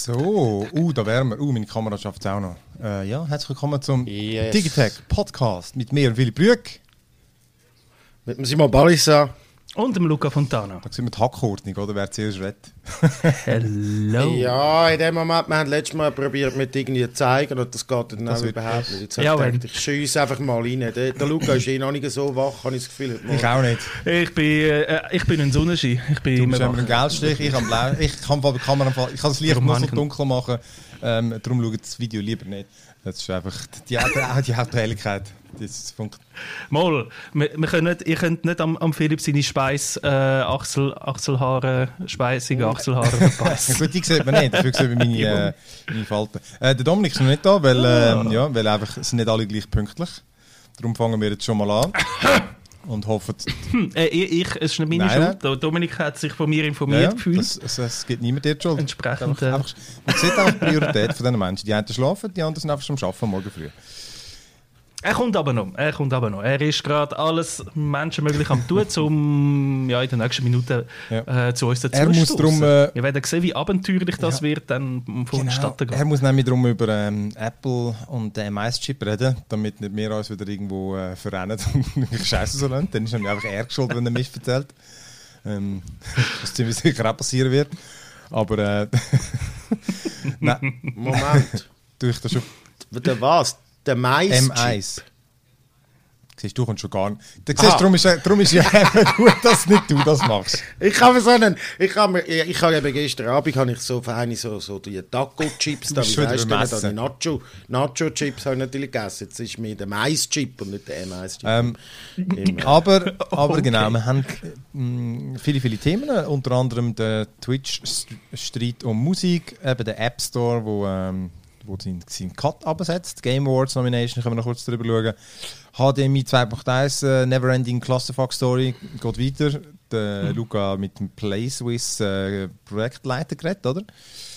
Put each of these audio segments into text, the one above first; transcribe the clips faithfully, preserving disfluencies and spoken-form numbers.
So, uh, da wären wir. Uh, meine Kamera schafft es auch noch. Äh, ja, herzlich willkommen zum Yes. Digitech Podcast mit mir und Philipp Brück. Mit dem Simon Balissa. Und dem Luca Fontana. Da sind wir die Hackordnung, oder? Wer zuerst redet. Hello. Ja, in dem Moment, wir haben letztes Mal probiert, mit irgendwie zu zeigen, und das geht dann Das auch wird überhaupt nicht. Jetzt Ja, habe ich wenn- gedacht, ich schiesse einfach mal rein. Der, der Luca ist eh noch nicht so wach, habe ich das Gefühl. heute Morgen. Ich auch nicht. Ich bin, äh, ich bin ein Sonnenschein. Ich bin Du immer bist immer wach. ein Geldstich, ich kann blau. Ich kann die Kamera, ich kann das Licht Darum nur habe so ich- dunkel machen. Ähm, darum schaut das Video lieber nicht. Das ist einfach die, die, die Haupthelligkeit. Das funkt. Mal, wir, wir können nicht, ihr könnt nicht am, am Philipp seine Speis, äh, Achsel, Achselhaare, speisige Achselhaare Ja, verpassen. gut, die sieht man nicht, dafür sieht man meine, äh, meine Falten. Äh, der Dominik ist noch nicht da, weil, äh, ja, weil einfach, es sind nicht alle gleich pünktlich. Darum fangen wir jetzt schon mal an. Und hoffen, äh, ich, ich, es ist nicht meine Nein, Schuld. Der Dominik hat sich von mir informiert ja, ja, gefühlt. das, es, es gibt niemand dir die Schuld. Entsprechend, Einfach, äh, einfach, man sieht einfach die Priorität von diesen Menschen. Die einen schlafen, die anderen sind einfach schon am Arbeiten morgen früh. Er kommt aber noch. Er kommt aber noch. Er ist gerade alles menschenmöglich am tun, um ja, in den nächsten Minuten Ja. äh, zu uns dazu Er muss drum, äh, Wir werden sehen, wie abenteuerlich das Ja. wird, dann vonstatten Er gehen. muss nämlich darum über ähm, Apple und den M eins-Chip reden, damit nicht wir uns wieder irgendwo äh, verrennen und Scheiße so lassen. Dann ist nämlich einfach er schuld, wenn er Mist erzählt. Ähm, was ziemlich sicher auch passieren wird. Aber äh, nein, Moment. durch das schon Der was? Der Mais. M eins. Siehst du, du kommst schon gar nicht. Du siehst, Ah. darum ist, darum ist ja eben gut, dass nicht du das machst. Ich habe so einen, ich habe mir, ich habe eben gestern Abend habe ich so feine so so die Taco-Chips da, bist wie schon heißt wieder denn da, bemessen. die Nacho, Nacho-Chips habe ich natürlich gegessen. Jetzt ist mir der Mais-Chip und nicht der M eins-Chip. Ähm, Im- aber, aber Okay. genau, wir haben mh, viele, viele Themen, unter anderem der Twitch-Streit um Musik, eben der App Store, wo, ähm, wo seinen, seinen Cut absetzt, Game Awards Nomination, können wir noch kurz drüber schauen. H D M I zwei Punkt eins, äh, Neverending Clusterfuck Story, geht weiter. Der Mhm. Luca mit dem PlaySwiss äh, Projektleiter geredet, oder?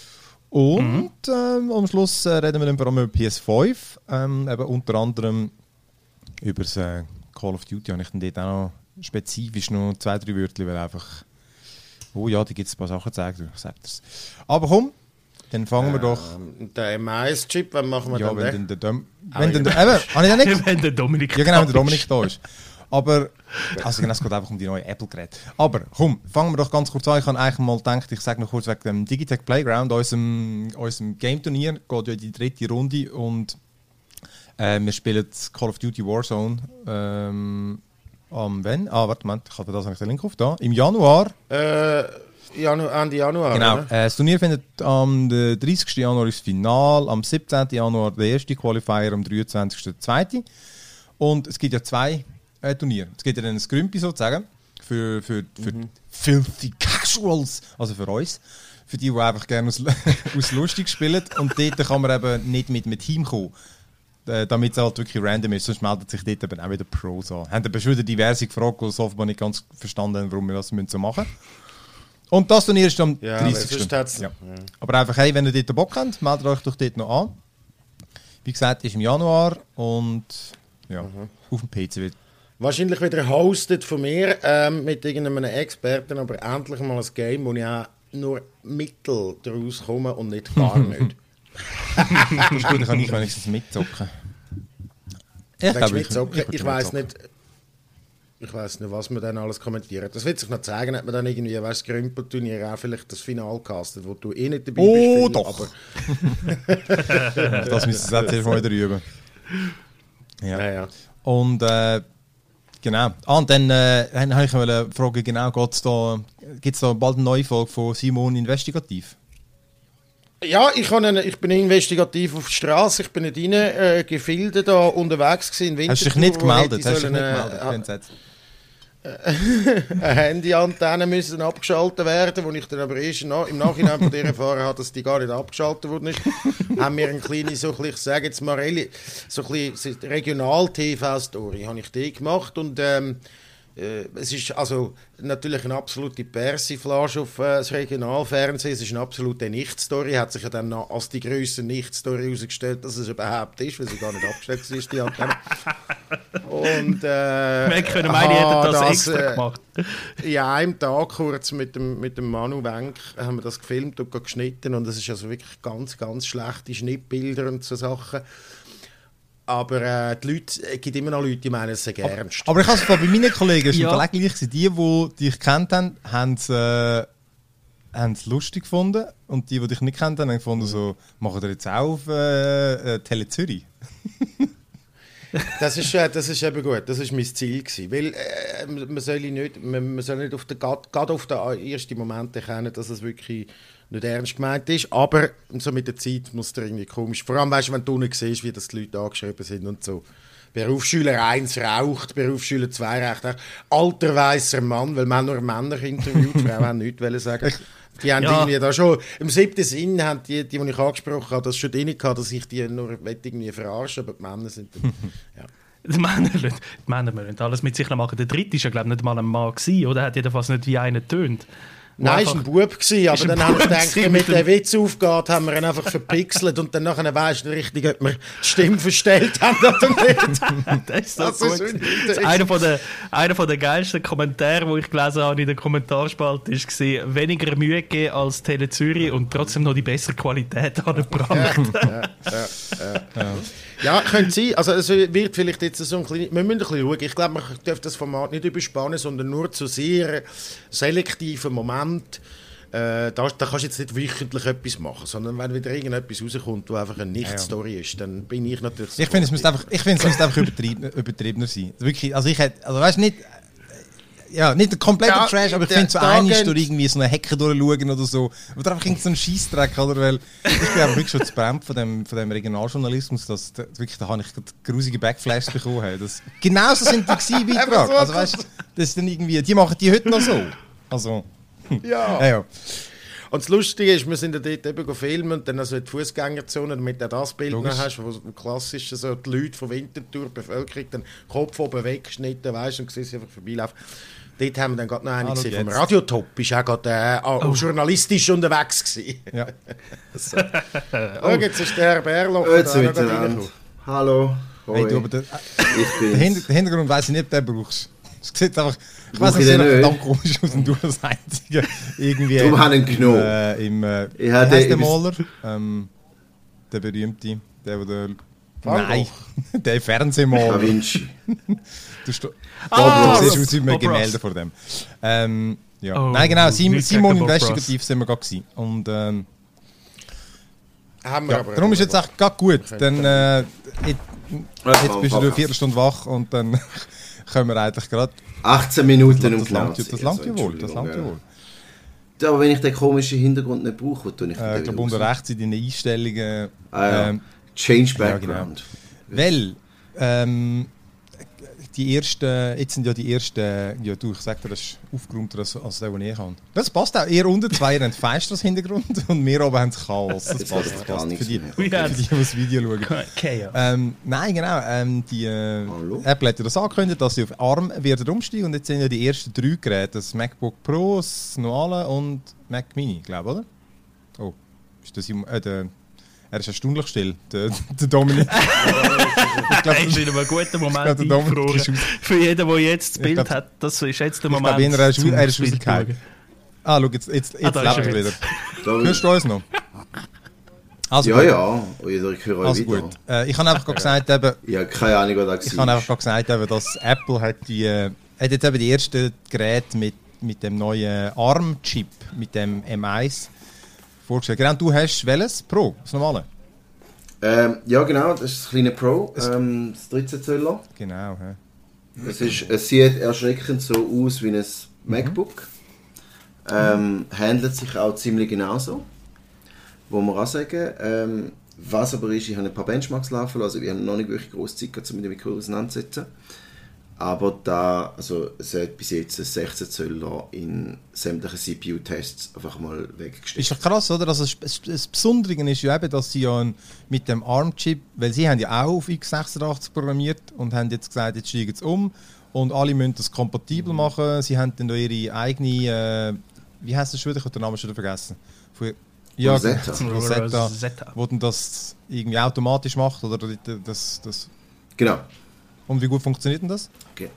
Und ähm, am Schluss äh, reden wir dann vor allem über P S fünf, ähm, eben unter anderem über das äh, Call of Duty habe ich dann dort auch noch spezifisch noch zwei, drei Wörter, weil einfach, oh ja, da gibt es ein paar Sachen zu sagen, ich sag das. Aber komm, dann fangen wir doch, Ähm, der M eins-Chip, wann machen wir ja, dann wenn den? dann der Dom, Ah, wenn ja. dann der, eben, habe ich ja nicht, Wenn der Dominik ja genau, wenn da der Dominik da ist. Aber, also genau, es geht einfach um die neue Apple-Geräte. Aber komm, fangen wir doch ganz kurz an. Ich habe eigentlich mal gedacht, ich sage noch kurz wegen dem Digitech Playground, unserem, unserem Game-Turnier, geht ja in die dritte Runde und äh, wir spielen Call of Duty Warzone. Ähm, am wenn? Ah, warte mal, ich hatte das eigentlich den Link auf da. Im Januar. Äh, Janu Ende Januar. Genau. oder? Äh, das Turnier findet am äh, dreißigsten Januar ist das Finale, am siebzehnten Januar der erste Qualifier, am dreiundzwanzigsten der zweite. Und es gibt ja zwei äh, Turniere. Es gibt ja dann ein Grümpi sozusagen für, für, für Mhm. Filthy Casuals, also für uns. Für die, die einfach gerne aus, aus lustig spielen. Und dort kann man eben nicht mit einem Team kommen. Äh, damit es halt wirklich random ist, sonst meldet sich dort eben auch wieder Pros an. Haben aber schon wieder diverse gefragt, die es offenbar nicht ganz verstanden haben, warum wir das so machen müssen. Und das Turnier ist am Ja, aber dreißigsten sonst hat's- Ja. ja. Aber einfach, hey, wenn ihr dort Bock habt, meldet euch doch dort noch an. Wie gesagt, ist im Januar und ja, Mhm. auf dem P C wird. Wahrscheinlich wieder hosted von mir ähm, mit irgendeinem Experten, aber endlich mal ein Game, wo ich auch nur mittel daraus komme und nicht gar nicht. Das ist gut, dann kann ich wenigstens mitzocken. Ich Willst du glaube, mitzocken? ich, Ich weiß nicht, ich weiß nicht, was wir dann alles kommentieren. Das wird sich noch zeigen, hat man dann irgendwie, weißt du, das Grümpelturnier auch vielleicht das Final castet, wo du eh nicht dabei Oh, bist. Philipp, doch. Aber, Das müssen wir jetzt erst mal wieder üben. Ja. ja, ja. Und äh, genau. Ah, und dann äh, habe ich eine Frage, genau, geht's da, gibt es da bald eine neue Folge von Simon Investigativ? Ja, ich, habe eine, ich bin investigativ auf der Straße, ich bin nicht rein, äh, gefilde da unterwegs gewesen in Hast du dich Winterthur, nicht wo gemeldet? hätte Hast du dich sollen, nicht äh, gemeldet? Ich bin's jetzt. eine Handyantenne müssen abgeschaltet werden, wo ich dann aber erst na, im Nachhinein von dir erfahren habe, dass die gar nicht abgeschaltet worden ist. Haben wir eine kleine, so ein bisschen, ich sage jetzt mal, reli- so ein bisschen Regional-T V-Story habe ich die gemacht und ähm, äh, es ist also natürlich eine absolute Persiflage auf äh, das Regionalfernsehen. Es ist eine absolute Nicht-Story. Hat sich ja dann noch als die grösste Nicht-Story herausgestellt, dass es überhaupt ist, weil sie gar nicht abgestellt ist, die Antenne. Und, äh, Wir können meinen, ich hätte das, das extra äh, gemacht. Ja, einem Tag kurz mit dem, mit dem Manu Wenk haben wir das gefilmt und geschnitten und es ist also wirklich ganz, ganz schlechte Schnittbilder und so Sachen. Aber äh, die Leute, es gibt immer noch Leute, die meinen es sehr ernst. Aber ich habe es bei meinen Kollegen, es Ja. war gleich, die, die dich kennt haben, haben es äh, haben es lustig gefunden und die, die dich nicht kennt haben, haben gefunden, so, machen wir jetzt auch auf äh, äh, Tele Zürich. Das ist, äh, das ist eben gut, das war mein Ziel gewesen, weil äh, man soll nicht, man, man soll nicht auf den, gerade auf den ersten Moment erkennen, dass es wirklich nicht ernst gemeint ist, aber so mit der Zeit muss es irgendwie komisch, vor allem weißt du, wenn du unten siehst, wie das die Leute angeschrieben sind und so. Berufsschüler eins raucht, Berufsschüler zwei raucht, alter weißer Mann, weil man nur Männer interviewt, Frauen haben nichts wollen sagen. Die haben Ja. irgendwie da schon, im siebten Sinn haben die, die, die ich angesprochen habe, das schon drin gehabt, dass ich die nur irgendwie verarschen, aber die Männer sind dann, ja. Die Männer, die Männer müssen alles mit sich machen. Der dritte war ja, glaube ich, nicht mal ein Mann gewesen, oder? Er hat jedenfalls nicht wie einer tönt. Nein, es war ein Bub, gewesen, aber ein dann habe ich Bub gedacht, gewesen mit mit der Witz aufgeht, haben wir ihn einfach verpixelt und dann nachher weisst du richtig, ob wir die Stimme verstellt haben oder nicht. Das ist so Das gut. ist Das wirklich- ist einer, von der, einer von der geilsten Kommentare, die ich gelesen habe in der Kommentarspalte, war, weniger Mühe gegeben als Tele Zürich und trotzdem noch die bessere Qualität angebracht. Ja, könnte sein. Also es wird vielleicht jetzt so ein kleines... Wir müssen ein bisschen schauen. Ich glaube, man darf das Format nicht überspannen, sondern nur zu sehr selektiven Momenten. Äh, da, da kannst du jetzt nicht wöchentlich etwas machen, sondern wenn wieder irgendetwas rauskommt, wo einfach eine Nicht-Story ist, dann bin ich natürlich... Ich finde, es müsste einfach, ich finde, es müsste einfach übertrieben, übertriebener sein. Wirklich, also ich hätte, also weißt du, nicht, ja, nicht der komplette Ja, Trash, aber ich da- finde so da eine gehen- durch irgendwie so eine Hecke durchschauen oder so. Oder einfach irgend so einen Scheissdreck, oder? Weil ich bin einfach wirklich schon zu bremst von dem, von dem Regionaljournalismus, dass da, wirklich, da habe ich gerade grusige Backflashes bekommen. Hey. Das, genauso sind die gewesen, Beitrag. Also weißt du, das ist dann irgendwie, die machen die heute noch so. Also, Ja. ja, ja. Und das Lustige ist, wir sind ja dort eben filmen und dann also in die Fußgängerzone, damit du das Bild noch Logisch. hast, wo, wo klassisch so die Leute von Winterthur, die Bevölkerung, den Kopf oben weggeschnitten, weißt du, und siehst, sie einfach vorbeilaufen. Dort haben wir dann gerade noch eine Ah, schau gesehen vom jetzt. Radiotop, ist auch gerade äh, auch journalistisch unterwegs gewesen. ja. So. Oh, jetzt ist der Herr Bärloch Jetzt da noch miteinander. reingekommen. Hallo. Hey, Hoi. du, aber der, Ich den, bin's. Hinter, den Hintergrund weiss ich nicht, ob du den brauchst. Es sieht einfach, ich Brauch weiss ich nicht, es sieht den einfach nicht? verdammt komisch aus und du als Einziger irgendwie Darum habe ich ihn im, genommen. äh, im äh, Ich wie hatte- heisst der ich- Maler? Ähm, der berühmte, der, der Van nein, der Da Fernsehmaler. Vinci. Du, sto- Ah, du siehst aus wie ein Bob Gemälde Ross. vor dem. Ähm, ja. Oh, Nein, genau, Sim, nicht Simon gegen Bob Investigativ sind wir gerade gewesen. Und ähm, Haben wir ja, aber darum ist jetzt echt gerade gut. Dann, äh, jetzt, Ja, jetzt bist du eine Viertelstunde wach und dann können wir eigentlich gerade... achtzehn Minuten um Das genau langt zu ja- das sein. langt Also, ja wohl, das langt ja Entschuldigung, wohl. ja. Aber wenn ich den komischen Hintergrund nicht brauche, tue ich den Äh, ich wieder glaube, unten raus. rechts in deinen Einstellungen. Ah, ja. ähm, Change ja, Background. Weil, ähm, die ersten, jetzt sind ja die ersten, ja du, ich sag dir, das ist aufgeräumter als, als der, den ich kann. Das passt auch. Ihr unten zwei ihr habt Fensters Hintergrund und wir oben haben das Chaos. Das Jetzt passt, hat das es gar passt. nichts Für die, mehr. für die, Ja. die das Video schauen. Chaos. Ähm, nein, genau. Ähm, die, äh, Hallo? Apple hat ja das angekündigt, dass sie auf ARM werden umsteigen und jetzt sind ja die ersten drei Geräte, das MacBook Pro, das normale und Mac Mini, glaube ich, oder? Oh, ist das im, äh, der, er ist erstaunlich still, der, der Dominik. ich Das ist glaube, in einem guten Moment glaub, der Dominik eingefroren. ist aus- Für jeden, der jetzt das Ich Bild glaub- hat, das ist jetzt der ich Moment. glaube, er ist, zum er ist das Bild rausgefallen. schauen. Ah, schau, jetzt, jetzt, Ah, jetzt da lebt ist er er wieder. Da- Hörst du uns noch? Also Ja, gut. ja. Oder ich höre euch Also wieder. gut. Äh, ich habe einfach gerade gesagt, eben, Ich habe keine Ahnung, was das ich habe einfach gerade gesagt, eben, dass Apple hat, die, äh, hat jetzt eben die ersten Geräte mit, mit dem neuen ARM-Chip, mit dem M eins vorgestellt. Genau, du hast welches? Pro, das normale? Ähm, ja, genau. Das ist das kleine Pro. Ähm, das dreizehn Zöller. Genau. Ja. Es, ist, es sieht erschreckend so aus wie ein MacBook. Ähm, handelt sich auch ziemlich genauso. Wo man auch sagen, ähm, was aber ist, ich habe ein paar Benchmarks laufen lassen, also wir haben noch nicht wirklich grosse Zeit gehabt, um mit dem Mikro auseinanderzusetzen. Aber da, also es hat bis jetzt ein sechzehn Zöller in sämtlichen C P U-Tests einfach mal weggestellt. Ist doch krass, oder? Also das, das, das Besondere ist ja eben, dass sie ja ein- mit dem ARM-Chip, weil sie haben ja auch auf x sechsundachtzig programmiert und haben jetzt gesagt, jetzt steigen sie um und alle müssen das kompatibel machen. Sie haben dann da ihre eigene, äh, wie heisst das schon wieder? Ich habe den Namen schon wieder vergessen. Von, ja, Rosetta. Rosetta, Rosetta. wo dann das irgendwie automatisch macht oder das, das Genau. Und wie gut funktioniert denn das? Okay.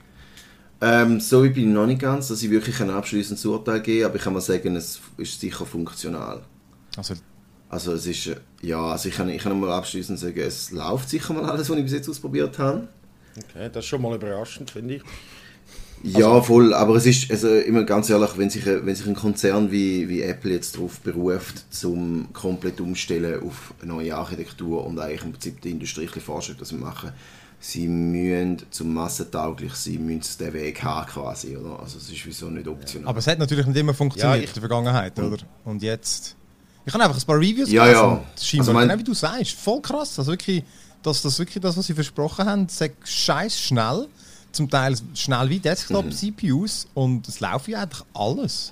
Ähm, so bin ich noch nicht ganz, dass ich wirklich ein abschließendes Urteil gebe, aber ich kann mal sagen, es ist sicher funktional. Also, Also es ist, äh, ja, also ich kann, ich kann mal abschließend sagen, es läuft sicher mal alles, was ich bis jetzt ausprobiert habe. Okay, das ist schon mal überraschend, finde ich. Ja, Also- voll, aber es ist, also immer ganz ehrlich, wenn sich, wenn sich ein Konzern wie, wie Apple jetzt darauf beruft, zum komplett umstellen auf eine neue Architektur und eigentlich im Prinzip die Industrie vorstellt, was wir machen, sie müssen zum massentauglich sein, müssen sie den Weg haben quasi, oder? Also es ist wieso nicht optional. aber es hat natürlich nicht immer funktioniert Ja, ich- in der Vergangenheit, oder? Und jetzt... Ich habe einfach ein paar Reviews Ja, gelesen. ja. Das scheint Also mir mein- genau wie du sagst, voll krass. Also wirklich, dass das wirklich das, was sie versprochen haben, sagt scheiß schnell. Zum Teil schnell wie Desktop-C P Us und es läuft ja eigentlich alles.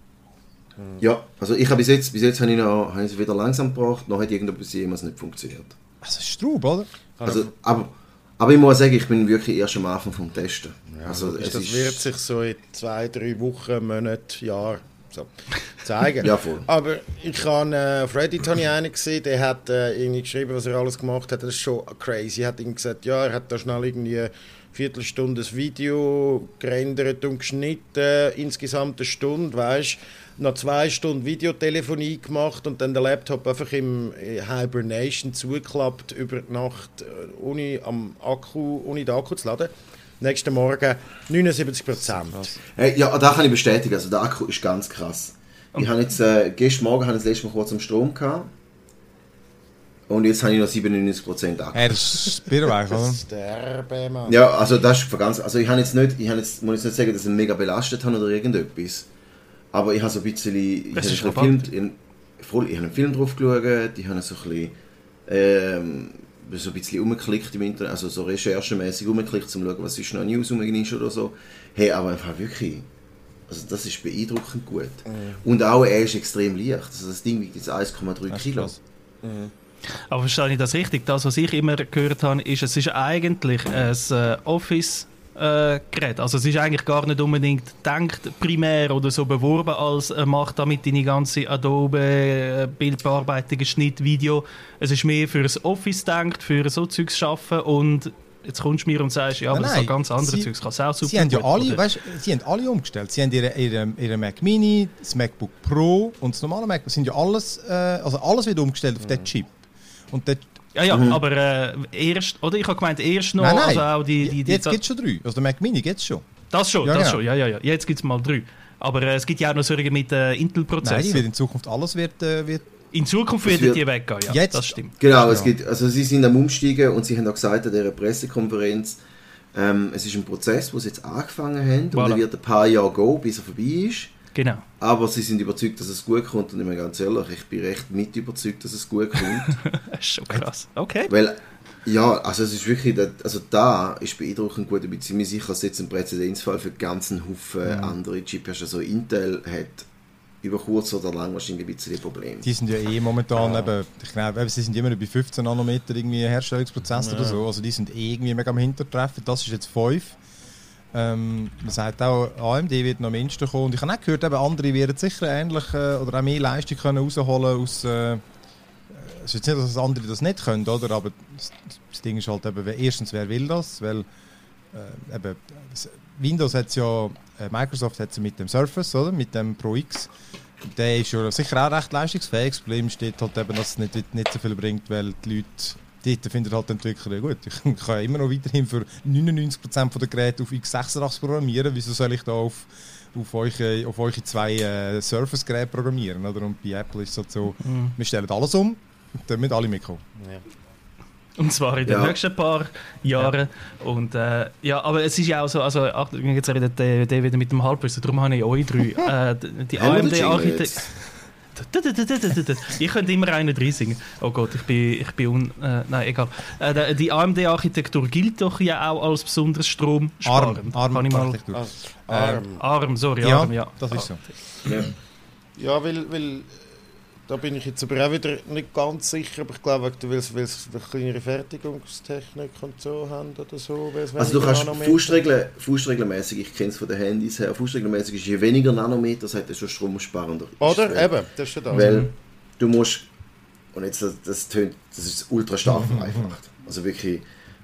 Ja, also ich habe bis jetzt, bis jetzt habe ich noch, habe ich es wieder langsam gebracht, noch hat irgendetwas jemals nicht funktioniert. Also es ist Straub, oder? Also, aber, aber ich muss sagen, ich bin wirklich erst am Anfang vom Testen. Ja, also, logisch, es das ist, wird sich so in zwei, drei Wochen, Monaten, Jahren so zeigen. Ja, voll. Aber ich habe äh, auf Reddit habe ich einen gesehen, der hat äh, irgendwie geschrieben, was er alles gemacht hat. Das ist schon crazy. Er hat irgendwie gesagt, ja, er hat da schnell irgendwie eine Viertelstunde das Video gerendert und geschnitten, insgesamt eine Stunde, weißt du. Noch zwei Stunden Videotelefonie gemacht und dann den Laptop einfach im Hibernation zugeklappt über die Nacht, äh, ohne, am Akku, ohne den Akku zu laden. Nächsten Morgen neunundsiebzig Prozent. Hey, ja, da kann ich bestätigen, also der Akku ist ganz krass. Ich habe jetzt, äh, gestern Morgen habe ich das letzte Mal kurz am Strom gehabt. Und jetzt habe ich noch siebenundneunzig Prozent Akku. Hey, das ist Birrweich, oder? Sterbe, Mann. Ja, also das ist ganz, also ich habe jetzt nicht, ich habe jetzt, muss jetzt nicht sagen, dass ich ihn mega belastet habe oder irgendetwas. Aber ich habe so ein bisschen, ich Das habe ist einen Film, ich, voll, ich habe einen Film drauf geschaut, ich habe so ein bisschen, ähm, so ein bisschen umgeklickt im Internet, also so recherchemäßig umgeklickt, um zu schauen, was ist noch News rum ist oder so. Hey, aber einfach wirklich, also das ist beeindruckend gut. Mhm. Und auch, er ist extrem leicht, also das Ding wiegt jetzt eins Komma drei Das ist Kilo. krass. Aber verstehe ich das richtig? Das, was ich immer gehört habe, ist, es ist eigentlich ein äh, Office äh, Gerät. Also es ist eigentlich gar nicht unbedingt gedacht, primär oder so beworben als äh, macht damit deine ganze Adobe äh, Bildbearbeitung, Schnitt, Video. Es ist mehr für das Office gedacht, für so Zeugs schaffen und jetzt kommst du mir und sagst, ja, aber Nein, das hat ganz andere sie- Zeugs. Kannst du auch super Sie haben ja gut, alle, oder? weißt, sie haben alle umgestellt. Sie haben ihre, ihre, ihre Mac Mini, das MacBook Pro und das normale MacBook. Sind ja alles, äh, also alles wieder umgestellt auf den Chip. Und der, Ja, ja, aber äh, erst, oder? Ich habe gemeint, erst noch, nein, nein. also auch die... die, die jetzt gibt es schon drei. Also der Mac Mini gibt es schon. Das schon, Ja, das genau. schon, ja, ja, ja. Jetzt gibt es mal drei. Aber äh, es gibt ja auch noch solche mit äh, Nein, die Intel-Prozessen. wird in Zukunft alles wird, äh, wird In Zukunft Das werden wird- die weggehen, ja, Jetzt- das stimmt. Genau, Ja. es gibt, also sie sind am Umsteigen und sie haben auch gesagt an dieser Pressekonferenz, ähm, es ist ein Prozess, den sie jetzt angefangen haben und Voilà. er wird ein paar Jahre gehen, bis er vorbei ist. Genau. Aber sie sind überzeugt, dass es gut kommt und ich meine ganz ehrlich, ich bin recht mit überzeugt, dass es gut kommt. Das ist schon krass. Okay. Weil, ja, also es ist wirklich, das- also da ist beeindruckend gut, ich bin ziemlich sicher, dass es jetzt ein Präzedenzfall für ganzen Haufen andere Chiphersteller, also Intel hat über kurz oder lang wahrscheinlich ein bisschen Probleme. Die sind ja eh momentan, eben, ich glaube, eben, sie sind immer noch bei fünfzehn Nanometer irgendwie Herstellungsprozess oder so. Also die sind eh irgendwie mega am Hintertreffen. Das ist jetzt fünf. Ähm, man sagt auch, A M D wird noch am mindesten kommen. Und ich habe auch gehört, eben, andere werden sicher ähnlich äh, oder auch mehr Leistung können rausholen aus. Äh, es ist jetzt nicht, dass andere das nicht können, oder? Aber das, das Ding ist halt eben, wer- erstens, wer will das? Weil äh, eben, das, Windows hat ja, äh, Microsoft hat es mit dem Surface, oder? Mit dem Pro X. Der ist ja sicher auch recht leistungsfähig. Das Problem steht halt eben, dass es nicht, nicht so viel bringt, weil die Leute dort finden halt die Entwickler, ja gut, ich kann ja immer noch weiterhin für neunundneunzig Prozent der Geräte auf x sechsundachtzig programmieren. Wieso soll ich da auf, auf, eure, auf eure zwei äh, Surface-Geräte programmieren? Oder? Und bei Apple ist es halt so, Mhm. wir stellen alles um und dann müssen alle mitkommen. Und zwar in den Ja. nächsten paar Jahren. Und, äh, ja, aber es ist ja auch so, also Achtung, jetzt redet der, der wieder mit dem Halbwissen, darum habe ich euch drei. Äh, die die Haben wir den Jingle AMD-Architektur... jetzt? Ich könnte immer einen reinsingen. Oh Gott, ich bin, ich bin un... Äh, nein, egal. Äh, der- die A M D-Architektur gilt doch ja auch als besonders stromsparend. Arm, Arm, Kann ich mal... Architektur. Ah, Arm. Arm, sorry, Ja, Arm, ja. das ist so. Ja. Ja, weil, weil da bin ich jetzt aber auch wieder nicht ganz sicher, aber ich glaube, weil sie weil sie eine kleinere Fertigungstechnik und so haben oder so. weil es Also du weniger kannst Nanometer- Faustregeln, Faustregelmäßig, ich kenne es von den Handys her, Faustregelmäßig ist je weniger Nanometer, seid ihr schon stromsparender. ist Oder? es. Eben, das ist ja das. Weil du musst, und jetzt das, das tönt, das ist ultra stark vereinfacht. Also wirklich,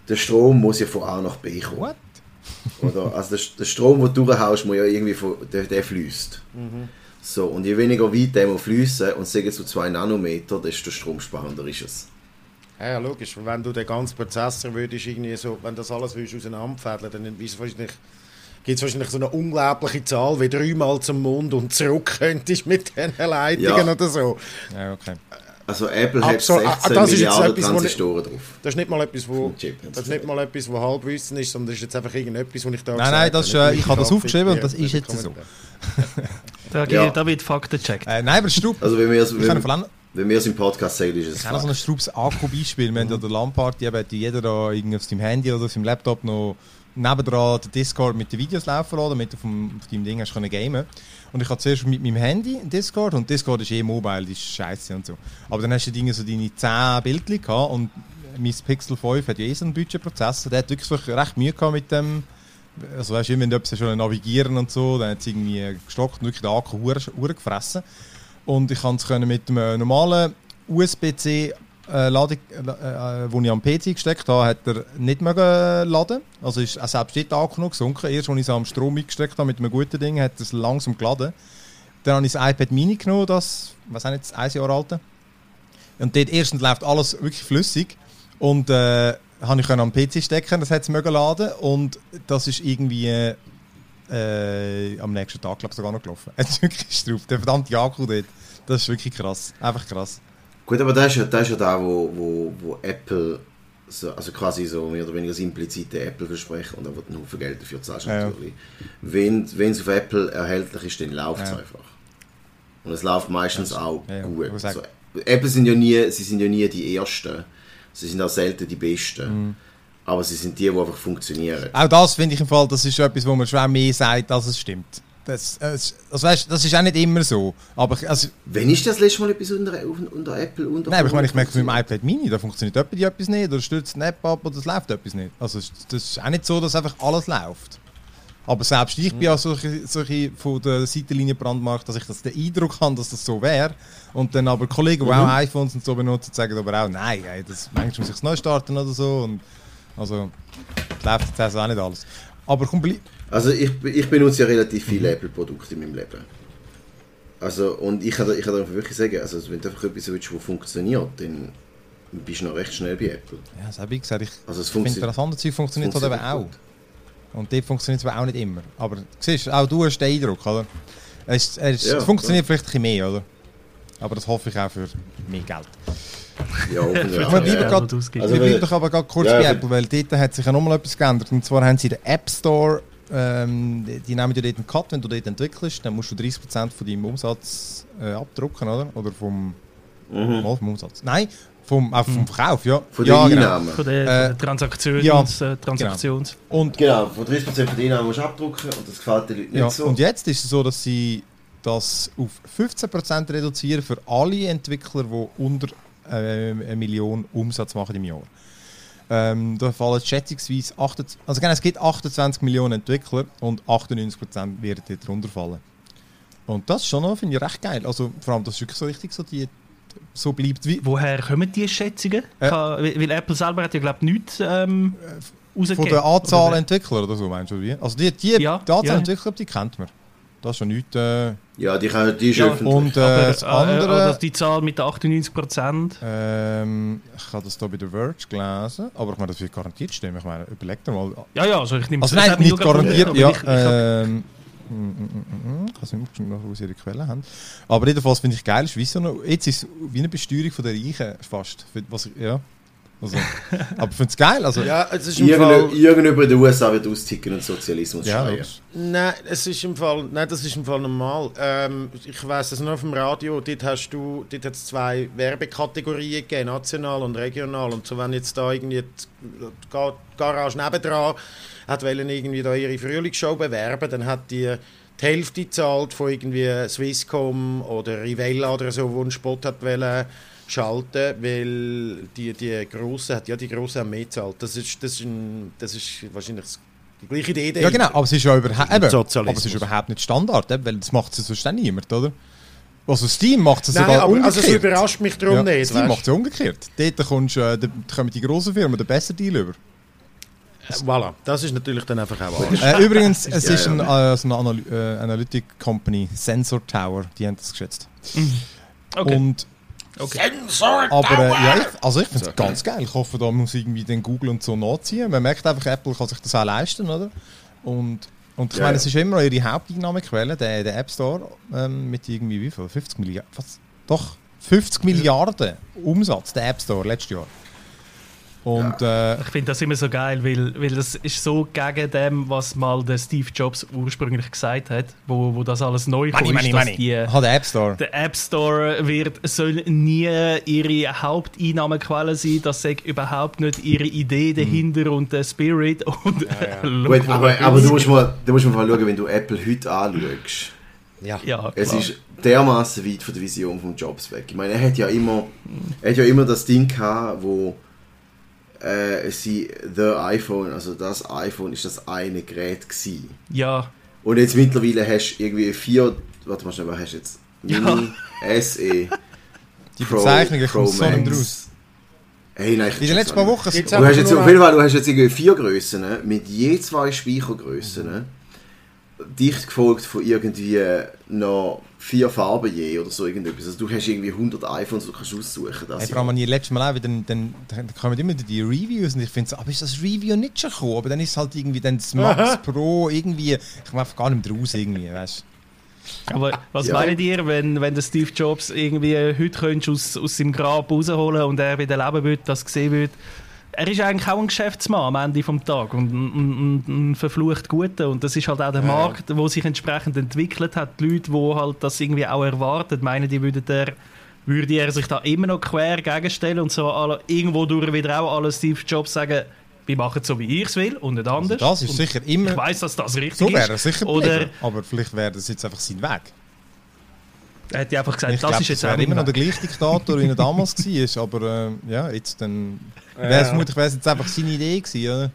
der Strom muss ja von A nach B kommen. What? Oder? Also der, der Strom, den du durchhaust, muss ja irgendwie von, der, der fließt. Mhm. So, und je weniger weit der muss fließen, und sagen so zwei Nanometer, desto stromsparender ist es. Ja, ja, logisch. Wenn du den ganzen Prozessor würdest, irgendwie so, wenn das alles würdest auseinanderfädeln, dann gibt es wahrscheinlich, wahrscheinlich so eine unglaubliche Zahl, wie dreimal zum Mond und zurück könntest mit diesen Leitungen ja. oder so. Ja, okay. Also Apple hat Absol- sechzehn das ist Milliarden etwas, Transistoren drauf. Das ist nicht mal etwas, wo, Chip, das ist nicht mal etwas, wo Halbwissen ist, sondern das ist jetzt einfach irgendetwas, wo ich da Nein, nein, das ist, äh, ich habe das aufgeschrieben und das ist jetzt so. Da, Ja. da wird Fakten gecheckt. Äh, nein, aber Straub, Also wenn wir es, ich kann wenn, verlangen, wenn wir es im Podcast sagen, ist es ich habe so ein Straubs Akku-Beispiel. Wir haben ja der LAN-Party, eben hat jeder da irgendwie auf seinem Handy oder auf seinem Laptop noch nebendran den Discord mit den Videos laufen lassen, damit du vom, auf deinem Ding hast können gamen. Und ich hatte zuerst mit meinem Handy Discord, und Discord ist eh mobile, das ist scheiße und so. Aber dann hast du Dinge so deine zehn Bildchen gehabt, und mein Pixel fünf hat ja eh so einen Budgetprozessor, der hat wirklich so recht Mühe gehabt mit dem, also weißt du, wenn du etwas schon navigieren und so, dann hat es irgendwie gestockt und wirklich den Akku hure hure gefressen. Und ich konnte es mit einem normalen U S B C äh, Ladung, äh, wo ich am P C gesteckt habe, hat er nicht mehr laden. Also ist auch selbst dort der Akku noch gesunken. Erst, als ich es am Strom eingesteckt habe mit einem guten Ding, hat es langsam geladen. Dann habe ich das iPad Mini genommen, das, was auch nicht, ein Jahr alte. Und dort erstens läuft alles wirklich flüssig. Und äh, habe ich am P C stecken, das hat es mögen laden. Und das ist irgendwie äh, am nächsten Tag, glaube ich, sogar noch gelaufen. Es ist wirklich drauf. Der verdammte Akku dort, das ist wirklich krass. Einfach krass. Gut, aber das ist ja, das ist ja da, wo, wo, wo Apple, so, also quasi so mehr oder weniger das implizite Apple-Versprechen, und da wird ein Haufen Geld dafür zahlst Ja. natürlich. Wenn es auf Apple erhältlich ist, dann läuft es Ja. einfach. Und es läuft meistens Ja, auch ja, ja. gut. Ich muss sagen- So, Apple sind ja nie, sie sind ja nie die Ersten, sie sind auch selten die Besten, Mhm. aber sie sind die, die einfach funktionieren. Auch das finde ich im Fall, das ist etwas, wo man schwer mehr sagt, als es stimmt. Das, das, also weißt, das ist auch nicht immer so. Aber ich- also, Wenn ist das letzte Mal etwas unter, unter Apple unter nein, aber ich meine, ich merke es mit dem iPad Mini, da funktioniert etwas, etwas nicht, oder stürzt eine App ab, oder es läuft etwas nicht. Also es- das ist auch nicht so, dass einfach alles läuft. Aber selbst ich bin ja solche, solche von der Seitenlinie brandmarkt, dass ich das den Eindruck habe, dass das so wäre. Und dann aber Kollegen, die Mhm. auch iPhones und so benutzen, sagen aber auch, nein, ey, das, manchmal muss ich es neu starten oder so. Und also es läuft jetzt also auch nicht alles. Aber komm, bleib... Also ich, ich benutze ja relativ viele Apple-Produkte in meinem Leben. Also, und ich kann, ich kann einfach wirklich sagen, also wenn du einfach etwas willst, das funktioniert, dann bist du noch recht schnell bei Apple. Ja, das habe ich gesagt, ich Also es finde, funktio- das andere Zeug funktioniert halt eben funktioniert auch. Und dort funktioniert es aber auch nicht immer. Aber du siehst, auch du hast den Eindruck, oder? Es, es, Ja, es funktioniert vielleicht ein bisschen mehr, oder? Aber das hoffe ich auch für mehr Geld. Ja, offen, Ich ja. meine, lieber Ja, grad- was ausgibt. Also wir wenn- bleiben doch aber gerade kurz Ja, bei für- Apple, weil dort hat sich ja nochmal etwas geändert. Und zwar haben sie den App Store, ähm, die, die nehmen dir dort einen Cut, wenn du dort entwickelst, dann musst du dreißig Prozent von deinem Umsatz äh, abdrucken, oder? Oder vom, Mhm. mal vom Umsatz. Nein, vom, äh, vom Verkauf, ja. Von den ja, genau. Einnahmen. Von der, Äh, von der Transaktions, ja, äh, Transaktions. Und Genau, von dreißig Prozent von den Einnahmen musst du abdrucken, und das gefällt den Leuten nicht Ja, so. und jetzt ist es so, dass sie das auf fünfzehn Prozent reduzieren für alle Entwickler, die unter äh, eine Million Umsatz machen im Jahr. Ähm, da fallen schätzungsweise achtundzwanzig, also genau, es gibt achtundzwanzig Millionen Entwickler und achtundneunzig Prozent werden dort drunter fallen. Und das ist schon noch, finde ich, recht geil. Also vor allem, das ist wirklich so richtig so, die, so bleibt wie Woher kommen diese Schätzungen? Äh. Kann, weil weil Apple selber hat ja, glaube ich, nichts ähm, rausgegeben. von der Anzahl Oder- Entwickler oder so, meinst du, wie? Also die, die, Ja, die Anzahl ja. Entwickler, die kennt man. Das ist schon nichts... Äh, Ja, die, kann, die ist Ja, öffentlich. und äh, Aber das das, äh, andere... oder die Zahl mit den achtundneunzig Prozent. Ähm, ich habe das hier bei der Verge gelesen, aber ich meine, das wird garantiert stimmen. Ich meine, überleg dir mal. Ja, ja, also ich nehme Also es nein, hat mich nicht nur garantiert, gewundert, ja. aber ich- ich hab- ähm, mm, mm, mm, mm, ich weiß nicht mehr, wo sie ihre Quellen haben. Aber jedenfalls finde ich geil, ist wie so eine, jetzt ist es wie eine Besteuerung von der Reichen fast. Für- Was, ich- ja. Also, aber ich finde es geil. Also, Ja, es ist im Fall... Irgend- Irgendjemand in den U S A wird austicken und Sozialismus ja, schreien. logisch. Nein, es ist im Fall, nein, das ist im Fall normal. Ähm, ich weiss es noch auf dem Radio, dort hast du, dort hat es zwei Werbekategorien gegeben, national und regional. Und so wenn jetzt da irgendwie die Ga- Garage nebendran hat wollen irgendwie da ihre Frühlingsshow bewerben, dann hat die die Hälfte gezahlt von irgendwie Swisscom oder Rivella oder so, wo einen Spot hat wollen schalten, weil die, die Grossen, hat ja die Grossen haben mehr gezahlt. Das ist, das ist, ein, das ist wahrscheinlich die gleiche Idee. Ja, genau, aber es ist ja überhaupt, eben, Sozialismus. aber es ist überhaupt nicht Standard, eben, weil das macht es sonst auch niemand, oder? Also Steam macht es Nein, sogar aber umgekehrt. also es überrascht mich darum ja, nicht. Steam weißt? macht es ja umgekehrt. Dort kommst, äh, da kommen die grossen Firmen den besseren Deal über. Voilà, das ist natürlich dann einfach auch wahr. Äh, übrigens, es Ja, ist ja. ein, äh, so eine Analy äh, Analytic Company, Sensor Tower, die haben das geschätzt. Okay. Und, okay. aber äh, ja, ich, also ich finde es ganz geil. Ich hoffe, da muss irgendwie den Google und so nachziehen. Man merkt einfach, Apple kann sich das auch leisten, oder? Und, und ich Ja, meine, ja. es ist immer ihre Haupteinnahmequelle, der, der App Store, ähm, mit irgendwie wie viel? fünfzig Milliarden? Was? Doch, fünfzig Milliarden Umsatz, der App Store, letztes Jahr. Und äh, Ich finde das immer so geil, weil, weil das ist so gegen dem, was mal der Steve Jobs ursprünglich gesagt hat, wo, wo das alles neu Money, kam, money, ist, dass money. die, Hat der App Store. der App Store wird, soll nie ihre Haupteinnahmequelle sein, das sagt überhaupt nicht ihre Idee dahinter und der Spirit. Und Gut, aber, aber du, musst mal, du musst mal schauen, wenn du Apple heute anschaust. Ja. ja, Es klar. ist dermaßen weit von der Vision von Jobs weg. Ich meine, er hat ja immer, er hat ja immer das Ding gehabt, wo äh, sie the iPhone, also das iPhone ist das eine Gerät gewesen. ja, Und jetzt mittlerweile hast du irgendwie vier, warte mal schnell, was hast du jetzt? Mini, S E, Die Pro, Bezeichnungen Pro kommen so nicht Max. raus. Hey, nein, ich In den letzten paar Wochen. Jetzt Du haben hast wir jetzt nur auf jeden Fall, du hast jetzt irgendwie vier Grössen mit je zwei Speichergrössen, dicht gefolgt von irgendwie noch vier Farben je oder so irgendetwas. Also du hast irgendwie hundert iPhones, die du kannst aussuchen kannst. Hey, vor allem, ich letztes Mal auch wieder, dann, dann, dann kommen immer die Reviews und ich finde so, aber ist das Review nicht schon gekommen? Aber dann ist es halt irgendwie dann das Max Pro irgendwie, ich komme einfach gar nicht mehr raus irgendwie, weißt du. aber was Ja. meint ihr, wenn, wenn der Steve Jobs irgendwie heute könntest aus, aus seinem Grab rausholen und er wieder leben würde, das gesehen wird? Er ist eigentlich auch ein Geschäftsmann am Ende des Tages und ein, ein, ein, ein verflucht Guter. Und das ist halt auch der Markt, der sich entsprechend entwickelt hat. Die Leute, die halt das irgendwie auch erwarten, meinen, die würden der, würde er sich da immer noch quer gegenstellen und so alle, irgendwo durch wieder auch alle Steve Jobs sagen, wir machen es so, wie ich es will und nicht anders. Also das ist und sicher immer, ich weiss, dass das richtig so wäre ist. er sicher Oder geblieben. Aber vielleicht wäre das jetzt einfach sein Weg. er hat ja einfach gesagt, Ich das glaube, ist jetzt das auch wäre immer noch mein der Weg. gleiche Diktator, wie er damals war. Aber äh, ja, jetzt dann... Wäre es vermutlich wäre es jetzt einfach seine Idee gewesen, oder?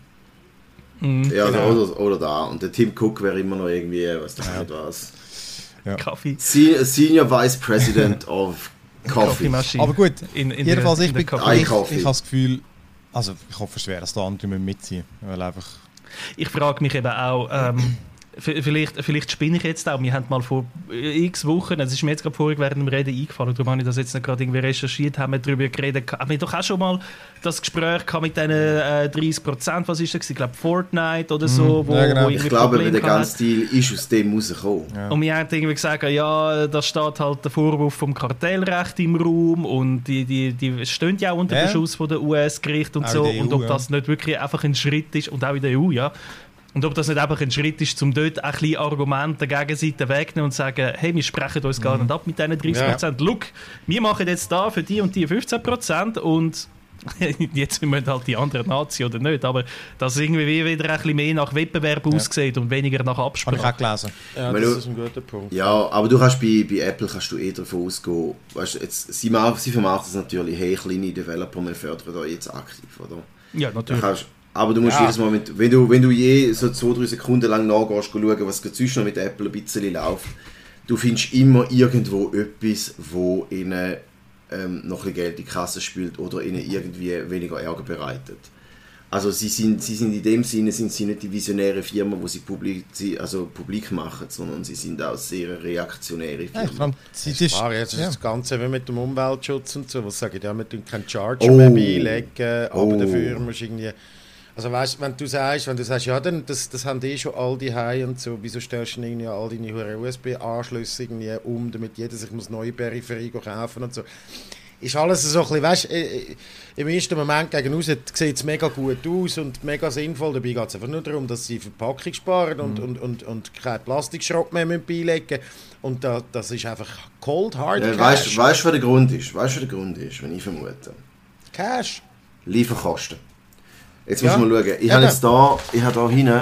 Mhm. Ja, also Genau. oder, oder da. Und der Tim Cook wäre immer noch irgendwie, was das nicht was. Kaffee. Se- Senior Vice President of Coffee. Kaffeemaschine. Aber gut, In, in jedenfalls, der, ich in bin... der Ich, Kaffee- ich, Kaffee. habe das Gefühl... Also, ich hoffe schwer, dass da andere mitziehen müssen. Weil einfach... Ich frage mich eben auch, ähm, v- vielleicht, vielleicht spinne ich jetzt auch. Wir haben mal vor äh, x Wochen, es ist mir jetzt gerade vorhin während dem Reden eingefallen, darum habe ich das jetzt nicht gerade irgendwie recherchiert, haben wir darüber geredet. Haben wir doch auch schon mal das Gespräch gehabt mit diesen äh, dreißig Prozent, was ist das? Ich glaube Fortnite oder so, wo, Ja, genau. wo Ich irgendwie glaube, Probleme der gehabt ganze Deal ist aus dem rausgekommen. Ja. Und wir haben irgendwie gesagt, ja, da steht halt der Vorwurf vom Kartellrecht im Raum und die, die, die stehen ja auch unter Ja. Beschuss von der U S-Gericht und Auch so. in der E U, Und ob ja. das nicht wirklich einfach ein Schritt ist, und auch in der E U, ja. Und ob das nicht einfach ein Schritt ist, um dort ein bisschen Argumente der Gegenseite wegzunehmen und zu sagen, hey, wir sprechen uns gar nicht ab mit diesen dreißig Prozent. Look, wir machen jetzt da für die und die fünfzehn Prozent und jetzt müssen halt die anderen Nazi oder nicht, aber dass es irgendwie wieder ein bisschen mehr nach Wettbewerb aussieht und weniger nach Habe Absprache. ich auch gelesen. Ja, Weil das du- ist ein guter Punkt. Ja, aber du kannst bei, bei Apple kannst du eh davon ausgehen, weißt, jetzt, sie, machen, sie vermarkten es natürlich, hey, kleine Developer, wir fördern da jetzt aktiv, oder? Ja, Da natürlich. kannst, aber du musst Ja. jedes Mal, mit, wenn, du, wenn du je so zwei, drei Sekunden lang nachgehst, schauen, was gerade sonst noch mit Apple ein bisschen läuft, du findest immer irgendwo etwas, wo ihnen ähm, noch ein bisschen Geld in die Kasse spült oder ihnen irgendwie weniger Ärger bereitet. Also sie sind, sie sind in dem Sinne sind sie nicht die visionäre Firma, wo sie publik, sie- also publik machen, sondern sie sind auch sehr reaktionäre Ja, Firma. vor allem, sie, Das das ist klar, jetzt ist ja. das Ganze wie mit dem Umweltschutz und so, was sagen ja, wir tun keinen Charger Oh. mehr beilegen, aber Oh. dafür musst du irgendwie... Also weißt, wenn du sagst, wenn du sagst, ja, dann, das, das haben die schon all die Hause und so, wieso stellst du denn irgendwie all deine hure U S B-Anschlüsse irgendwie um, damit jeder sich muss neue Peripherie kaufen und so. Ist alles so ein bisschen, weißt, äh, im ersten Moment gegen raus sieht es mega gut aus und mega sinnvoll. Dabei geht es einfach nur darum, dass sie Verpackung sparen und, und, und, und keinen Plastikschrott mehr müssen beilegen. Und da, das ist einfach cold, hard Ja, Cash. weißt du, was der Grund ist? Weißt du, was der Grund ist, wenn ich vermute? Cash. Lieferkosten. Jetzt Ja. muss man schauen. Ich Eben. habe jetzt da, ich habe da hinten,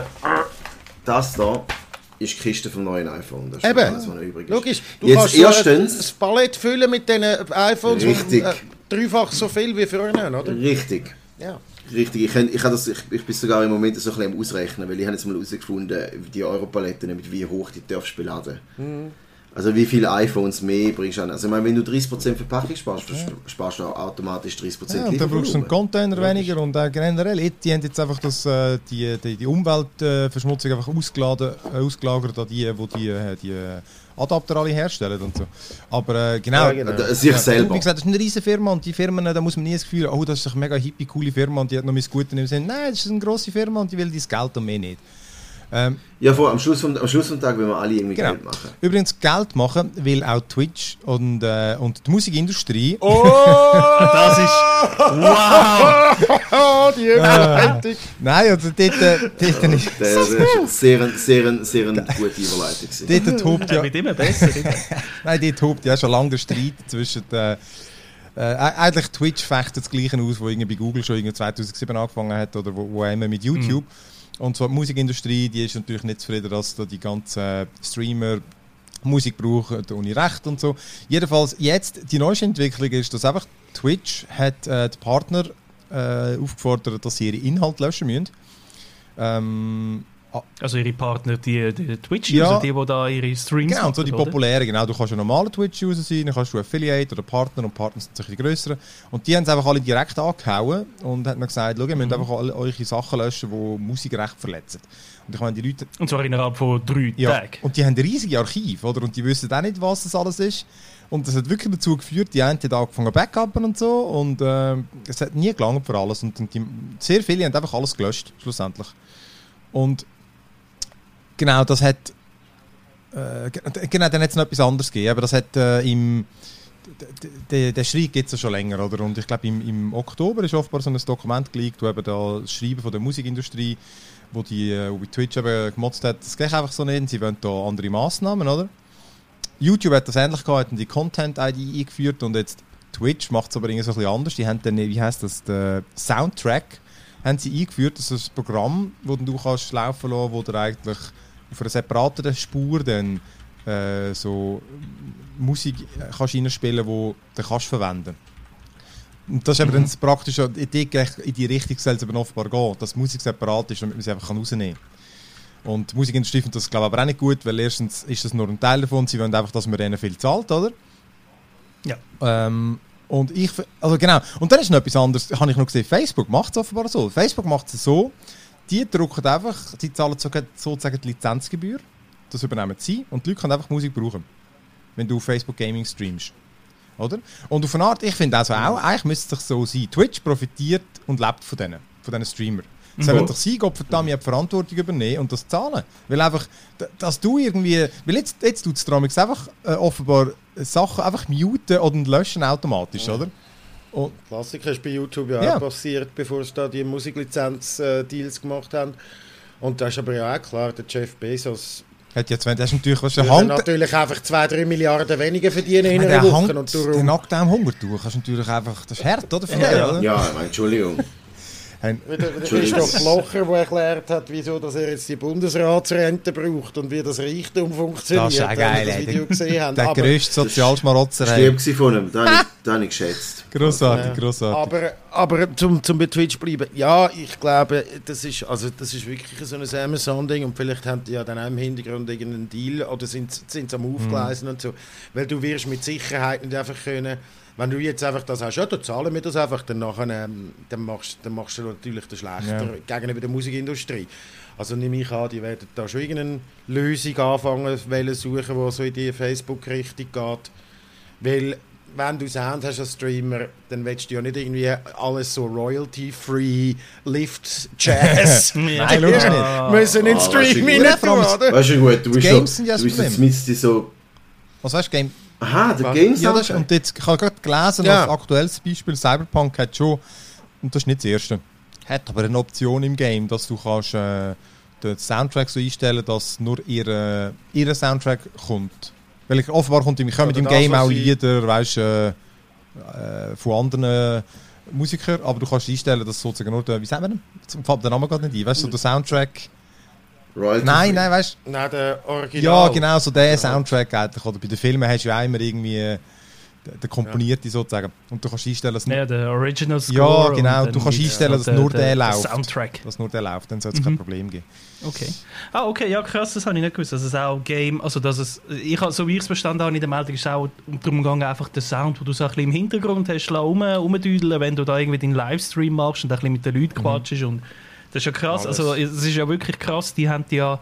das da ist die Kiste vom neuen iPhone. Das ist Eben. alles, was noch übrig ist. Logisch, du Jetzt kannst so erstens- ein, ein Palett füllen mit diesen iPhones, Richtig. wo, äh, dreifach so viel wie früher, oder? Richtig. Ja. Richtig. Ich, kann- ich, kann das, ich, ich bin sogar im Moment so ein bisschen am Ausrechnen, weil ich habe jetzt mal herausgefunden, die Europaletten, mit wie hoch die darfst beladen. Mhm. Also wie viele iPhones mehr bringst du an? Also ich meine, wenn du dreißig Prozent Verpackung sparst, ja. sparst du automatisch dreißig Prozent ja, und dann brauchst du einen Container ja, weniger und äh, generell, die haben jetzt einfach das, äh, die, die, die Umweltverschmutzung einfach ausgeladen, äh, ausgelagert an die, die die, äh, die Adapter alle herstellen und so. Aber äh, genau, ja, genau. Äh, sich ja, selber. Wie gesagt, das ist eine riesige Firma und die Firmen, da muss man nie das Gefühl haben, oh, das ist eine mega hippie, coole Firma und die hat noch mein Gutes im Sinn. Nein, das ist eine grosse Firma und die will dein Geld und mehr nicht. Ähm, ja, vor, am, Schluss vom, am Schluss vom Tag will wir alle irgendwie genau. Geld machen. Übrigens, Geld machen will auch Twitch und, äh, und die Musikindustrie. Oh! Das ist... Wow! Oh, die Überleitung. Äh, nein, also dort, äh, dort ist... Das ist sehr, sehr, sehr eine gute Überleitung. Dort tobt ja... Er wird immer besser. Nein, dort tobt ja schon lange der Streit zwischen... Äh, äh, eigentlich Twitch fecht das Gleiche aus, wo irgendwie bei Google schon irgendwie zweitausendsieben angefangen hat oder wo, wo immer mit YouTube. Mm. Und zwar die Musikindustrie, die ist natürlich nicht zufrieden, dass da die ganzen Streamer Musik brauchen ohne Recht und so. Jedenfalls jetzt, die neueste Entwicklung ist, dass einfach Twitch hat äh, die Partner äh, aufgefordert, dass sie ihre Inhalte löschen müssen. Ähm, also ihre Partner, die, die Twitch-User, ja, die, die da ihre Streams genau, machen, so die oder? populären, genau. Du kannst ein normaler Twitch-User sein, dann kannst du Affiliate oder Partner und Partner sind die grösseren. Und die haben es einfach alle direkt angehauen und haben gesagt, schau, ihr müsst mhm. einfach alle eure Sachen löschen, die Musikrecht verletzen. Und ich meine, die Leute... Und zwar innerhalb von drei ja, Tagen. Und die haben ein riesiges Archiv, oder? Und die wissen auch nicht, was das alles ist. Und das hat wirklich dazu geführt, die einen haben angefangen Backuppen und so und äh, es hat nie gelangt für alles. Und die, sehr viele haben einfach alles gelöscht, schlussendlich. Und genau, das hat äh, genau, dann hat es noch etwas anderes gegeben, aber das hat äh, im der de, Schreik gibt es ja schon länger, oder? Und ich glaube im, im Oktober ist offenbar so ein Dokument geleakt, wo eben da das Schreiben von der Musikindustrie, wo die wo bei Twitch eben gemotzt hat, das geht einfach so nicht, sie wollen da andere Massnahmen, oder? YouTube hat das ähnlich gehabt, hat die Content-I D eingeführt und jetzt Twitch macht es aber irgendwie so ein bisschen anders. Die haben dann, wie heisst das, den Soundtrack haben sie eingeführt. Das ist ein Programm, das du kannst laufen lassen, wo du eigentlich auf einer separaten Spur dann äh, so Musik kannst reinspielen, die du kannst verwenden. Und das ist eben mhm. dann praktisch, in die, in die Richtung soll es eben offenbar gehen, dass Musik separat ist, damit man sie einfach rausnehmen kann. Und die Musikindustrie findet das, glaube ich, aber auch nicht gut, weil erstens ist das nur ein Teil davon, sie wollen einfach, dass man denen viel zahlt, oder? Ja. Ähm, und ich, also genau, und dann ist noch etwas anderes, habe ich noch gesehen, Facebook macht es offenbar so. Facebook macht es so, die drucken einfach, die zahlen sozusagen die Lizenzgebühr, das übernehmen sie, und die Leute können einfach Musik brauchen, wenn du auf Facebook Gaming streamst. Oder? Und auf eine Art, ich finde also auch, eigentlich müsste es so sein, Twitch profitiert und lebt von denen, von diesen Streamern. Es sollen doch sie, Gott verdammt, die Verantwortung übernehmen und das zahlen. Weil einfach, dass du irgendwie, weil jetzt, jetzt tut es Tramix einfach äh, offenbar Sachen einfach muten oder löschen automatisch, ja. Oder? Und Klassiker ist bei YouTube ja, ja. auch passiert, bevor sie da die Musiklizenz-Deals äh, gemacht haben. Und da ist aber ja auch klar, der Jeff Bezos hat jetzt, wenn das natürlich was der Hand, natürlich einfach zwei, drei Milliarden weniger verdienen in einer Woche. Und darum... der nackt am Hungertuch, das ist natürlich einfach, das ist hart, oder? Ja, ja. oder? Ja, Entschuldigung. Wie der Christoph Blocher, der erklärt hat, wieso dass er jetzt die Bundesratsrente braucht und wie das Reichtum funktioniert. Das ist ja geil, das Video gesehen haben. Der aber grösste Sozialschmarotzer. Das war lieb von ihm, das habe ich, hab ich geschätzt. Grossartig, ja. grossartig. Aber, aber zum, zum bei Twitch bleiben, ja, ich glaube, das ist, also das ist wirklich so ein Amazon-Ding und vielleicht haben die ja dann auch im Hintergrund irgendeinen Deal oder sind sie am Aufgleisen mhm. und so, weil du wirst mit Sicherheit nicht einfach können, wenn du jetzt einfach das hast, ja, dann zahlen wir das einfach, dann, nachher, ähm, dann, machst, dann machst du natürlich das schlechter ja. gegenüber der Musikindustrie. Also nehme ich an, die werden da schon irgendeine Lösung anfangen wollen suchen, die so in die Facebook-Richtung geht. Weil, wenn du Sound hast als Streamer, dann willst du ja nicht irgendwie alles so royalty-free, Lift, Jazz. Nein, logisch nicht. Müssen in Ah, Stream weißt rein tun, oder? Weißt du gut, du bist Games so, sind ja du bist das so, mit so... Was weißt du, Game? Aha, der Was? Games Ja, das ist, und jetzt, ich habe gerade gelesen, Ja. als aktuelles Beispiel, Cyberpunk hat schon, und das ist nicht das erste, hat aber eine Option im Game, dass du kannst äh, den Soundtrack so einstellen, dass nur ihr, ihr Soundtrack kommt. Weil ich, offenbar kommt, kommen Oder im das, Game was auch sie- Lieder, weißt, äh, äh, von anderen Musikern, aber du kannst einstellen, dass sozusagen nur der, wie sagen wir denn? Jetzt fällt der Name gerade nicht ein, weißt du, so der Soundtrack... Royalty Nein, nein, weißt du... Nein, der Original. Ja, genau, so der Soundtrack eigentlich. Oder bei den Filmen hast du ja auch immer irgendwie der, der komponierte sozusagen. Und du kannst einstellen, dass ja, der Original Score. Ja, genau. Und du kannst einstellen, dass der, nur der, der, der läuft. Soundtrack. Dass nur der läuft, dann soll es mhm. kein Problem geben. Okay. Ah, okay, ja krass, das habe ich nicht gewusst. Also es auch Game, also dass es, ich, so wie ich es verstanden habe in der Meldung, ist auch darum gegangen, einfach den Sound, den du so ein bisschen im Hintergrund hast, rum, rumdüdeln, wenn du da irgendwie deinen Livestream machst und ein bisschen mit den Leuten quatschst. Und das ist ja krass, Alles. also es ist ja wirklich krass, die haben ja,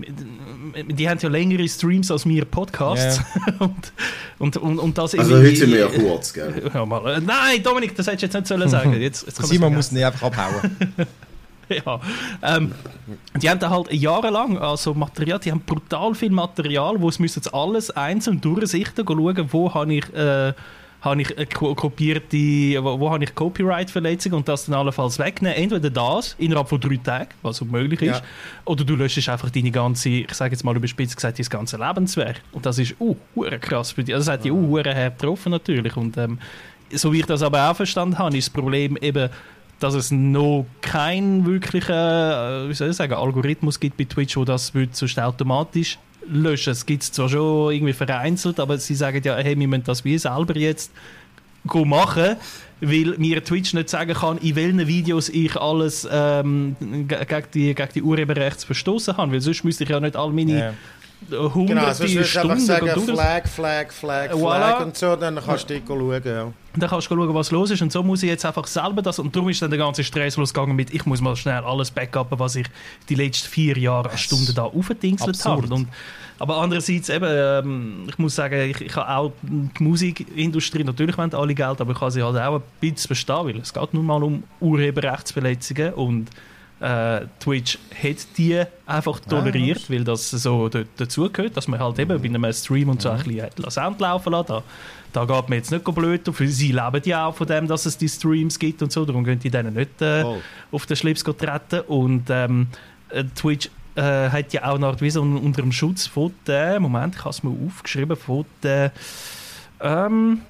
die haben ja längere Streams als wir Podcasts. Yeah. und, und, und, und das also heute sind wir ja kurz, gell? Ja, mal, äh, nein, Dominik, das hättest du jetzt nicht sollen sagen. Jetzt, jetzt Simon muss nicht einfach abhauen. Ja, ähm, die haben da halt jahrelang also Material, die haben brutal viel Material, wo es müssen jetzt alles einzeln durchsichten, schauen, wo habe ich, äh, habe ich äh, kopierte, wo, wo habe ich Copyright-Verletzungen und das dann allenfalls wegnehmen. Entweder das innerhalb von drei Tagen, was möglich ist, ja. oder du löschst einfach deine ganze, ich sage jetzt mal überspitzt gesagt, dein ganze Lebenswerk. Und das ist uh, krass für dich. Also das hat die uh, hart getroffen natürlich. Und ähm, so wie ich das aber auch verstanden habe, ist das Problem eben, dass es noch keinen wirklichen äh, wie soll ich sagen, Algorithmus gibt bei Twitch, wo das wird sonst automatisch löschen. Es gibt es zwar schon irgendwie vereinzelt, aber sie sagen ja, hey, wir müssen das wie selber jetzt machen, weil mir Twitch nicht sagen kann, in welchen Videos ich alles ähm, gegen die, gegen die Urheberrechte verstoßen habe, weil sonst müsste ich ja nicht all meine yeah. hunderte genau, sonst würdest du einfach sagen, durch... Flag, Flag, Flag, voilà. Flag und so, dann kannst du ja. schauen. Ja. Dann kannst du schauen, was los ist. Und so muss ich jetzt einfach selber das... Und darum ist dann der ganze Stress losgegangen mit, ich muss mal schnell alles backuppen, was ich die letzten vier Jahre an Stunden da aufgedingselt habe. Und, aber andererseits eben, ähm, ich muss sagen, ich, ich habe auch die Musikindustrie, natürlich wollen alle Geld, aber ich kann sie halt auch ein bisschen verstehen, weil es geht nun mal um Urheberrechtsverletzungen und Uh, Twitch hat die einfach toleriert, ja, weil das so dazugehört, dass man halt eben bei einem Stream und so ein bisschen Sound laufen lässt. Da, da geht man jetzt nicht blöd. Für sie leben ja auch von dem, dass es die Streams gibt und so, darum können die denen nicht äh, oh. auf den Schlips treten. Und ähm, Twitch äh, hat ja auch noch wie so unter dem Schutz von der, Moment, ich habe es mir aufgeschrieben, von der ähm,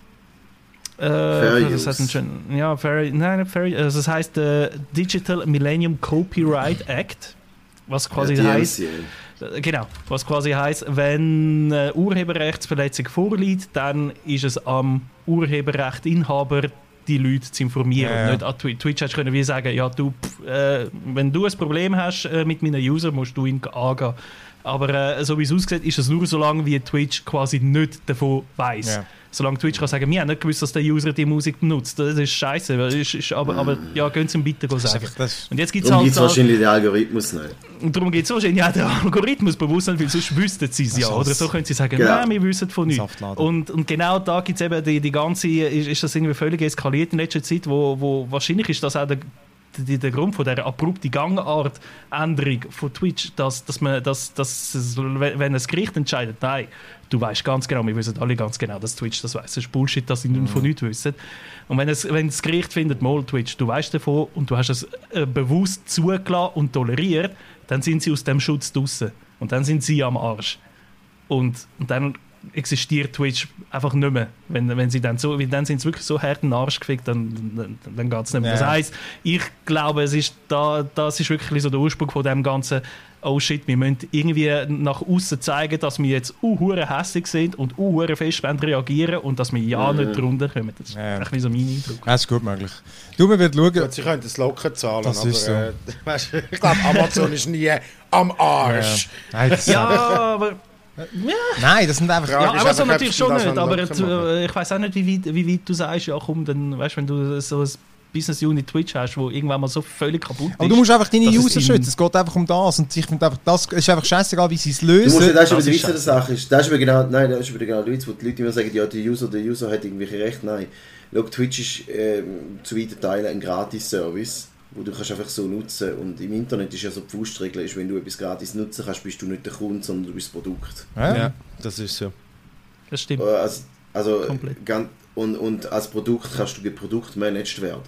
Äh, das heißt ein, ja, fair, nein, fair, also das heißt der Digital Millennium Copyright Act, was quasi ja, heißt, genau, was quasi heißt, wenn eine Urheberrechtsverletzung vorliegt, dann ist es am Urheberrechtinhaber, die Leute zu informieren. Ja, ja. Nicht an Twitch. Twitch hättest du können wie sagen, ja, du, pff, äh, wenn du ein Problem hast äh, mit meinen Usern, musst du ihn angehen. Aber äh, so wie es aussieht, ist es nur so lange, wie Twitch quasi nicht davon weiss. Ja. Solange Twitch kann sagen, wir haben nicht gewusst, dass der User die Musik benutzt. Das ist scheiße. Ist, ist, aber, aber ja, gehen Sie ihm bitte sagen. Und jetzt gibt's darum halt gibt es wahrscheinlich den Algorithmus nicht. Und darum gibt es wahrscheinlich auch den Algorithmus bewusst nicht, weil sonst wüssten sie es ja. Oder so können sie sagen, genau. Nein, wir wissen von nichts. Und, und genau da gibt es eben die, die ganze, ist, ist das irgendwie völlig eskaliert in letzter Zeit, wo, wo wahrscheinlich ist das auch der Die, der Grund von dieser abrupten Gangart-Änderung von Twitch, dass, dass man, dass, dass es, wenn ein Gericht entscheidet, nein, du weißt ganz genau, wir wissen alle ganz genau, dass Twitch das weiss. Das ist Bullshit, dass sie mhm. von nichts wissen. Und wenn, es, wenn das Gericht findet, mal Twitch, du weißt davon und du hast es äh, bewusst zugelassen und toleriert, dann sind sie aus dem Schutz draussen. Und dann sind sie am Arsch. Und, und dann existiert Twitch einfach nicht mehr. Wenn, wenn sie dann so, dann sind sie wirklich so hart in den Arsch gefickt, dann, dann, dann geht es nicht mehr. Ja. Das heisst, ich glaube, es ist da, das ist wirklich so der Ursprung von dem ganzen oh shit, wir müssen irgendwie nach außen zeigen, dass wir jetzt uh, hässig sind und uh, fest reagieren und dass wir ja nicht drunter kommen. Das ist ja. Wie so mein Eindruck. Das ist gut möglich. Du, wir werden schauen. Gut, sie können das locker zahlen, das aber ist so. äh, weißt, ich glaube, Amazon ist nie am Arsch. Ja, Nein, ja aber... Ja. Nein, das sind einfach... Ja, aber so natürlich schon nicht, aber du, ich weiss auch nicht, wie weit, wie weit du sagst, ja komm, dann, weißt, wenn du so ein Business Unit Twitch hast, wo irgendwann mal so völlig kaputt ist. Aber du musst einfach deine User schützen, es geht einfach um das und ich finde einfach, das ist einfach scheißegal, wie sie es lösen. Du musst, das ist aber die Witz der Sache, das ist genau, nein, das ist wieder genau der Witz, wo die Leute immer sagen, ja, der User, der User hat irgendwelche Rechte, nein. Schau, Twitch ist äh, zu weiten Teilen ein Gratis-Service, wo du kannst einfach so nutzen und im Internet ist ja so die Faustregel, ist, wenn du etwas gratis nutzen kannst, bist du nicht der Kunde, sondern du bist das Produkt. Ja, ja, das ist so. Das stimmt. Also, also ganz, und, und als Produkt kannst du Produkt managed werden.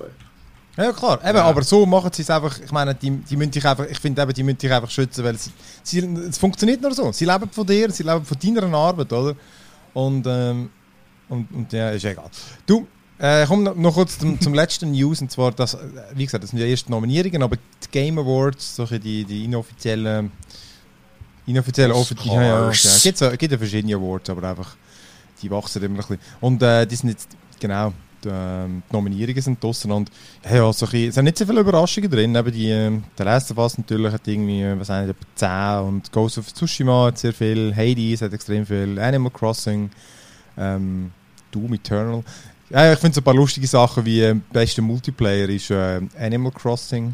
Ja klar, eben, ja. Aber so machen sie es einfach, ich meine, die, die müssen dich einfach, ich finde eben, die müssen dich einfach schützen, weil sie, sie, es funktioniert nur so. Sie leben von dir, sie leben von deiner Arbeit, oder? Und, ähm, und, und ja, ist egal. Du, äh, komm noch, noch kurz zum, zum letzten News, und zwar, das, wie gesagt, das sind ja erst Nominierungen, aber die Game Awards, solche die, die inoffiziellen, inoffiziellen, offiziellen, ja, ja, ja, gibt ja, gibt ja verschiedene Awards, aber einfach die wachsen immer ein bisschen. Und äh, die sind jetzt, genau, die, äh, die Nominierungen sind draussen und ja, ja, so ein bisschen, es sind nicht so viele Überraschungen drin. Eben die, äh, der Last of Us natürlich hat irgendwie, was nicht, etwa zehn und Ghost of Tsushima hat sehr viel, Hades hat extrem viel, Animal Crossing, ähm, Doom Eternal. Ja, ich finde so ein paar lustige Sachen wie äh, beste Multiplayer ist äh, Animal Crossing.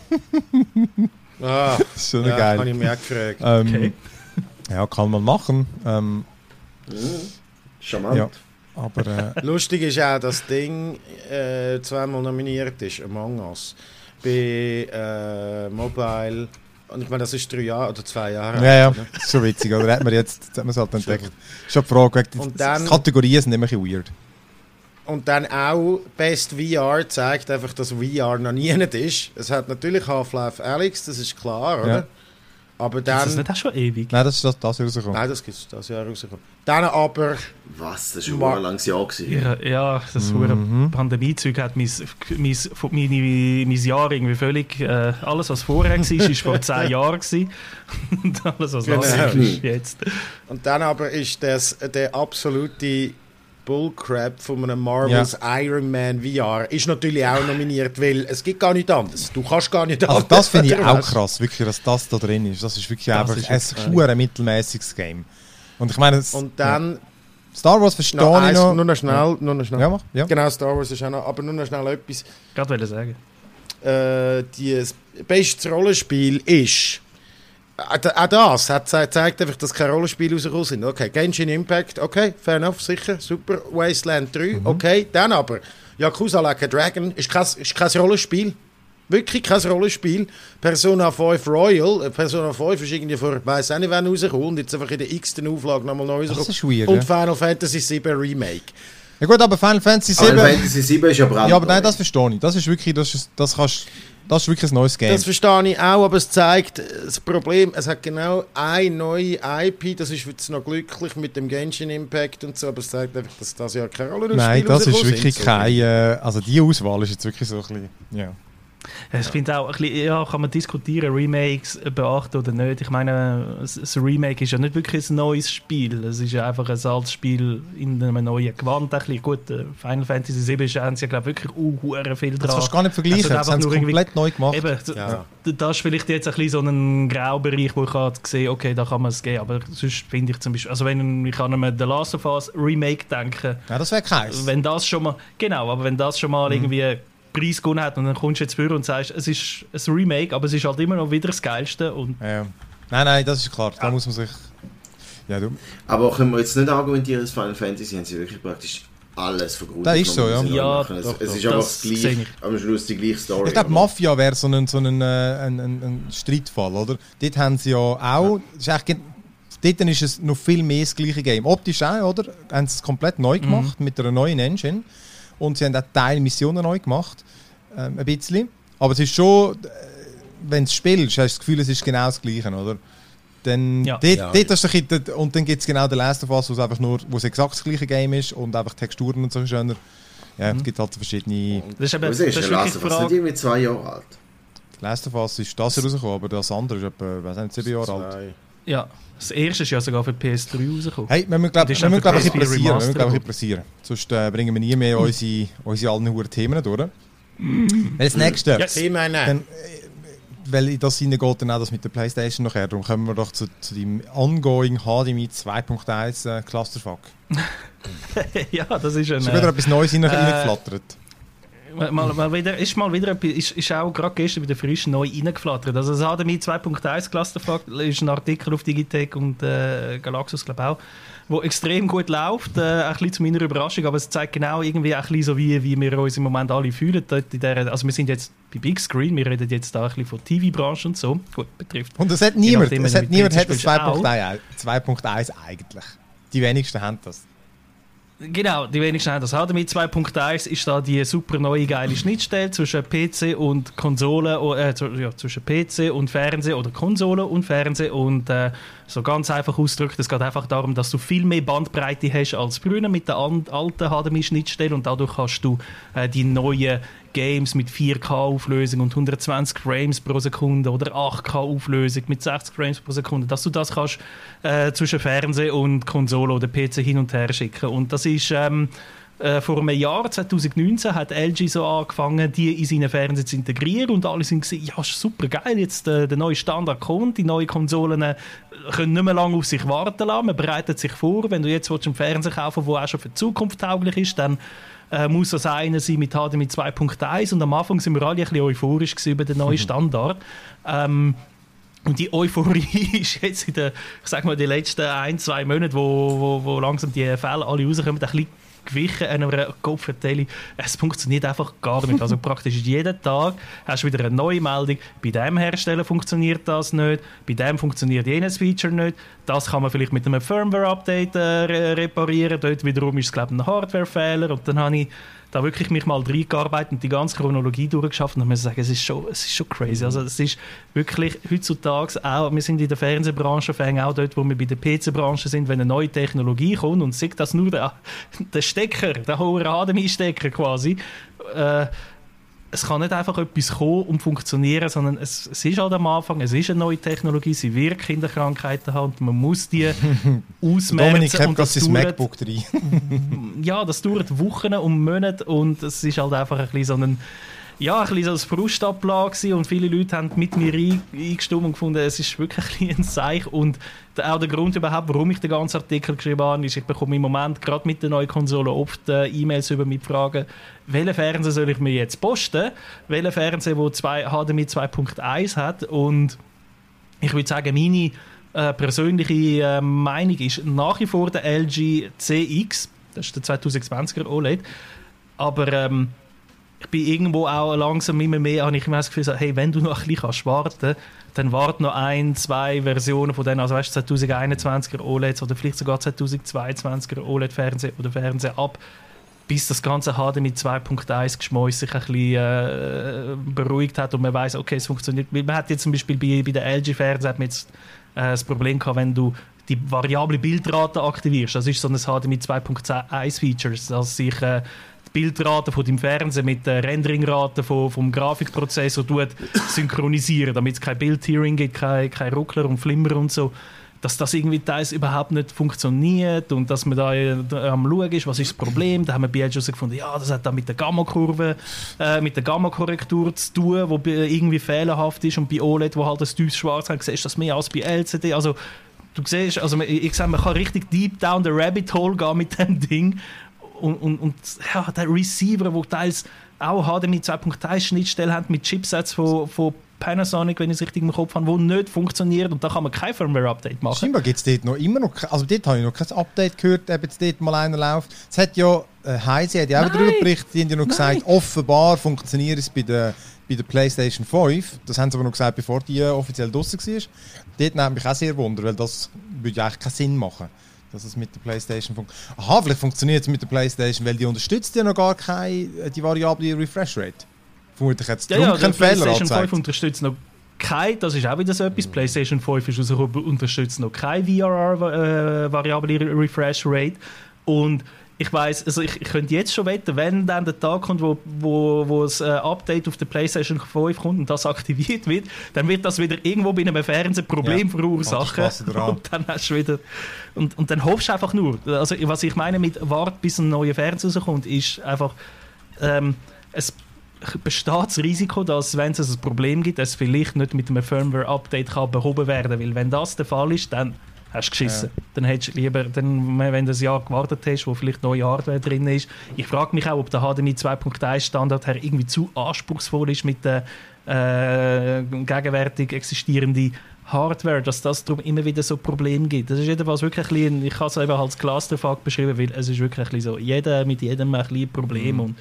Ah, das ist schon ja, geil. habe ich mir auch gefragt. Ähm, Okay. Ja, kann man machen. Ähm, Mhm. Charmant. Ja. aber äh, Lustig ist auch, dass das Ding äh, zweimal nominiert ist, Among Us. Bei äh, Mobile. Und ich meine, das ist drei Jahre oder zwei Jahre ja, ja, alt, oder? das ist schon witzig. Oder hat man jetzt, jetzt hat man es halt entdeckt. Schon die Frage, die Und dann- Kategorien sind immer ein bisschen weird. Und dann auch Best V R zeigt einfach, dass V R noch nie nicht ist. Es hat natürlich Half-Life Alyx, das ist klar, oder? Ja. Aber Ist das dann... nicht auch schon ewig? Nein, das ist das, das rausgekommen. Nein, das gibt es das Jahr rausgekommen. Dann aber... Was? Das war Ma- ein langes Jahr. Gewesen. Ja, ja, das mhm. Pandemie-Zeug hat mein, mein, mein, mein Jahr irgendwie völlig... Äh, alles, was vorher war, war vor zehn Jahren. Gewesen. Und alles, was Genau. nachher ist, jetzt. Und dann aber ist das der absolute Bullcrap von einem Marvels Iron Man V R ist natürlich auch nominiert, weil es gibt gar nichts anderes. Du kannst gar nicht Also anders. das finde ich Du auch weißt. krass, wirklich, dass das da drin ist. Das ist wirklich Das einfach ist ein wirklich schwer mittelmäßiges Game. Und ich meine, es- Und dann ja. Star Wars verstehe noch ich eins, noch. nur noch schnell, nur noch schnell. Ja, mach, ja. Genau, Star Wars ist auch noch, aber nur noch schnell etwas. Gerade wollte sagen. Äh, die- das beste Rollenspiel ist. Äh, Auch das hat, zeigt einfach, dass keine Rollenspiele rausgekommen sind. Okay, Genshin Impact, okay, fair enough, sicher, super. Wasteland drei, okay. Dann aber, Yakuza Like a Dragon ist kein, ist kein Rollenspiel. Wirklich kein Rollenspiel. Persona fünf Royal, äh, Persona fünf ist irgendwie vor, ich weiss auch nicht, wann rausgekommen, und jetzt einfach in der x-ten Auflage nochmal neu rausgekommen. Das ist weird, Und ja. Final Fantasy sieben Remake. Ja gut, aber Final Fantasy Final sieben... Fantasy sieben ist aber Ja, aber nein, das verstehe ich. Das ist wirklich, das ist, das kannst, das ist wirklich ein neues Game. Das verstehe ich auch, aber es zeigt das Problem, es hat genau eine neue I P, das ist jetzt noch glücklich mit dem Genshin Impact und so, aber es zeigt einfach, dass das ja keine Rolle Nein, das ist wirklich sind, keine... Äh, also die Auswahl ist jetzt wirklich so ein bisschen... Ja. Ich finde auch, ein bisschen, ja, kann man diskutieren, Remakes beachten oder nicht. Ich meine, das Remake ist ja nicht wirklich ein neues Spiel. Es ist ja einfach ein altes Spiel in einem neuen Gewand. Ein bisschen. Gut, Final Fantasy sieben haben sie ja, glaube ich, wirklich uh, viel dran. Das kannst du gar nicht vergleichen. Also, das haben sie nur irgendwie- komplett neu gemacht. Eben, Ja. d- das ist vielleicht jetzt ein bisschen so ein Graubereich, wo ich halt sehe, okay, da kann man es geben. Aber sonst finde ich zum Beispiel, also wenn ich an einem The Last of Us Remake denke, Ja, das wäre keins. wenn das schon mal, genau, aber wenn das schon mal irgendwie Preis gewonnen hat und dann kommst du jetzt vor und sagst, es ist ein Remake, aber es ist halt immer noch wieder das Geilste. Und Ja. Nein, nein, das ist klar. Da muss man sich... Ja, du... Aber können wir jetzt nicht argumentieren, dass Final Fantasy haben sie wirklich praktisch alles vergrautet. Das ist so, ja. Ja, Es, doch, es doch, ist aber das gleich, sehe ich. am Schluss die gleiche Story. Ich glaube, aber- Mafia wäre so ein, so ein, äh, ein, ein, ein Streitfall, oder? Dort haben sie ja auch... Das ist eigentlich gen- dort ist es noch viel mehr das gleiche Game. Optisch auch, oder? Haben sie es komplett neu gemacht, mit einer neuen Engine. Und sie haben auch Teil Missionen neu gemacht. Ähm, ein bisschen. Aber es ist schon... Äh, wenn du spielst, hast du das Gefühl, es ist genau das Gleiche, oder? Dann, Ja. dort, Ja. dort hast du ein bisschen- und dann gibt es genau den Last of Us, wo es einfach nur, wo es exakt das gleiche Game ist und einfach Texturen und so schöner. Ja, es gibt halt verschiedene... das ist, eben, Was das ist, ist der wirklich Last die of Us nicht Frage. irgendwie zwei Jahre alt? Last of Us ist das rausgekommen, aber das andere ist etwa, weiss nicht, sieben Jahre alt. Zwei. Ja, das erste ist ja sogar für P S drei rausgekommen. Hey, wir müssen glaube Das ist wir müssen, einfach glaub, ein bisschen P S vier pressieren. Wir müssen, glaub, ein bisschen Remastered. pressieren. Sonst äh, bringen wir nie mehr unsere, unsere alten hohen Themen durch. Weil das nächste, Ja. Thema nein. dann, äh, weil in das hineingeht dann auch das mit der Playstation nachher. Darum kommen wir doch zu, zu dem ongoing H D M I zwei Punkt eins äh, Clusterfuck. ja, das ist ein... Ist schon wieder Äh, etwas Neues rein- äh, reingeflattert. mal, mal wieder, ist mal wieder etwas- ist, ist auch gerade gestern wieder frisch neu reingeflattert. Also das H D M I zwei Punkt eins Clusterfuck ist ein Artikel auf Digitech und äh, Galaxus, glaube ich auch, wo extrem gut läuft, äh, ein bisschen zu meiner Überraschung, aber es zeigt genau irgendwie ein bisschen so, wie, wie wir uns im Moment alle fühlen. Dort in der, also wir sind jetzt bei Big Screen, wir reden jetzt da ein bisschen von T V-Branche und so. Gut, betrifft. Und es hat Je niemand, nachdem, es wenn hat du mit niemand P C hat das spielst, auch. zwei Punkt eins eigentlich. Die wenigsten haben das. Genau, die wenigsten haben das. H D M I zwei Punkt eins ist da die super neue geile Schnittstelle zwischen P C und Konsole, äh, zu- ja, zwischen P C und Fernsehen oder Konsole und Fernsehen und äh, so ganz einfach ausgedrückt, es geht einfach darum, dass du viel mehr Bandbreite hast als früher mit der an- alten H D M I-Schnittstelle und dadurch kannst du äh, die neuen Games mit vier K Auflösung und hundertzwanzig Frames pro Sekunde oder acht K Auflösung mit sechzig Frames pro Sekunde, dass du das kannst äh, zwischen Fernseher und Konsole oder P C hin und her schicken. Und das ist ähm, äh, vor einem Jahr, zwanzig neunzehn, hat L G so angefangen, die in seinen Fernseher zu integrieren und alle sind gesagt, ja, super geil, jetzt äh, der neue Standard kommt, die neuen Konsolen äh, können nicht mehr lange auf sich warten lassen, man bereitet sich vor, wenn du jetzt einen Fernseher kaufen willst, der auch schon für die Zukunft tauglich ist, dann äh, muss das einer sein mit H D M I zwei Punkt eins und am Anfang sind wir alle ein bisschen euphorisch über den neuen Standard. Ähm, Und die Euphorie ist jetzt in den, ich sag mal, die letzten ein, zwei Monaten, wo, wo, wo langsam die Fälle alle rauskommen, ein bisschen gewichen an einer Kopfverteilung. Es funktioniert einfach gar nicht. Also praktisch jeden Tag hast du wieder eine neue Meldung. Bei dem Hersteller funktioniert das nicht, bei dem funktioniert jenes Feature nicht. Das kann man vielleicht mit einem Firmware-Update äh, reparieren. Dort wiederum ist es, glaube ich, ein Hardware-Fehler. Und dann habe ich da wirklich mich mal reingearbeitet und die ganze Chronologie durchgeschafft und muss sagen, es ist schon, es ist schon crazy. Also es ist wirklich heutzutage auch, wir sind in der Fernsehbranche, auch dort, wo wir bei der P C-Branche sind, wenn eine neue Technologie kommt und sieht das nur der, der Stecker, der hohe H D M I-Stecker quasi, äh, es kann nicht einfach etwas kommen und funktionieren, sondern es, es ist halt am Anfang, es ist eine neue Technologie, sie wird Kinderkrankheiten haben und man muss die ausmerzen. Dominik hat das sein MacBook drin. Ja, das dauert Wochen und Monate und es ist halt einfach ein bisschen so ein, ja, ein bisschen so ein Frustablage und viele Leute haben mit mir eingestimmt und gefunden, es ist wirklich ein bisschen ein Seich und auch der Grund überhaupt, warum ich den ganzen Artikel geschrieben habe, ist, ich bekomme im Moment gerade mit der neuen Konsole oft äh, E-Mails über mich fragen, welchen Fernseher soll ich mir jetzt posten, welchen Fernseher, der H D M I zwei Punkt eins hat und ich würde sagen, meine äh, persönliche äh, Meinung ist nach wie vor der L G C X, das ist der zwanzig zwanziger O L E D, aber ähm, ich bin irgendwo auch langsam immer mehr, habe ich immer das Gefühl, hey, wenn du noch ein bisschen kannst warten, dann warte noch ein, zwei Versionen von denen, also weißt du, zwanzig einundzwanziger O L E Ds oder vielleicht sogar zwanzig zweiundzwanziger O L E D-Fernseher oder Fernseher ab, bis das ganze H D M I zwei Punkt eins Geschmäus sich ein bisschen äh, beruhigt hat und man weiss, okay, es funktioniert. Man hat jetzt zum Beispiel bei, bei der L G-Fernseher jetzt äh, das Problem gehabt, wenn du die variable Bildrate aktivierst, das ist so ein H D M I zwei Punkt eins Feature, dass sich äh, die Bildrate von deinem Fernseher mit der Renderingrate vom, vom Grafikprozessor synchronisieren, damit es kein Bildtearing gibt, kein, kein Ruckler und Flimmer und so. Dass das irgendwie teils überhaupt nicht funktioniert und dass man da, da am Schauen ist, was ist das Problem. Da haben wir bei L G gefunden, ja, das hat da mit der Gamma-Kurve, äh, mit der Gamma-Korrektur zu tun, wo irgendwie fehlerhaft ist und bei O L E D, wo halt das Düs schwarz hat, siehst du das mehr als bei L C D. Also du siehst, also ich, ich sage, man kann richtig deep down the rabbit hole gehen mit dem Ding. Und, und, und ja, der Receiver, der teils auch H D M I zwei Punkt eins Schnittstelle hat mit Chipsets von, von Panasonic, wenn ich es richtig im Kopf habe, die nicht funktioniert und da kann man kein Firmware-Update machen. Scheinbar gibt es dort noch immer noch, also dort habe ich noch kein Update gehört, ob jetzt dort mal einer läuft. Es hat ja, äh, Heise hat ja auch darüber berichtet, die haben ja noch gesagt, offenbar funktioniert es bei der, bei der PlayStation fünf. Das haben sie aber noch gesagt, bevor die offiziell draussen war. Dort nimmt mich auch sehr Wunder, weil das würde ja eigentlich keinen Sinn machen, dass es mit der PlayStation funktioniert. Aha, vielleicht funktioniert es mit der PlayStation, weil die unterstützt ja noch gar keine die variable Refresh Rate. Vermutlich jetzt ja, ja, keinen Fehler PlayStation angezeigt. fünf unterstützt noch keine, das ist auch wieder so etwas. PlayStation fünf ist also, unterstützt noch keine V R R äh, variable Refresh Rate und ich weiss, also ich, ich könnte jetzt schon wetten, wenn dann der Tag kommt, wo, wo, wo das äh, Update auf der PlayStation fünf kommt und das aktiviert wird, dann wird das wieder irgendwo bei einem Fernseher ein Problem ja, verursachen. Und dann hast du wieder und, und dann hoffst du einfach nur. Also was ich meine mit Wart bis ein neuer Fernseher rauskommt, ist einfach ähm, es besteht das Risiko, dass, wenn es ein Problem gibt, es vielleicht nicht mit einem Firmware-Update kann behoben werden kann. Weil wenn das der Fall ist, dann hast du geschissen. Ja. Dann hättest du lieber, dann, wenn du ein Jahr gewartet hast, wo vielleicht neue Hardware drin ist. Ich frage mich auch, ob der H D M I zwei Punkt eins Standard her irgendwie zu anspruchsvoll ist mit der äh, gegenwärtig existierenden Hardware, dass das darum immer wieder so Probleme gibt. Das ist jedenfalls wirklich ein bisschen, ich habe es eben als Clusterfuck beschrieben, weil es ist wirklich ein bisschen so, jeder mit jedem ein bisschen Problem mhm. und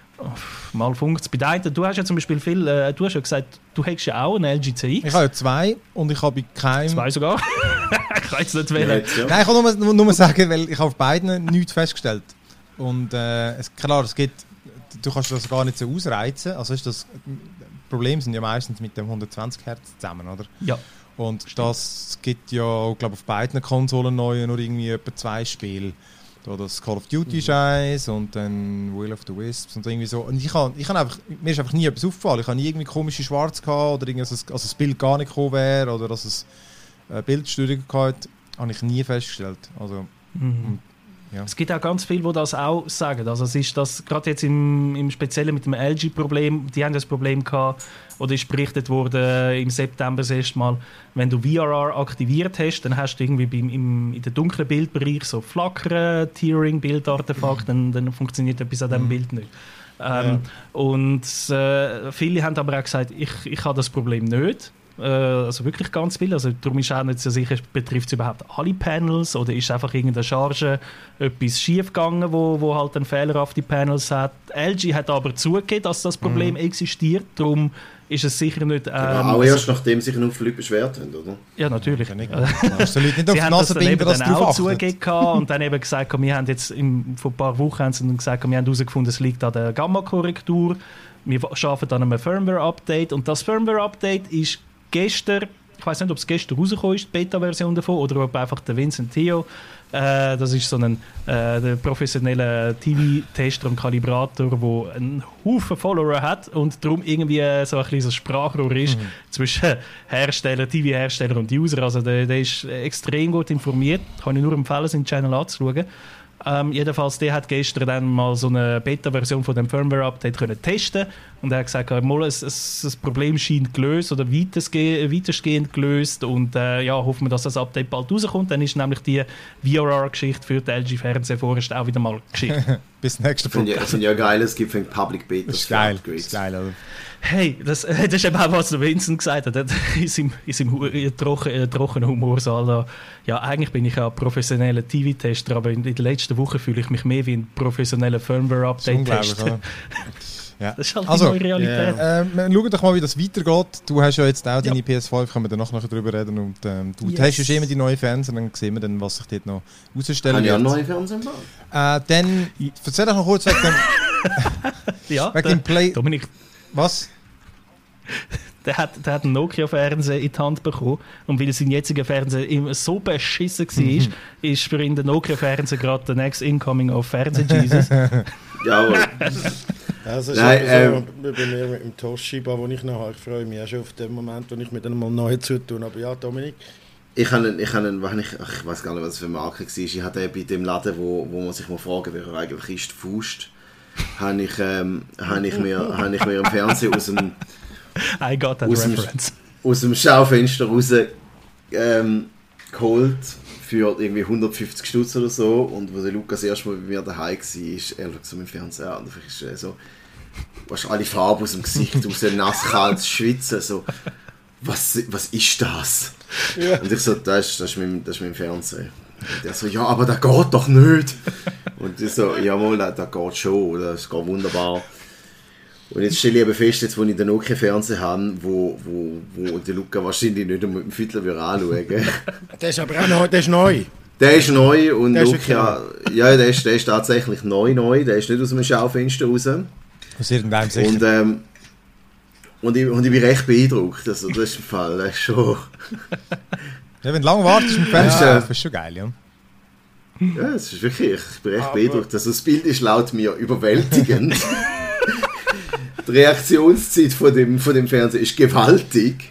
mal funkt es. Bei deinen, du hast ja zum Beispiel viel, äh, du hast ja gesagt, du hättest ja auch einen L G C X. Ich habe ja zwei und ich habe bei keinem... Zwei sogar? Ich kann jetzt nicht wählen. Ja, Nein, ich kann nur, nur, nur sagen, weil ich habe auf beiden nichts festgestellt. Und äh, es, klar, es gibt, du kannst das gar nicht so ausreizen. Also ist das Problem sind ja meistens mit dem hundertzwanzig Hertz zusammen, oder? Ja. Und das gibt ja, glaube auf beiden Konsolen neu nur irgendwie etwa zwei Spiele. da das Call of Duty ist eins und dann Will of the Wisps und irgendwie so. Und ich kann, ich kann einfach, mir ist einfach nie etwas aufgefallen. Ich habe nie irgendwie komische Schwarz gehabt oder irgendwie, also das Bild gar nicht gekommen wäre oder dass es äh, Bildstörungen gehabt, habe ich nie festgestellt. Also, Mhm. ja. Es gibt auch ganz viele, die das auch sagen. Also es ist das, gerade jetzt im, im Speziellen mit dem L G-Problem, die haben das Problem gehabt, oder ist berichtet worden im September das erste Mal, wenn du V R R aktiviert hast, dann hast du irgendwie beim, im, in den dunklen Bildbereich so Flackern, Tearing, Bildartefakt, dann, dann funktioniert etwas an diesem Mhm. Bild nicht. Ähm, ja. Und äh, viele haben aber auch gesagt, ich, ich habe das Problem nicht. Also wirklich ganz viel. Also darum ist auch nicht so sicher, betrifft es überhaupt alle Panels oder ist einfach irgendeine Charge etwas schief gegangen, wo, wo halt einen Fehler auf die Panels hat. L G hat aber zugegeben, dass das Problem mhm. existiert. Darum ist es sicher nicht... Ähm, genau, auch erst nachdem sich noch viele beschwert haben, oder? Ja, natürlich. Ja, nicht. Also, Leute nicht auf Sie haben die das Nase dann eben binden, dass dann du auch achtet. zugegeben und dann eben gesagt, wir haben jetzt im, vor ein paar Wochen haben sie dann gesagt, wir haben herausgefunden, es liegt an der Gamma-Korrektur. Wir arbeiten an einem Firmware-Update und das Firmware-Update ist gestern, ich weiß nicht, ob es gestern rausgekommen ist, die Beta-Version davon, oder ob einfach der Vincent Theo, äh, das ist so ein äh, der professioneller T V-Tester und Kalibrator, der einen Haufen Follower hat und darum irgendwie so ein kleines Sprachrohr ist mhm. zwischen Hersteller, T V-Hersteller und User. Also der, der ist extrem gut informiert. Kann ich nur empfehlen, seinen Channel anzuschauen. Ähm, jedenfalls, der hat gestern dann mal so eine Beta-Version von dem Firmware-Update können testen und er hat gesagt, mal, es, es, das Problem scheint gelöst oder weitestgehend, weitestgehend gelöst und äh, ja, hoffen wir, dass das Update bald rauskommt. Dann ist nämlich die V R R-Geschichte für die L G-Fernseher vorerst auch wieder mal geschickt. Bis nächste Woche. Ich finde ja geil, es gibt Public Beta. Das ist geil, das ist geil, oder? Hey, das, das ist eben auch, was der Vincent gesagt hat. In seinem, in seinem trockenen, trockenen Humor. So, also, ja, eigentlich bin ich ja ein professioneller T V-Tester, aber in, in der letzten Woche fühle ich mich mehr wie ein professioneller Firmware-Update-Tester. Ja. Das ist halt also, die neue Realität. Yeah. Ähm, schau doch mal, wie das weitergeht. Du hast ja jetzt auch deine ja. P S fünf, können wir danach noch darüber reden. Und, ähm, du yes. testest immer die neuen Fernseher, dann sehen wir dann, was sich dort noch rausstellen wird. Haben ja neue Fernseher im äh, Dann, erzähl doch noch kurz wegen dem, ja, wegen dem Play... Dominik. Was? Der hat, der hat einen Nokia-Fernseher in die Hand bekommen und weil sein jetziger Fernseher immer so beschissen war, mhm. ist für ihn der Nokia-Fernseher gerade der next incoming of Fernseh-Jesus. Jawohl. Also Nein, ähm, so bei mir mit dem Toshiba, wo ich noch habe. Ich freue mich auch schon auf den Moment, wo ich mir dann mal neu zutun. Aber ja, Dominik? Ich habe ich habe ich, ich weiß gar nicht, was das für eine Marke war. Ich hatte bei dem Laden, wo, wo man sich mal fragen, wer eigentlich ist, Faust, habe ich, ähm, habe ich mir, habe ich mir im Fernsehen aus dem I got that aus reference. Dem, aus dem Schaufenster raus ähm, geholt für irgendwie hundertfünfzig Stutz oder so. Und als der Lukas erst mal bei mir daheim war, ist er so mit dem Fernseher an. Und ich so, weißt, alle Farben aus dem Gesicht, aus dem nass kaltes Schwitzen. So, was, was ist das? Ja. Und ich so, das ist, das ist, mein, das ist mein Fernseher. Und er so, ja, aber das geht doch nicht. Und ich so, ja mal, das geht schon, das geht wunderbar. Und jetzt stelle ich eben fest, jetzt, wo ich den Nokia-Fernseher habe, wo, wo, wo der Luca wahrscheinlich nicht mit dem Viertel anschauen. Der ist aber auch neu, der ist neu. Der ist neu und der Nokia, ja, der ist, der ist tatsächlich neu, neu. Der ist nicht aus dem Schaufenster raus. Aus irgendeinem sicher. Und, ähm, und, ich, und ich bin recht beeindruckt. Also, das ist ein Fall, das ist schon... Ja, wenn du lange wartest im Fenster, ja. Das ist schon geil, ja. Ja, es ist wirklich, ich bin recht aber beeindruckt. Also, das Bild ist laut mir überwältigend. Die Reaktionszeit von dem, von dem Fernseher ist gewaltig.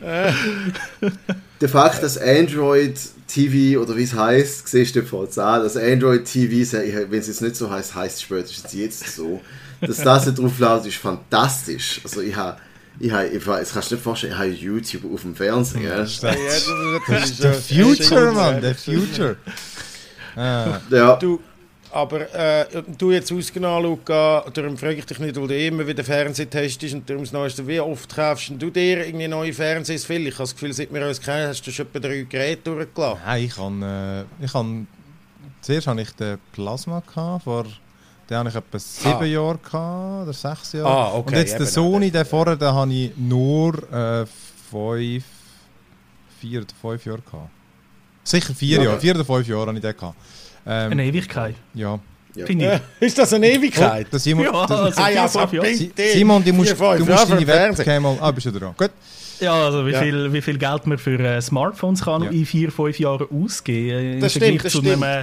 Der Fakt, dass Android T V, oder wie es heisst, siehst du vor an, dass Android T V, wenn es jetzt nicht so heisst, heisst es spätestens jetzt so, dass das nicht drauf läuft, ist fantastisch. Also ich habe, ich habe, ich weiß, kannst du dir nicht vorstellen, ich habe YouTube auf dem Fernseher. Ja, das, das, das ist der Future, Mann, der Future. Ah. Ja. Du, aber äh, du jetzt ausgenommen, Luca, darum frage ich dich nicht, weil du immer wieder Fernsehen testest und darum das Neueste, wie oft kaufst du dir irgendwie neue Fernsehs viel? Ich habe das Gefühl, seit wir uns kennen, hast du schon etwa drei Geräte durchgelassen. Nein, ich kann, äh, ich kann, zuerst hatte ich den Plasma, gehabt, vor, den habe ich etwa sieben ah. Jahre gehabt, oder sechs Jahre. Ah, okay, und jetzt den Sony, den vorher, den habe ich nur äh, fünf, vier oder fünf Jahre gehabt. Sicher vier ja. Jahre, vier oder fünf Jahre habe ich den gehabt. Ähm, eine Ewigkeit. Ja. ja. Finde ich. Ist das eine Ewigkeit? Oh, Simon, ja, also ah, ja, so Simon, du musst, du musst deine Webcam mal... Ah, bist du dran? Gut. Ja, also wie, ja. Viel, wie viel Geld man für äh, Smartphones kann ja. in vier, fünf Jahren ausgeben. Im das Vergleich stimmt, das zu stimmt. einem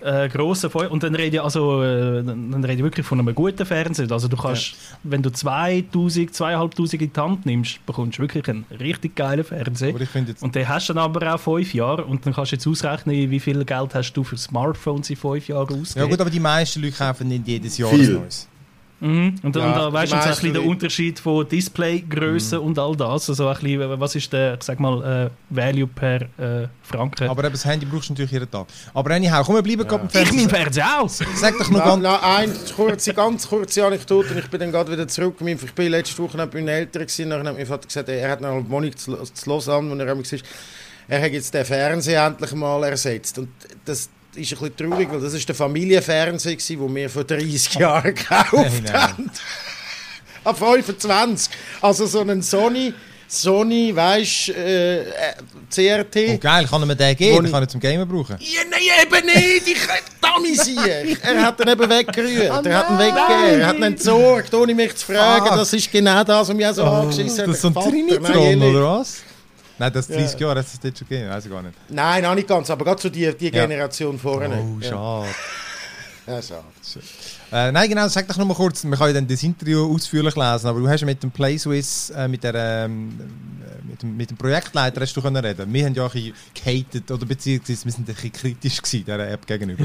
äh, grossen Feuer. Und dann rede ich, also, äh, dann rede ich wirklich von einem guten Fernseher. Also du kannst, ja. wenn du zweitausend, zweitausendfünfhundert in die Hand nimmst, bekommst du wirklich einen richtig geilen Fernseher. Und den hast du dann aber auch fünf Jahre. Und dann kannst du jetzt ausrechnen, wie viel Geld hast du für Smartphones in fünf Jahren ausgegeben. Ja gut, aber die meisten Leute kaufen nicht jedes Jahr ein neues. Mhm. Und, ja, und da weißt du jetzt ein bisschen den Unterschied von Displaygröße mhm. und all das. Also ein bisschen, was ist der, ich sag mal, äh, Value per äh, Franken? Aber eben das Handy brauchst du natürlich jeden Tag. Aber anyhow, komm, wir bleiben gerade ja. Ich mein Fernseher auch. Sag doch noch na, ganz... Na, eine kurze, ganz kurze Anekdote. Ich bin dann gerade wieder zurück. Ich bin letzte Woche bei meinen Eltern gewesen. Dann hat mein Vater gesagt, er hat noch eine Wohnung zu, zu Lausanne, wo er immer gesagt hat, er hat jetzt den Fernseher endlich mal ersetzt. Und das ist ein bisschen traurig, weil das war der Familienfernseher, den wir vor dreißig Jahren gekauft hey, haben. Ab fünfundzwanzig. Also so einen Sony, Sony, weisst äh, C R T. Oh geil, kann er mir den geben? Ich kann ihn zum Gamen brauchen. Ja, nein, eben nicht! Ich damisiere! Er hat ihn eben weggerührt. Oh, er hat ihn weggegeben. Er hat ihn entsorgt, ohne mich zu fragen. Ah. Das ist genau das, was mich auch so oh, angeschissen hat. Das ist so ein Trinitron, oder was? Nein, das dreißig ja. Jahre hat es das schon gegeben, weiß ich gar nicht. Nein, noch nicht ganz, aber gerade so die, die Generation ja. vorne. Oh, schade. Ja, schade. Äh, nein, genau, sag doch noch mal kurz, wir können ja dann das Interview ausführlich lesen, aber du hast mit dem PlaySwiss, äh, mit, der, ähm, mit, dem, mit dem Projektleiter hast du können reden. Wir haben ja ein bisschen gehatet, oder beziehungsweise wir sind ein bisschen kritisch gewesen, dieser App gegenüber.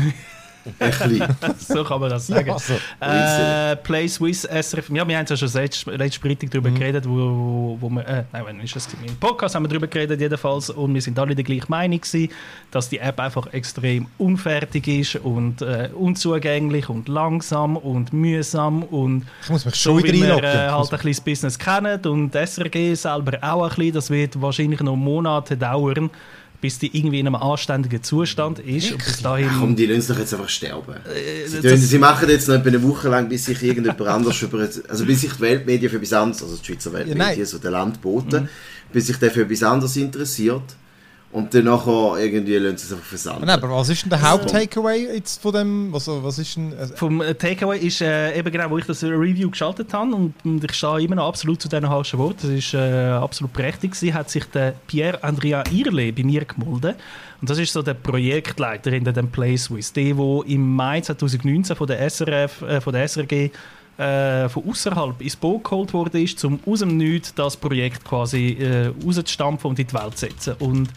So kann man das sagen. Ja, so. äh, PlaySwiss, S R F. Ja, wir haben ja schon letzte Freitag darüber mhm. geredet, wo, wo wir, äh, nein, wann ist das? Im Podcast haben wir darüber geredet jedenfalls und wir sind alle der gleichen Meinung gewesen, dass die App einfach extrem unfertig ist und äh, unzugänglich und langsam und mühsam und ich muss mich schon so, wieder wie wir einloggen. äh, halt ein bisschen das Business kennen und S R G selber auch ein bisschen. Das wird wahrscheinlich noch Monate dauern, bis die irgendwie in einem anständigen Zustand ist. Und bis dahin... Komm, die lassen doch jetzt einfach sterben. Äh, sie, tun, sie machen jetzt noch etwa eine Woche lang, bis sich irgendjemand anders über... Also bis sich die Weltmedien für etwas anderes, also die Schweizer Weltmedien, ja, so der Landboten, mhm. bis sich der für etwas anderes interessiert. Und dann nachher irgendwie lassen sie es einfach versanden. Nein, aber was ist denn der Haupt-Takeaway jetzt von dem? Was, was ist denn, äh Vom äh, Takeaway ist äh, eben genau, wo ich das Review geschaltet habe und, und ich stehe immer noch absolut zu diesen harschen Worten. Das ist äh, absolut berechtigt gewesen, hat sich der Pierre-Andrea Irle bei mir gemeldet. Und das ist so der Projektleiter hinter dem PlaySwiss. Der, der im Mai zwanzig neunzehn von der S R F, äh, von der S R G äh, von außerhalb ins Boot geholt worden ist, um aus dem Nichts das Projekt quasi äh, rauszustampfen und in die Welt zu setzen. Und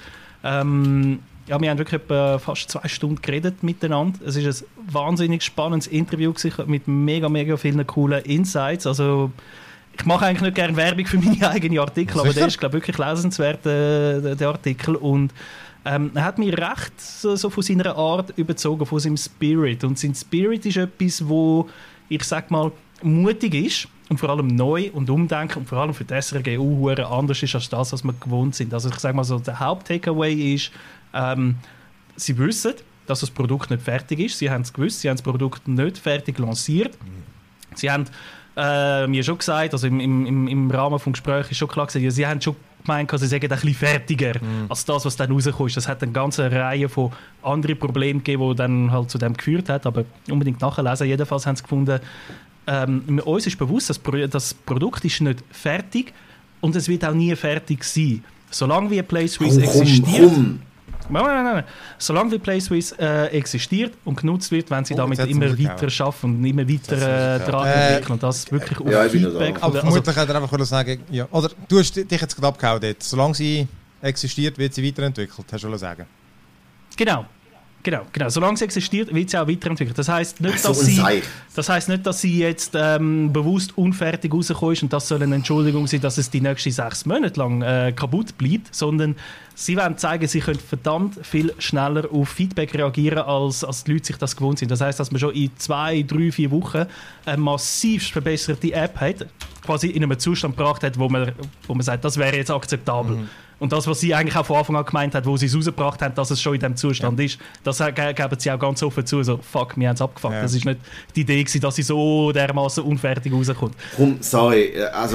Ähm, ja, wir haben wirklich etwa fast zwei Stunden geredet miteinander. Es war ein wahnsinnig spannendes Interview mit mega, mega vielen coolen Insights. Also, ich mache eigentlich nicht gerne Werbung für meine eigenen Artikel, aber der ist, glaube ich, wirklich lesenswert, äh, der Artikel. Und ähm, er hat mich recht so, so von seiner Art überzogen, von seinem Spirit. Und sein Spirit ist etwas, wo ich sag mal, mutig ist. Und vor allem neu und umdenken und vor allem für die S R G auch anders ist als das, was wir gewohnt sind. Also ich sage mal so, der Haupt-Takeaway ist, ähm, sie wissen, dass das Produkt nicht fertig ist. Sie haben es gewusst, sie haben das Produkt nicht fertig lanciert. Mhm. Sie haben äh, mir schon gesagt, also im, im, im Rahmen des Gesprächs ist schon klar gesagt, sie haben schon gemeint, sie sagen ein bisschen fertiger mhm. als das, was dann rausgekommen ist. Das hat eine ganze Reihe von anderen Problemen gegeben, die dann halt zu dem geführt hat, aber unbedingt nachlesen. Jedenfalls haben sie gefunden, Ähm, uns ist bewusst, dass das Produkt ist nicht fertig und es wird auch nie fertig sein. Solange wie PlaySwiss oh, existiert, komm. Nein, nein, nein, nein. Solange wie PlaySwiss äh, existiert und genutzt wird, wenn sie oh, damit immer weiter arbeiten und immer weiter äh, daran entwickeln. Und das wirklich auf ja, Feedback. Aber also, vermutlich hätte er einfach sagen, ja. Oder du hast dich jetzt gerade abgehauen dort. Solange sie existiert, wird sie weiterentwickelt, hast du sagen. Genau. Genau, genau. Solange sie existiert, wird sie auch weiterentwickelt. Das heisst nicht, so dass sie, das heisst nicht, dass sie jetzt ähm, bewusst unfertig rausgekommen ist und das soll eine Entschuldigung sein, dass es die nächsten sechs Monate lang äh, kaputt bleibt, sondern sie wollen zeigen, sie können verdammt viel schneller auf Feedback reagieren, als, als die Leute sich das gewohnt sind. Das heisst, dass man schon in zwei, drei, vier Wochen eine massiv verbesserte App hat, quasi in einem Zustand gebracht hat, wo man, wo man sagt, das wäre jetzt akzeptabel. Mhm. Und das, was sie eigentlich auch von Anfang an gemeint hat, wo sie es rausgebracht haben, dass es schon in diesem Zustand ja. ist, das geben sie auch ganz offen zu. So, fuck, wir haben es abgefuckt. Ja. Das war nicht die Idee gewesen, dass sie so dermaßen unfertig rauskommt. Komm, sorry, also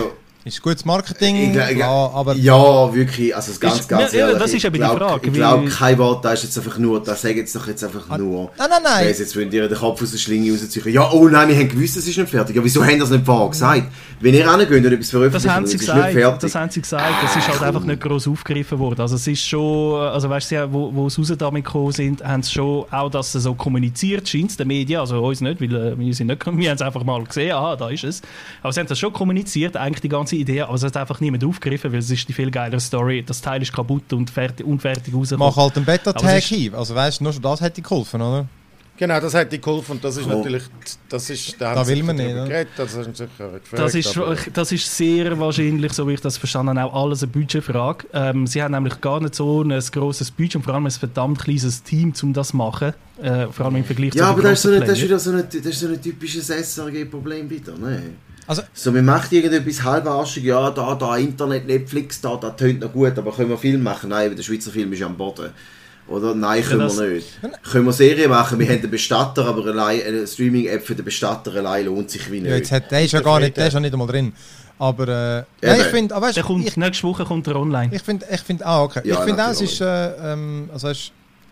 Ist gutes Marketing, Ich, ich, klar, aber... Ja, wirklich, also das ganz, Ist- ganz ja, ehrlich. das ist eben die ich glaub, Frage, Ich wie- glaube, kein Wort, das ist jetzt einfach nur, das sagen jetzt doch jetzt einfach nur. Nein, nein, nein. Weiss, jetzt wollen ihr den Kopf aus der Schlinge rausziehen. Ja, oh nein, wir haben gewusst, es ist nicht fertig. Ja, wieso haben das nicht vorher gesagt? Wenn ihr hingeht und etwas Das veröffentlicht, haben und sie es ist nicht gesagt, fertig. das haben sie gesagt, das ist halt Ah, einfach komm. nicht gross aufgegriffen worden. Also es ist schon, also weißt du, wo, wo sie raus damit gekommen sind, haben sie schon auch, dass sie so kommuniziert, scheint es den Medien, also uns nicht, weil äh, wir sind nicht, wir haben es einfach mal gesehen, aha, da ist es. Aber sie haben das schon kommuniziert, eigentlich die ganze Idee, aber es hat einfach niemand aufgegriffen, weil es ist die viel geilere Story, das Teil ist kaputt und fertig, unfertig rausgekommen. Mach halt einen Aber Beta-Tag es ist- hin. Also weißt du, nur schon das hätte geholfen, oder? Genau, das hat die geholfen und das ist Oh. natürlich, das ist, da, Da haben sie will man darüber nicht, ne? geredet, das ist sicher gefragt, Das ist, aber- das ist sehr wahrscheinlich, so wie ich das verstanden habe, auch alles eine Budgetfrage. Ähm, sie haben nämlich gar nicht so ein grosses Budget und vor allem ein verdammt kleines Team, um das zu machen. Äh, vor allem im Vergleich Ja, zu aber den das ist, so grossen ein, das ist Playern. wieder so ein, das ist so ein typisches S R G-Problem wieder, ne? Also, So, man macht irgendetwas halbarschig, ja, da, da, Internet, Netflix, da, das tönt noch gut, aber können wir Film machen? Nein, der Schweizer Film ist am Boden. Oder? Nein, können das- wir nicht. Können wir Serien machen? Wir haben den Bestatter, aber allein, eine Streaming-App für den Bestatter allein lohnt sich wie nicht. ja, jetzt hat, der ist ja gar nicht, der ist ja nicht einmal drin. Aber, äh, nein, ich finde, aber weißt Der du, kommt, ich, nächste Woche kommt er online. ich finde, ich finde, ah, okay. Ja, ich finde auch, es natürlich. ist, äh, ähm, also es ist,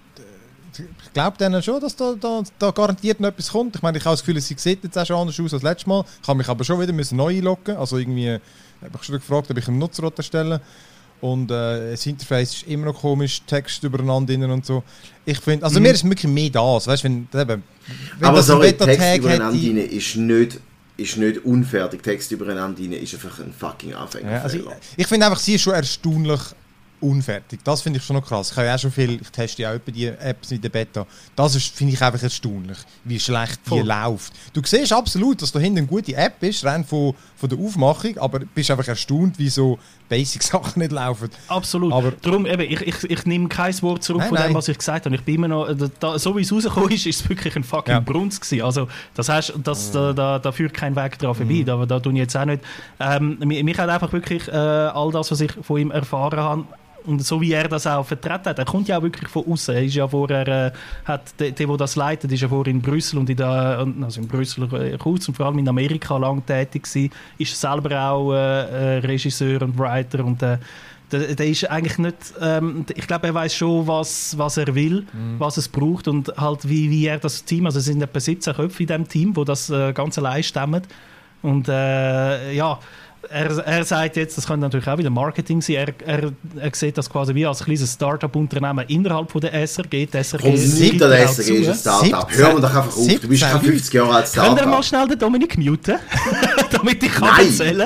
ich glaube denen schon, dass da, da, da garantiert noch etwas kommt. Ich meine, ich habe das Gefühl, sie sieht jetzt auch schon anders aus als letztes Mal. Ich habe mich aber schon wieder müssen neu einloggen. Also irgendwie, habe ich schon gefragt, ob ich einen Nutzer erstellen. Und äh, das Interface ist immer noch komisch, Text übereinander innen und so. Ich finde, also Mhm. mir ist wirklich mehr das, weißt du, wenn, eben, wenn aber das ein sorry, Beta-Tag Text übereinander hätte- rein ist nicht, ist nicht unfertig. Text übereinander rein ist einfach ein fucking Anfänger. Ja, also ich ich finde einfach, sie ist schon erstaunlich unfertig. Das finde ich schon noch krass. Ich habe ja auch schon viel, ich teste ja auch etwa die Apps mit der Beta. Das ist, finde ich einfach erstaunlich, wie schlecht die Voll. läuft. Du siehst absolut, dass da hinten eine gute App ist, rein von, von der Aufmachung, aber du bist einfach erstaunt, wie so Basic-Sachen nicht laufen. Absolut. Aber- Darum, eben, ich, ich, ich nehme kein Wort zurück Nein, von dem, nein. was ich gesagt habe. Ich bin immer noch, da, da, so wie es rausgekommen ist, ist es wirklich ein fucking Ja. Brunz gewesen. Also, das heißt, das, da, da, da führt kein Weg dran vorbei. Da, da tue ich jetzt auch nicht. Ähm, mich, mich hat einfach wirklich äh, all das, was ich von ihm erfahren habe, und so wie er das auch vertreten hat, er kommt ja auch wirklich von außen. Er ist ja vorher, äh, hat der, der, der das leitet, ist ja vorher in Brüssel und in der, also in Brüssel äh, kurz und vor allem in Amerika lang tätig gewesen. Ist selber auch äh, äh, Regisseur und Writer und äh, der, der ist eigentlich nicht, ähm, ich glaube, er weiß schon, was, was er will, Mhm. was es braucht und halt wie, wie er das Team, also es sind etwa siebzehn Köpfe in diesem Team, wo das äh, ganz allein stemmen. Und äh, ja, er, er sagt jetzt, das könnte natürlich auch wieder Marketing sein, er, er, er sieht das quasi wie als kleines Start-up-Unternehmen innerhalb von der S R G. Die S R G Komm, gibt nicht der auch S R G ist ein zu. Startup. siebzehn Hör mir doch einfach auf. Du bist kein siebzehn fünfzig Jahre alt Könnt ihr mal Startup. schnell den Dominik muten? Damit ich kann Nein. erzählen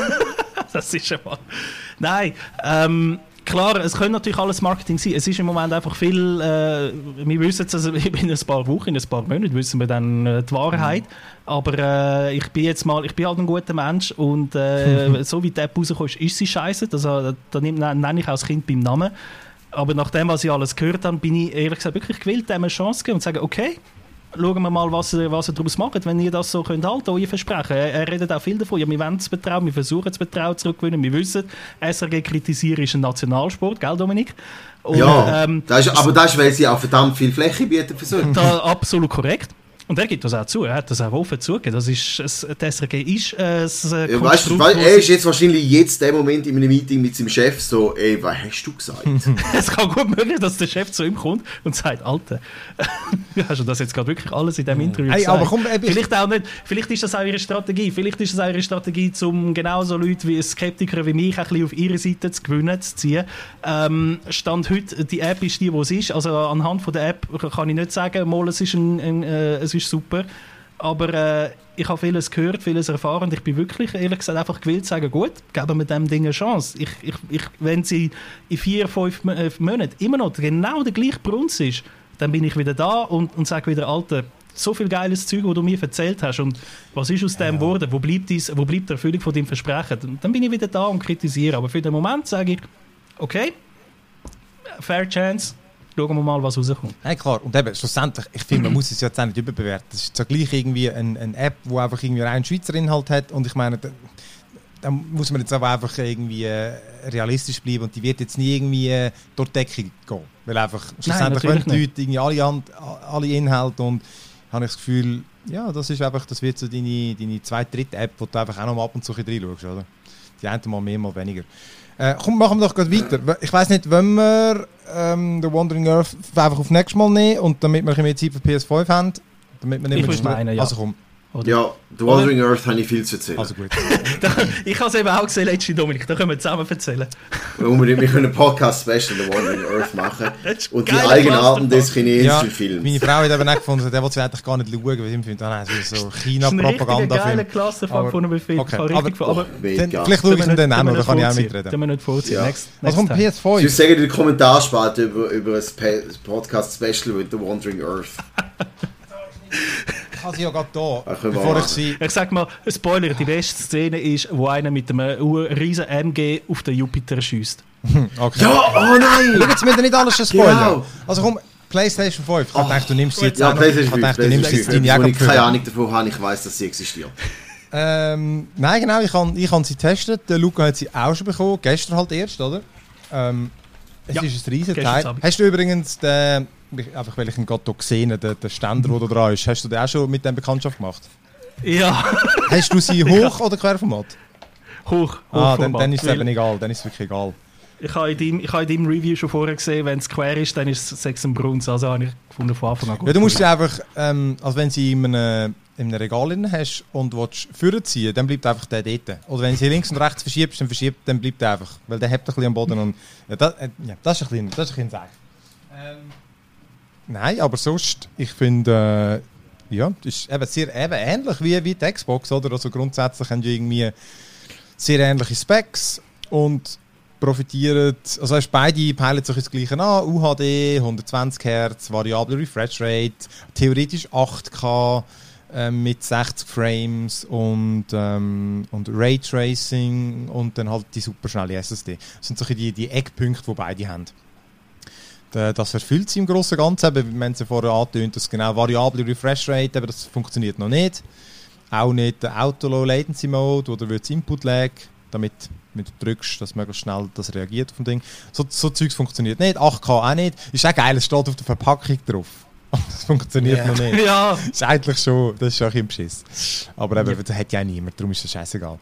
Das ist schon mal... Nein, ähm, klar, es könnte natürlich alles Marketing sein. Es ist im Moment einfach viel... Äh, wir wissen es, also in ein paar Wochen, in ein paar Monaten wissen wir dann äh, die Wahrheit. Aber äh, ich bin jetzt mal... Ich bin halt ein guter Mensch und äh, so wie die App rauskommt, ist sie scheiße. Das, äh, da nenne nenn ich auch das Kind beim Namen. Aber nach dem, was ich alles gehört habe, bin ich ehrlich gesagt wirklich gewillt, dem eine Chance zu geben und zu sagen, okay, schauen wir mal, was ihr, was ihr daraus macht, wenn ihr das so könnt halten, euer Versprechen. Er, er redet auch viel davon, ja, wir wollen das Vertrauen, wir versuchen das Vertrauen zurückzugewinnen, wir wissen, S R G kritisieren ist ein Nationalsport, gell Dominik? Und, Ja, ähm, das ist, aber das ist, weil sie auch verdammt viel Fläche bieten für so. da absolut korrekt. Und er gibt das auch zu, er hat das auch offen zugegeben. Das ist, es, die S R G ist äh, ein äh, Ja, weißt du, Konstrukt, weil wo er sie- ist jetzt wahrscheinlich jetzt der Moment in einem Meeting mit seinem Chef so, ey, was hast du gesagt? Es kann gut möglich, dass der Chef zu ihm kommt und sagt, Alter, hast du das jetzt gerade wirklich alles in diesem Interview Hey, gesagt? aber komm, eben- vielleicht auch nicht, vielleicht ist das auch ihre Strategie, vielleicht ist das auch ihre Strategie, um genauso Leute wie Skeptiker wie mich ein bisschen auf ihre Seite zu gewinnen, zu ziehen. Ähm, Stand heute, die App ist die, wo es ist, also anhand von der App kann ich nicht sagen, mal, es ist, ein, ein, äh, es ist super, aber äh, ich habe vieles gehört, vieles erfahren und ich bin wirklich, ehrlich gesagt, einfach gewillt zu sagen, gut, geben wir dem Ding eine Chance. Ich, ich, ich, wenn sie in vier, fünf Mo- äh, Monaten immer noch genau der gleiche Brunz ist, dann bin ich wieder da und, und sage wieder, Alter, so viel geiles Zeug, das du mir erzählt hast und was ist aus dem geworden, wo bleibt, dies, wo bleibt die Erfüllung von deinem Versprechen? Dann, dann bin ich wieder da und kritisiere, aber für den Moment sage ich, okay, fair chance, schauen wir mal, was rauskommt. Nein, klar. Und eben, schlussendlich, ich finde, man muss es ja jetzt auch nicht überbewerten. Das ist so gleich irgendwie eine, eine App, die einfach irgendwie rein Schweizer Inhalt hat. Und ich meine, da, da muss man jetzt aber einfach irgendwie äh, realistisch bleiben. Und die wird jetzt nie irgendwie äh, durch die Decke gehen. Weil einfach, schlussendlich wollen natürlich die Leute irgendwie alle, An- alle Inhalte. Und habe ich das Gefühl, ja, das ist einfach, das wird so deine, deine zweite, dritte App, wo du einfach auch noch mal ab und zu ein bisschen reinschaust, oder? Die einen mal mehr, mal weniger. Äh, komm, machen wir doch gerade weiter. Ich weiss nicht, wenn wir ähm, The Wandering Earth einfach auf nächstes Mal nehmen und damit wir ein bisschen mehr Zeit für P S fünf haben, damit wir nicht ich mehr... würde meinen, ja. Also komm. Oder? Ja, The Wandering Earth habe ich viel zu erzählen. Also gut. Ich habe es eben auch gesehen, letzte Dominik, da können wir zusammen erzählen. Unbedingt, wir können einen Podcast-Special The Wandering Earth machen und die geiler Eigenarten des Clusterfuck. chinesischen Ja, Films. meine Frau hat eben auch gefunden, der will sie eigentlich gar nicht schauen, weil sie findet, ah, nein, es ist so Das ist ein richtiger China-Propaganda-Film. geiler Clusterfuck von einem Film. Okay, Ich habe richtig aber- von- aber Dann, Mega. vielleicht schaue ich ihn dann auch noch, da kann ich auch vorziehen. mitreden. Da müssen wir nicht vorziehen. Ja. Next, Was next kommt time. P S Ich fünf? würde sagen, in der Kommentarspalte über, über ein Pe- Podcast-Special mit The Wandering Earth. Ich habe sie ja gerade da, Ach, können wir bevor ich machen. sie... Ich sag mal, ein Spoiler, die beste Szene ist, wo einer mit einem ur- riesen M G auf den Jupiter schießt. Okay. Ja, oh nein! Schau jetzt mir nicht alles schon spoilern. Genau. Also komm, PlayStation fünf. Ich Oh. dachte, du nimmst sie jetzt Ja, auch noch. PlayStation Ich fünf, dachte, du nimmst PlayStation jetzt fünf, deine wo ich keine Jägerpföhle. Ahnung davon habe, ich weiss, dass sie existiert. Ähm, nein, genau, ich habe ich hab sie getestet. Der Luca hat sie auch schon bekommen, gestern halt erst, oder? Ähm, es Ja, ist ein riesen gestern Teil. Abend. Hast du übrigens den, einfach weil ich ihn gerade hier gesehen habe, den, den Ständer, der da dran ist, hast du den auch schon mit dem Bekanntschaft gemacht? Ja, Hast du sie hoch- oder Querformat? hoch. Ah, hoch dann, dann ist es Weil eben egal, dann ist es wirklich egal. Ich habe in deinem, ich habe in deinem Review schon vorher gesehen, wenn es quer ist, dann ist es sechs im Bruns. Also habe ich gefunden von Anfang an gut. Ja, du musst sie einfach, ähm, also wenn sie in einem, in einem Regal drin hast und willst vorziehen, dann bleibt einfach der dort. Oder wenn du sie links und rechts verschiebst, dann verschiebt, dann bleibt der einfach. Weil der hebt ein bisschen am Boden und ja, das, äh, ja, das ist ein bisschen, das ist ein bisschen Zeichen. Ähm, nein, aber sonst, ich finde, äh, ja, das ist eben sehr eben ähnlich wie, wie die Xbox, oder? Also grundsätzlich haben die irgendwie sehr ähnliche Specs und profitieren, also weißt, beide peilen sich das Gleiche an, U H D, hundertzwanzig Hertz, variable Refresh Rate, theoretisch acht K ähm, mit sechzig Frames und, ähm, und Raytracing und dann halt die superschnelle S S D. Das sind so die, die Eckpunkte, die beide haben. Da- Das erfüllt sie im Großen und Ganzen, eben, wenn sie vorher angetönt, dass genau variable Refresh Rate, aber das funktioniert noch nicht. Auch nicht der Auto-Low Latency Mode oder wird es Input Lag, damit wenn du drückst, dass möglichst schnell das reagiert auf dem Ding. So, so Zeugs funktioniert nicht, acht K auch nicht. Ist auch geil, es steht auf der Verpackung drauf. Das funktioniert Ja. noch nicht. Ja, Ist eigentlich schon, das ist schon ein bisschen Beschiss. Aber eben, das hat ja niemand, darum ist das scheißegal.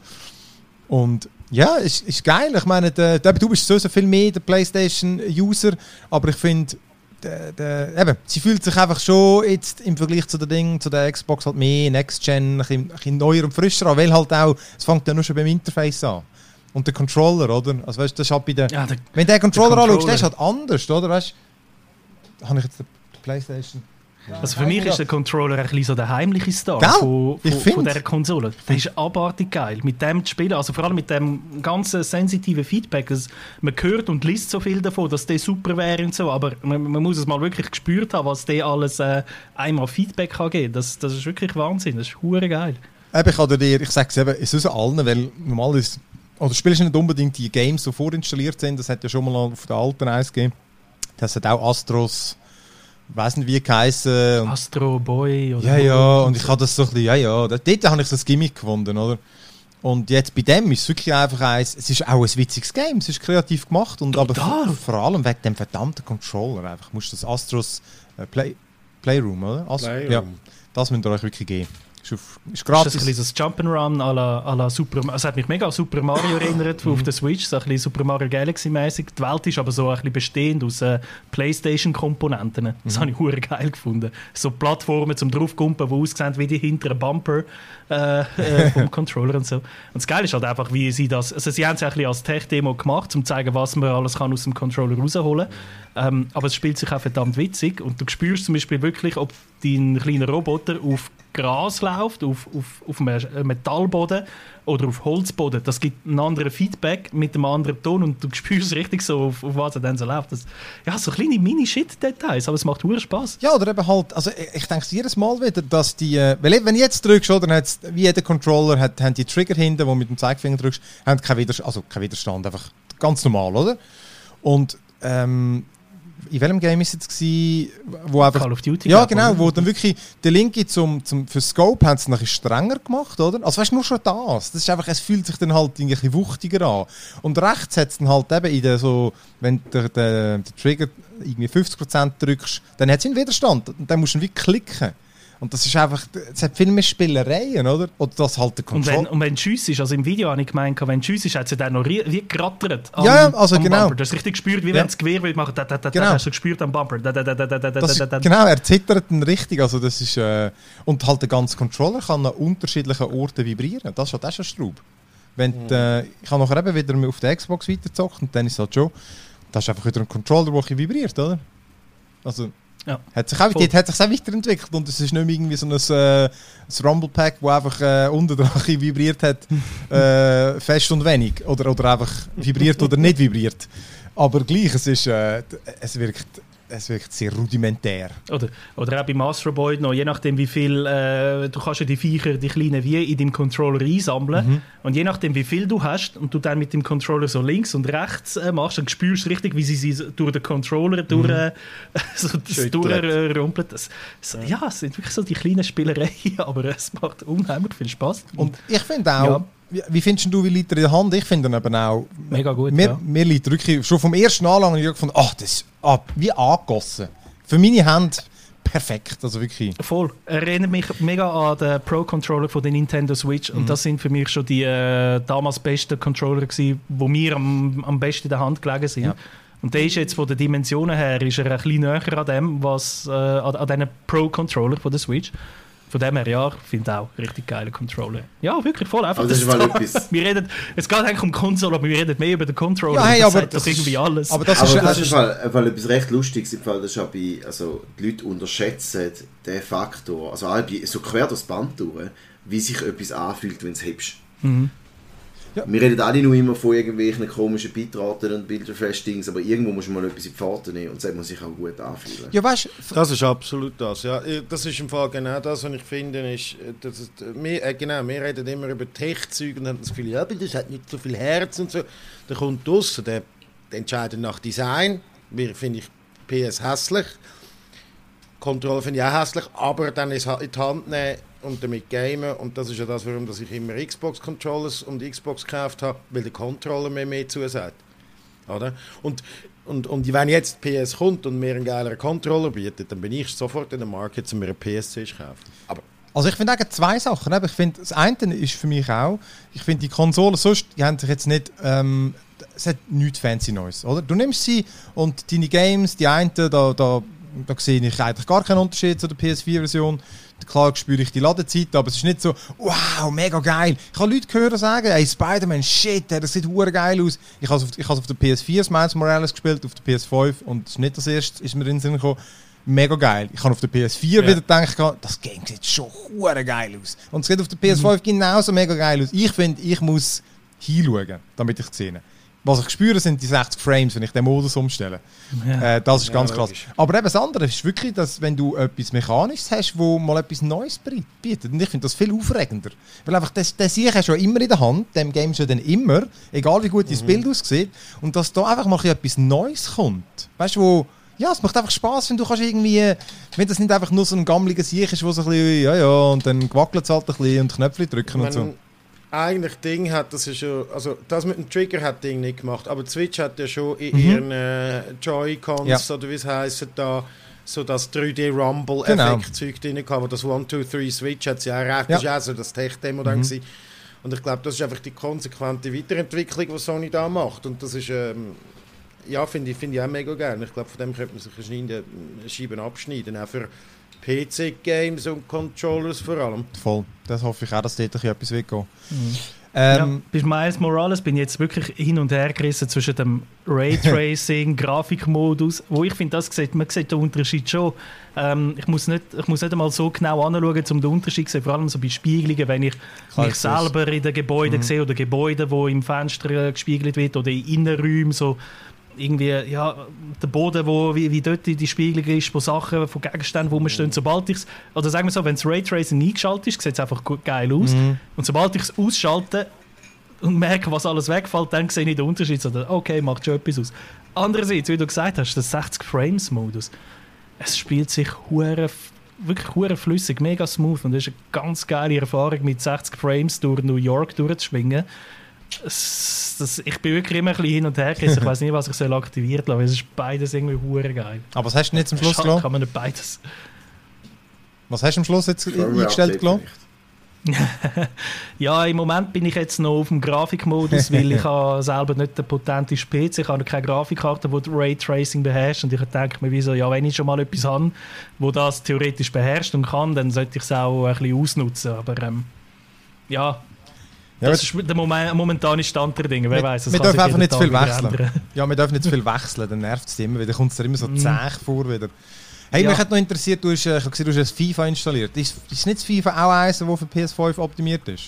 Und ja, ist, ist geil. Ich meine, der, der, du bist so, so viel mehr der PlayStation-User, aber ich finde, der, der, eben, sie fühlt sich einfach schon jetzt im Vergleich zu der Ding, zu der Xbox halt mehr Next-Gen, ein bisschen, ein bisschen neuer und frischer an, weil halt auch, es fängt ja nur schon beim Interface an. Und der Controller, oder? Also weißt du, das ist halt bei der, ja der, wenn du den Controller der anschaust, der ist Controller. halt anders, oder? Weißt du, habe ich jetzt die PlayStation... also für mich ist der Controller ein bisschen so der heimliche Star Gell? von, Ich von, find. von dieser Konsole. Das ist abartig geil. Mit dem zu spielen, also vor allem mit dem ganzen sensitiven Feedback. Also man hört und liest so viel davon, dass der super wäre und so, aber man, man muss es mal wirklich gespürt haben, was der alles äh, einmal Feedback kann geben. Das, das ist wirklich Wahnsinn. Das ist hure geil. Eben, ich kann dir, ich sage es eben, es ist allen, weil normal ist, oder spielst du nicht unbedingt die Games, die vorinstalliert sind, das hat ja schon mal auf der alten eins gegeben. Das hat auch Astros, weiss nicht wie geheißen. Und Astro Boy oder ja, Boy ja, und so. ich habe das so ein bisschen, ja, ja, dort dort habe ich so ein Gimmick gefunden, oder? Und jetzt bei dem ist es wirklich einfach eins, es ist auch ein witziges Game, es ist kreativ gemacht, und aber Total. vor, vor allem wegen dem verdammten Controller einfach, musst du das Astros äh, Play, Playroom, oder? Ast- Playroom. Ja, das müsst ihr euch wirklich geben. Ist, auf, ist Das ist gratis. ein bisschen so ein Jump'n'Run à la, à la Super Mario. Es hat mich mega an Super Mario erinnert auf der Switch, so ein bisschen Super Mario Galaxy-mäßig. Die Welt ist aber so ein bisschen bestehend aus äh, PlayStation-Komponenten. Das habe ich hure geil gefunden. So Plattformen zum draufkumpen, die aussehen wie die hinteren Bumper äh, äh, vom Controller und so. Und das Geile ist halt einfach, wie sie das... Also sie haben es ja ein bisschen als Tech-Demo gemacht, um zu zeigen, was man alles kann aus dem Controller rausholen kann. Ähm, aber es spielt sich auch verdammt witzig und du spürst zum Beispiel wirklich, ob dein kleiner Roboter auf Gras läuft, auf, auf, auf einem Metallboden oder auf Holzboden. Das gibt ein anderes Feedback mit einem anderen Ton und du spürst richtig so, auf, auf was er dann so läuft. Das, ja, so kleine Mini-Shit-Details, aber es macht hure Spaß. Ja, oder eben halt, also ich, ich denke jedes Mal wieder, dass die, äh, weil wenn du jetzt drückst, oder, dann hat's, wie jeder Controller hat, haben die Trigger hinten, wo du mit dem Zeigefinger drückst, haben keinen Widerstand, also keinen Widerstand, einfach ganz normal, oder? Und ähm, in welchem Game ist es jetzt gewesen, wo einfach... Call of Duty. Ja, glaub, genau, oder? wo dann wirklich der Linke zum, zum, für Scope haben sie nachher strenger gemacht, oder? Also weißt du, nur schon das. Das ist einfach, es fühlt sich dann halt irgendwie ein bisschen wuchtiger an. Und rechts hat es dann halt eben in der so, wenn du den, den, den Trigger irgendwie fünfzig Prozent drückst, dann hat es einen Widerstand. Und dann musst du ihn wie klicken. Und das ist einfach, es hat viel mehr Spielereien, oder? Oder das halt der Und Control. wenn, und wenn Schuss ist, also im Video habe ich gemeint, wenn Schuss ist, hat sie dann noch rie- wie gerattert am, Ja, also am genau. Bumper. Du hast richtig gespürt, wie Ja. wenn das Gewehr will machen, da, da, da, Genau. da, hast du gespürt am Bumper. Da, da, da, da, da, da, Das da, ist, da. genau, er zittert dann richtig. Also das ist, äh, und halt der ganze Controller kann an unterschiedlichen Orten vibrieren. Das ist halt auch schon Straub. Wenn Mhm. die, äh, ich habe nachher eben wieder auf der Xbox weitergezockt und dann ist es halt schon, da ist einfach wieder ein Controller, der ein bisschen vibriert, oder? Also, Ja. hat sich auch, Voll. dort hat sich auch weiterentwickelt und es ist nicht mehr irgendwie so ein, äh, ein Rumble-Pack, das einfach äh, unten dran ein bisschen vibriert hat, äh, fest und wenig. Oder, oder einfach vibriert oder nicht vibriert. Aber gleich, es, ist, äh, es, wirkt, es wirkt sehr rudimentär. Oder, oder auch beim Astro Boy noch, je nachdem wie viel, äh, du kannst ja die Viecher, die kleinen wie in deinem Controller einsammeln Mhm. und je nachdem wie viel du hast und du dann mit dem Controller so links und rechts äh, machst, dann spürst du richtig, wie sie sie so durch den Controller durch, äh, so das Schüttelt. durchrumpelt. Das, so, ja, es sind wirklich so die kleinen Spielereien, aber es macht unheimlich viel Spaß. Und ich finde auch, Ja. wie, wie findest du, wie liegt er in der Hand? Ich finde ihn eben auch, Mega gut, mir, ja. mir liegt er wirklich, schon vom ersten Anlang habe ich gefunden, ach, das ist ab, wie angegossen. Für meine Hände perfekt, also wirklich. Voll. Erinnert mich mega an den Pro-Controller von der Nintendo Switch. Mhm. Und das sind für mich schon die äh, damals besten Controller gewesen, die mir am, am besten in der Hand gelegen sind. Ja. Und der ist jetzt von den Dimensionen her ist er ein bisschen näher an dem, was äh, an, an diesen Pro-Controller von der Switch. Von dem her, ja, ich finde auch richtig geile Controller. Ja, wirklich voll. Einfach Aber das ist mal etwas. Wir reden, es geht eigentlich um Konsole, aber wir reden mehr über den Controller. Ja, hey, und das aber sagt das doch irgendwie ist- alles. aber das Aber ist, das das ist ist im Fall, im Fall etwas recht Lustiges. Im Fall, das ist auch bei, also die Leute unterschätzen den Faktor, also auch bei, so quer durchs Band durch, wie sich etwas anfühlt, wenn es hebst. Mhm. Ja. Wir reden alle nur immer von irgendwelchen komischen Bitraten und Bilderflash-Dings, aber irgendwo muss man mal etwas in die Pforte nehmen und das muss sich auch gut anfühlen. ja, weißt, Das ist absolut das, ja. Das ist im Fall genau das, was ich finde, ist, dass es, wir, äh, genau, wir reden immer über Tech-Zeug und haben das Gefühl, ja, aber das hat nicht so viel Herz und so. Da kommt raus, der, der entscheidet nach Design, wir finde ich P S hässlich, Kontrolle finde ich auch hässlich, aber dann ist in die Hand nehmen und damit gamen und das ist ja das, warum dass ich immer Xbox-Controllers und Xbox gekauft habe, weil der Controller mir mehr zusagt. Oder? Und, und, und wenn jetzt P S kommt und mir einen geileren Controller bietet, dann bin ich sofort in der Market, um mir eine P S zu kaufen. Aber also ich finde eigentlich zwei Sachen. eben. Ich finde, das eine ist für mich auch, ich finde die Konsolen sonst, die haben sich jetzt nicht, ähm, es hat nichts fancy Neues, oder? Du nimmst sie und deine Games, die einen, da, da, da sehe ich eigentlich gar keinen Unterschied zu der P S vier Version. Klar spüre ich die Ladezeit, aber es ist nicht so, wow, mega geil. Ich habe Leute hören sagen, hey, Spider-Man, shit, das sieht hure geil aus. Ich habe es auf, ich habe es auf der P S vier Miles Morales gespielt, auf der P S fünf und es ist nicht das erste, ist mir in den Sinn gekommen. Mega geil. Ich habe auf der P S vier Ja. wieder gedacht, das Game sieht schon hure geil aus. Und es sieht auf der P S fünf genauso mega geil aus. Ich finde, ich muss hinschauen, damit ich es sehe. Was ich spüre, sind die sechzig Frames, wenn ich den Modus umstelle. Ja. Äh, das ist Ja, ganz krass. logisch. Aber eben das andere ist wirklich, dass wenn du etwas Mechanisches hast, wo mal etwas Neues bietet. Und ich finde das viel aufregender. Weil einfach das, das sehe ich schon immer in der Hand, dem Game schon dann immer, egal wie gut das Mhm. Bild aussieht. Und dass da einfach mal etwas Neues kommt. Weißt du, wo... Ja, es macht einfach Spaß, wenn du kannst irgendwie, wenn das nicht einfach nur so ein gammeliger Sieg ist, wo so ein bisschen, ja, ja, und dann gewackelt es halt ein bisschen und Knöpfe drücken und wenn so. eigentlich Ding hat das ja schon, also das mit dem Trigger hat Ding nicht gemacht, aber die Switch hat ja schon in Mhm. ihren äh, Joy-Cons Ja. oder wie es heisst da, so das drei D Rumble Genau. Effekt Zeug drin gehabt, wo das one two three Switch hat sie ja recht, Ja. das ist ja so das Tech-Demo dann Mhm. gewesen. Und ich glaube, das ist einfach die konsequente Weiterentwicklung, die Sony da macht und das ist, ähm, ja, finde ich, find ich auch mega geil. Ich glaube, von dem könnte man sich eine Schneide- eine Scheibe abschneiden, auch für P C-Games und Controllers vor allem. Voll. Das hoffe ich auch, dass dort etwas weggeht. Mhm. Ähm, ja, bei Miles Morales bin ich jetzt wirklich hin und her gerissen zwischen dem Raytracing, Grafikmodus, wo ich finde, das sieht, man sieht den Unterschied schon. Ähm, ich, muss nicht, ich muss nicht einmal so genau anschauen, um den Unterschied zu sehen, vor allem so bei Spiegelungen, wenn ich Klar, mich ich weiß. selber in den Gebäuden sehe oder Gebäude, wo im Fenster äh, gespiegelt wird oder in Innenräumen, so irgendwie, ja, der Boden, wo, wie, wie dort die Spiegelung ist, von Sachen, von Gegenständen, wo man stehen, sobald ich es, oder sagen wir so, wenn das Raytracing eingeschaltet ist, sieht es einfach gut, geil aus. Mhm. Und sobald ich es ausschalte und merke, was alles wegfällt, dann sehe ich den Unterschied. So, okay, macht schon etwas aus. Andererseits, wie du gesagt hast, der sechzig Frames Modus, es spielt sich hure, wirklich hure flüssig, mega smooth und das ist eine ganz geile Erfahrung, mit sechzig Frames durch New York durchzuschwingen. Es, das, ich bin wirklich immer ein bisschen hin und her gerissen. Ich weiß nicht, was ich soll aktiviert lassen. Es ist beides irgendwie hure geil. aber was hast du nicht zum Schluss Schade, gelassen? kann man nicht beides. Was hast du am Schluss jetzt Firmware eingestellt, Update Glo? vielleicht. Ja, im Moment bin ich jetzt noch auf dem Grafikmodus, weil ich habe selber nicht den potenteste P C, ich habe keine Grafikkarte, die Raytracing beherrscht und ich denke mir, wieso, ja, wenn ich schon mal etwas habe, wo das theoretisch beherrscht und kann, dann sollte ich es auch ein bisschen ausnutzen, aber ähm, ja, Ja, das ist der Moment, momentane Stand der Dinge, wer wir weiß, das wir kann dürfen sich einfach jeden nicht zu Tag viel wieder wechseln. ändern. Ja, wir dürfen nicht zu viel wechseln, dann nervt es immer wieder. Kommt es dir immer so Mm. zäh vor wieder. Hey, Ja. mich hat noch interessiert, du hast, äh, ich habe gesehen, du hast ein FIFA installiert. Ist, ist nicht das FIFA auch eins, das für P S fünf optimiert ist?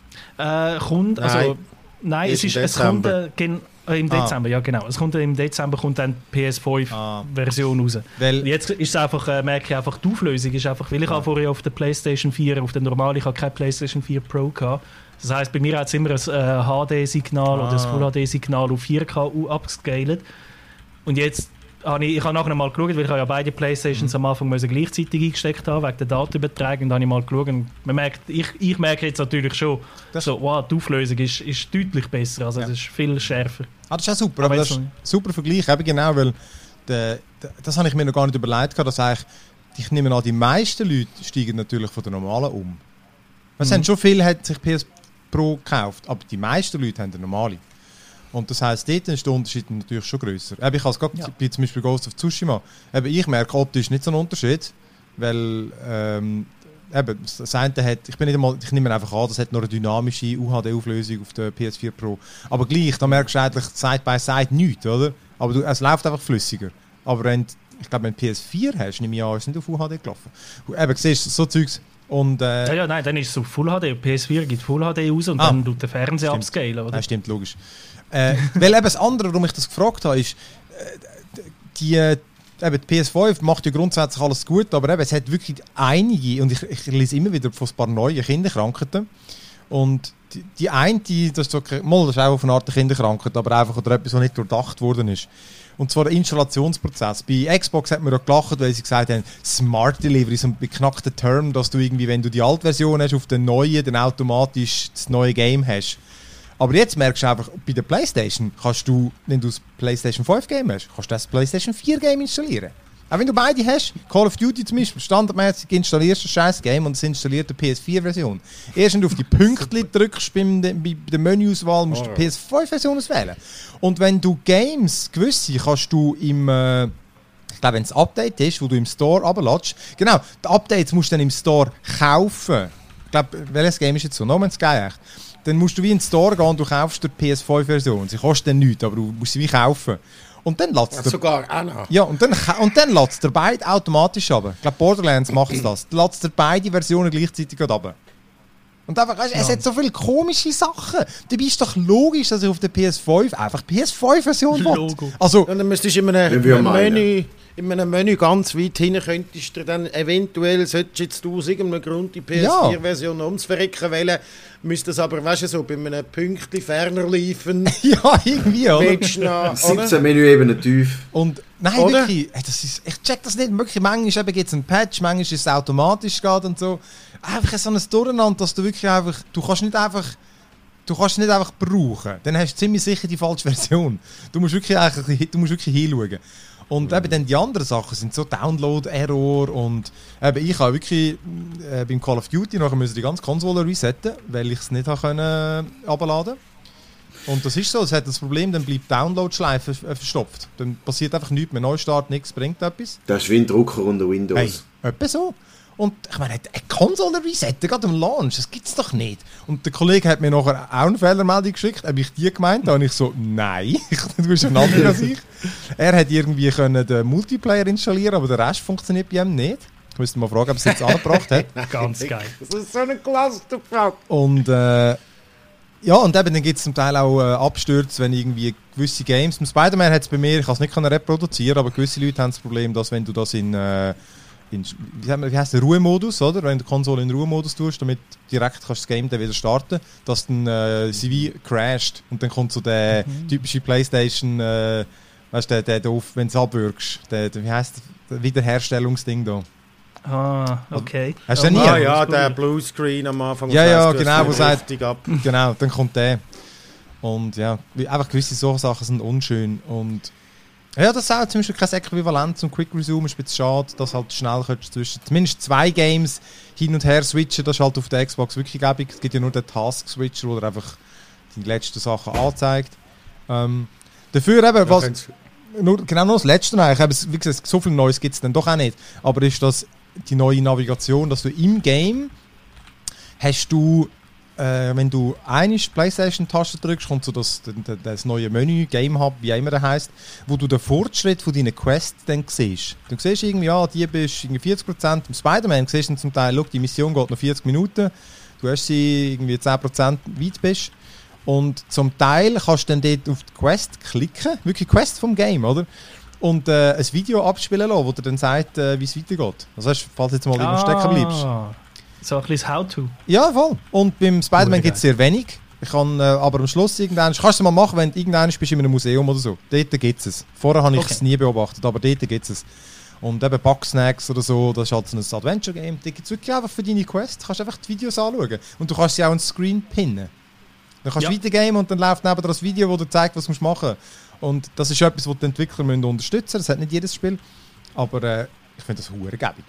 Äh, kommt, also, Nein. nein, es, Ist ist, im es kommt Dezember. äh, gen, äh, im Ah. Dezember, ja genau. Es kommt, äh, im Dezember kommt dann die P S fünf Ah. Version raus. Weil, Jetzt ist es einfach, äh, merke ich einfach, die Auflösung ist einfach, weil ich habe vorher auf der PlayStation vier, auf der normalen, ich habe keine PlayStation vier Pro gehabt. Das heisst, bei mir hat es immer ein äh, H D-Signal Ah. oder ein Full H D-Signal auf vier K abgescaled. Und jetzt habe ich, ich habe nachher mal geschaut, weil ich habe ja beide Playstations Mhm. am Anfang müssen gleichzeitig eingesteckt haben, wegen der Datenübertragung. Und dann habe ich mal geschaut und man merkt, ich, ich merke jetzt natürlich schon, Das- so, wow, die Auflösung ist, ist deutlich besser, also Ja. es ist viel schärfer. ah, das ist auch super, Aber aber das jetzt ist noch ein super Vergleich, eben genau, weil der, der, das habe ich mir noch gar nicht überlegt, dass eigentlich, ich nehme an, die meisten Leute steigen natürlich von der normalen um. Es Mhm. haben schon viele hat sich P S Pro gekauft, aber die meisten Leute haben eine normale. Und das heisst, dort ist der Unterschied natürlich schon grösser. Eben, ich als gerade Ja. bei zum Beispiel Ghost of Tsushima, eben, ich merke optisch nicht so einen Unterschied, weil ähm, eben, das eine hat, ich bin nicht einmal, ich nehme einfach an, das hat noch eine dynamische U H D-Auflösung auf der P S vier Pro. Aber gleich, da merkst du eigentlich Side by Side nichts, oder? Aber du, es läuft einfach flüssiger. Aber wenn, ich glaube, wenn du P S vier hast, nehme ich an, ist nicht auf U H D gelaufen. Eben, siehst du, so Zeugs. Und, äh, Ja, ja, nein, dann ist es auf Full H D. P S vier gibt Full H D raus und Ah. dann tut der Fernseher Stimmt. upscalen, oder? Nein, stimmt, logisch. Äh, weil eben das andere, warum ich das gefragt habe, ist, äh, die, äh, eben die P S fünf macht ja grundsätzlich alles gut, aber eben, es hat wirklich einige, und ich, ich lese immer wieder von ein paar neuen Kinderkrankheiten. Und die, die eine, die, das ist, so, mal, das ist auch auf eine Art eine Kinderkrankheit, aber einfach oder etwas, was nicht durchdacht worden ist. Und zwar der Installationsprozess. Bei Xbox hat man ja gelacht, weil sie gesagt haben, Smart Delivery, so ein beknackter Term, dass du irgendwie, wenn du die alte Version hast, auf der neuen, dann automatisch das neue Game hast. Aber jetzt merkst du einfach, bei der PlayStation kannst du, wenn du das PlayStation fünf Game hast, kannst du das PlayStation vier Game installieren. Auch wenn du beide hast, Call of Duty zum Beispiel, standardmäßig installierst du ein scheiß Game und es installiert eine P S vier Version. Erst wenn du auf die Pünktchen drückst beim, bei der Menüauswahl, musst du die P S fünf Version auswählen. Und wenn du Games, gewisse, kannst du im, äh, ich glaube, wenn es ein Update ist, wo du im Store runterlässt, genau, die Updates musst du dann im Store kaufen. Ich glaube, welches Game ist jetzt so? No Man's Sky echt. Dann musst du wie in den Store gehen und du kaufst die P S fünf Version. Sie kostet dann nichts, aber du musst sie wie kaufen. Und dann lässt Ja, es sogar auch noch. ja, und dann, und dann lässt es dir beide automatisch runter. Ich glaube, Borderlands macht es das. Dann lässt es dir beide Versionen gleichzeitig runter. Und einfach, weißt, es Ja. hat so viele komische Sachen. Dabei ist doch logisch, dass ich auf der P S fünf einfach die P S fünf Version will. Logo. Also, Und dann müsstest du in einem, Wenn wir einem meinen. Menü, in einem Menü ganz weit hinten könntest du dann eventuell, solltest jetzt du aus irgendeinem Grund die P S vier Version ums Verrecken wählen, müsste das aber, weißt du, so bei einem Pünktchen ferner liefen. ja, irgendwie, oder? willst du noch, oder? siebzehn Menüebenen tief. Und nein, Oder? wirklich, ey, das ist, ich check das nicht. Wirklich, manchmal gibt es einen Patch, manchmal ist es automatisch geht und so. Einfach so ein Durcheinander, dass du wirklich einfach, du kannst nicht einfach, du kannst es nicht einfach brauchen. Dann hast du ziemlich sicher die falsche Version. Du musst wirklich, eigentlich, du musst wirklich hinschauen. Und eben dann die anderen Sachen sind so Download-Error und eben ich habe wirklich äh, beim Call of Duty nachher müssen die ganze Konsole resetten, weil ich es nicht habe können abladen. Und das ist so, es hat das Problem, dann bleibt die Download-Schleife äh, verstopft. Dann passiert einfach nichts mehr, Neustart, nichts bringt etwas. Das ist wie ein Drucker unter Windows. Hey, etwa so. Und ich meine, eine Konsole resetten, gerade am Launch, das gibt es doch nicht. Und der Kollege hat mir nachher auch eine Fehlermeldung geschickt, habe ich die gemeint, da habe ich so, nein, du bist ein anderer als ich. Er hat irgendwie können den Multiplayer installieren, aber der Rest funktioniert bei ihm nicht. Ich müsste mal fragen, ob er es jetzt angebracht hat. Ganz geil. Das ist so eine Clusterfuck. Und äh, ja, und eben dann gibt es zum Teil auch äh, Abstürze, wenn irgendwie gewisse Games, beim Spider-Man hat es bei mir, ich kann es nicht können reproduzieren, aber gewisse Leute haben das Problem, dass wenn du das in, äh, in wie, sagt man, wie heisst der, Ruhemodus, oder? Wenn du die Konsole in Ruhemodus tust, damit direkt kannst du das Game dann wieder starten, dass dann äh, sie wie crasht und dann kommt so der Mhm. typische Playstation, äh, weißt du, der, der doof, wenn du es abwürgst, der, der, wie heisst das Wiederherstellungsding da. Ah, okay. Hast du den Ja, nie? Ah ja, Oldschool. der Bluescreen am Anfang. Ja, das ja, heisst, du genau, hast wo den sagt- richtig ab. Genau, dann kommt der. Und ja, wie- einfach gewisse solche Sachen sind unschön. Und Ja, das ist auch zum Beispiel kein Äquivalent zum Quick Resume. Ist ein bisschen schade, dass halt schnell zwischen zumindest zwei Games hin und her switchen. Das ist halt auf der Xbox wirklich gäbig. Es gibt ja nur den Task-Switcher, wo er einfach die letzten Sachen anzeigt. Ähm, dafür eben, was... Nur, genau nur das Letzte eigentlich. Eben, wie gesagt, so viel Neues gibt es dann doch auch nicht. Aber ist das die neue Navigation, dass du im Game hast du... Äh, wenn du eine PlayStation-Taste drückst, kommt so das, das, das neue Menü, Game Hub, wie immer das heisst, wo du den Fortschritt von deinen Quests dann siehst. Du siehst irgendwie, ja, die bist irgendwie vierzig Prozent. Im Spider-Man siehst du zum Teil, die Mission geht noch vierzig Minuten, du hast sie irgendwie zehn Prozent weit bist. Und zum Teil kannst du dann dort auf die Quest klicken, wirklich Quest vom Game, oder? Und äh, ein Video abspielen lassen, wo dir dann sagt, äh, wie es weitergeht. Also heißt, falls du jetzt mal ah. irgendwo stecken bleibst. So ein bisschen How-To. Ja, voll. Und beim Spider-Man gibt es sehr wenig. Ich kann äh, aber am Schluss irgendwann... Kannst du mal machen, wenn du irgendwann bist in einem Museum oder so. Dort gibt es. Vorher habe ich es okay. nie beobachtet, aber dort gibt es. Und eben Bugsnacks oder so, das ist halt so ein Adventure-Game. Da gibt es wirklich einfach für deine Quest. Du kannst einfach die Videos anschauen. Und du kannst sie auch ins Screen pinnen. Dann kannst du ja. weitergehen und dann läuft neben das Video, das dir zeigt, was du machen musst. Und das ist etwas, was die Entwickler müssen unterstützen müssen. Das hat nicht jedes Spiel. Aber äh, ich finde das verdammt gäbig.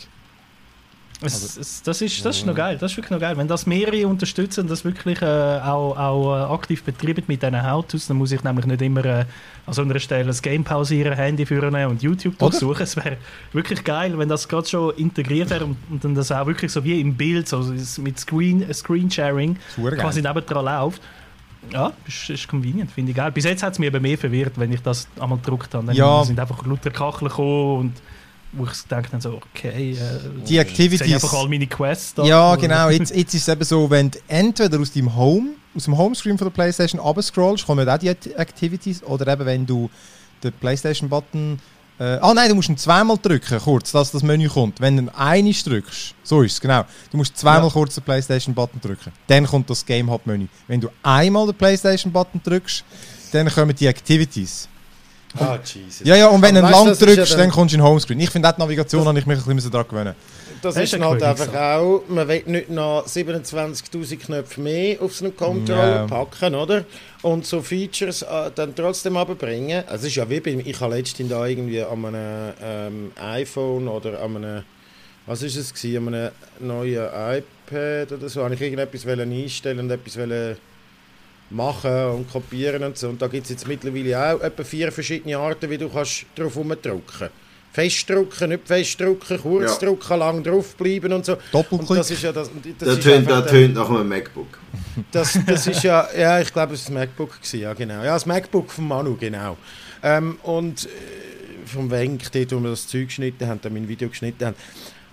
Es, also, es, das, ist, das ist noch geil, das ist wirklich noch geil. Wenn das mehrere unterstützen und das wirklich äh, auch, auch äh, aktiv betreiben mit diesen How-Tos, dann muss ich nämlich nicht immer äh, an so einer Stelle das Game pausieren, Handy führen und YouTube durchsuchen. Es wäre wirklich geil, wenn das gerade schon integriert wäre und, und dann das auch wirklich so wie im Bild, so mit Screen, Screen-Sharing quasi nebendran läuft. Ja, ist, ist convenient, finde ich geil. Bis jetzt hat es mich eben mehr verwirrt, wenn ich das einmal gedruckt habe. Dann ja. sind einfach lauter Kacheln gekommen und wo ich denke dann so, okay, äh, die Activities, ich einfach all meine Quests da. Ja, genau. Jetzt, jetzt ist es eben so, wenn du entweder aus deinem Home, aus dem Homescreen von der PlayStation runterscrollst, kommen auch die Activities, oder eben wenn du den PlayStation-Button... Äh, ah nein, du musst ihn zweimal drücken, kurz, dass das Menü kommt. Wenn du ihn einmal drückst, so ist es, genau. Du musst zweimal ja. kurz den PlayStation-Button drücken. Dann kommt das Game Hub-Menü. Wenn du einmal den PlayStation-Button drückst, dann kommen die Activities. Ah, Jesus. Ja, ja, und wenn du lang drückst, ja dann, dann kommst du in den Homescreen. Ich finde, die Navigation habe ich mich ein bisschen daran gewöhnen. Das, das ist halt einfach so. Auch, man will nicht noch siebenundzwanzigtausend Knöpfe mehr auf so einen Controller yeah. packen, oder? Und so Features äh, dann trotzdem runterbringen. Also es ist ja wie bei ich habe letztens da irgendwie an einem ähm, iPhone oder an einem, was ist es gewesen, an einem neuen iPad oder so, habe ich irgendetwas einstellen und etwas wollen machen und kopieren und so. Und da gibt es jetzt mittlerweile auch etwa vier verschiedene Arten, wie du kannst drauf rumdrücken kannst. Festdrücken, nicht festdrücken, kurz ja. drücken, lang draufbleiben und so. Doppelklick. Und das ist ja das, das, das tönt, das tönt nach einem MacBook. Das, das ist ja, ja, ich glaube, es war das MacBook gewesen, ja genau. Ja, das MacBook von Manu, genau. Ähm, und äh, vom Wenk, dort, wo wir das Zeug geschnitten haben, da mein Video geschnitten haben.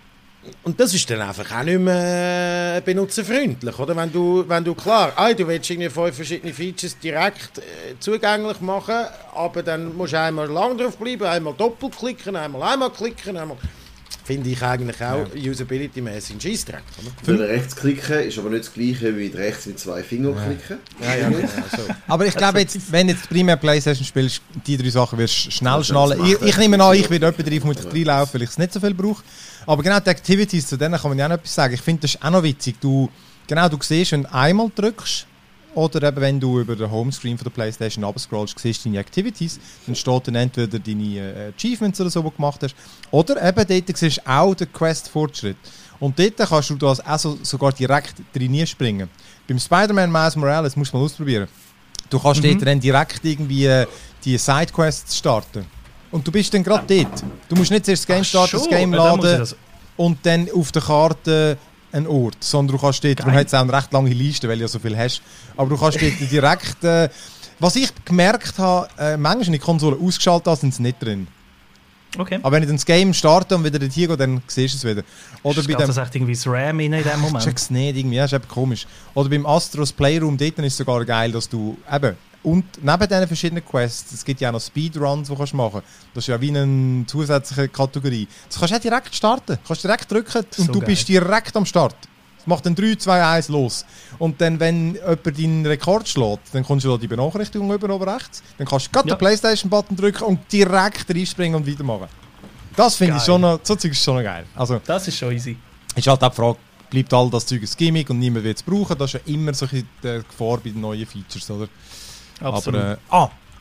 Und das ist dann einfach auch nicht mehr benutzerfreundlich, oder? Wenn du, wenn du klar, ah, du willst irgendwie fünf verschiedene Features direkt äh, zugänglich machen, aber dann musst du einmal lang drauf bleiben, einmal doppelklicken, einmal einmal klicken, einmal... Finde ich eigentlich auch ja. usability-mäßig ein Scheissdreck, oder? Für rechts klicken ist aber nicht das gleiche wie rechts mit zwei Fingern ja. klicken. Ja, ja, genau, so. Aber ich glaube, jetzt, wenn du jetzt primär Playstation spielst, die drei Sachen wirst du schnell schnallen. Ich, ich nehme an, ich werde etwa drauf muss ich reinlaufen, weil ich es nicht so viel brauche. Aber genau die Activities, zu denen kann man ja auch noch etwas sagen. Ich finde, das ist auch noch witzig. Du, genau, du siehst, wenn du einmal drückst, oder eben, wenn du über den Homescreen von der PlayStation runterscrollst, siehst du deine Activities, dann steht dann entweder deine äh, Achievements oder so, die du gemacht hast, oder eben dort siehst du auch den Quest-Fortschritt. Und dort kannst du das auch so, sogar direkt drin springen. Beim Spider-Man Miles Morales musst du mal ausprobieren. Du kannst mhm. dort dann direkt irgendwie äh, die Sidequests starten. Und du bist dann gerade dort. Du musst nicht zuerst das Game starten, das Game laden das... und dann auf der Karte einen Ort, sondern du kannst dort, du hast auch eine recht lange Liste, weil du ja so viel hast, aber du kannst dort direkt, äh, was ich gemerkt habe, äh, manchmal in die Konsole ausgeschaltet habe, sind sie nicht drin. Okay. Aber wenn ich dann das Game starte und wieder dorthin gehe, dann siehst du es wieder. Oder bei dem, das echt irgendwie das RAM in dem Moment? Ich check's nicht, irgendwie, ja, ist eben komisch. Oder beim Astros Playroom, dort ist es sogar geil, dass du eben, und neben diesen verschiedenen Quests, es gibt ja auch noch Speedruns, die du machen kannst. Das ist ja wie eine zusätzliche Kategorie. Das kannst du auch direkt starten. Du kannst direkt drücken und so du geil. Bist direkt am Start. Das macht dann drei, zwei, eins los. Und dann, wenn jemand deinen Rekord schlägt, dann kommst du da die Benachrichtigung über oben rechts. Dann kannst du gerade ja. den PlayStation-Button drücken und direkt reinspringen und weitermachen. Das finde ich schon noch, so Zeug ist schon noch geil. Also, das ist schon easy. Ist halt auch die Frage, bleibt all das Zeug ein Gimmick und niemand wird es brauchen? Das ist ja immer so die Gefahr bei den neuen Features, oder? Absolut. Aber, äh, ah,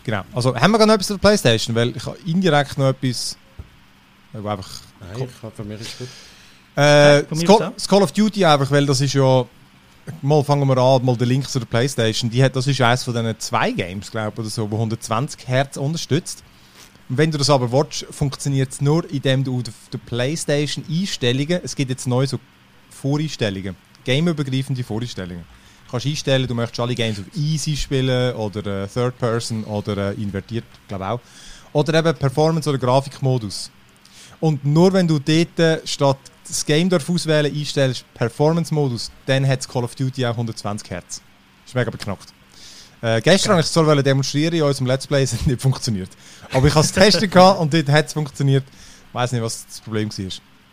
Genau. Also haben wir gerade noch etwas zur PlayStation? Weil ich habe indirekt noch etwas... Wo einfach... Nein, ich habe für mich ist gut. Äh, Ja, von das, mir Call, aus auch. das Call of Duty einfach, weil das ist ja... Mal fangen wir an, mal den Link zu der PlayStation. Die hat, das ist eines von diesen zwei Games, glaube ich, oder so, wo hundertzwanzig Hertz unterstützt. Und wenn du das aber willst, funktioniert es nur, indem du auf der PlayStation Einstellungen, es gibt jetzt neu so Voreinstellungen, gameübergreifende Voreinstellungen. Du kannst einstellen, du möchtest alle Games auf Easy spielen oder äh, Third Person oder äh, invertiert, glaube ich auch. Oder eben Performance- oder Grafikmodus. Und nur wenn du dort äh, statt das Game darf auswählen einstellst, Performance-Modus, dann hat das Call of Duty auch hundertzwanzig Hertz. Das ist mega beknackt. Äh, gestern wollte ich es zwar demonstrieren in unserem Let's Play, es hat nicht funktioniert. Aber ich habe es getestet gehabt und dort hat es funktioniert. Ich weiss nicht, was das Problem war.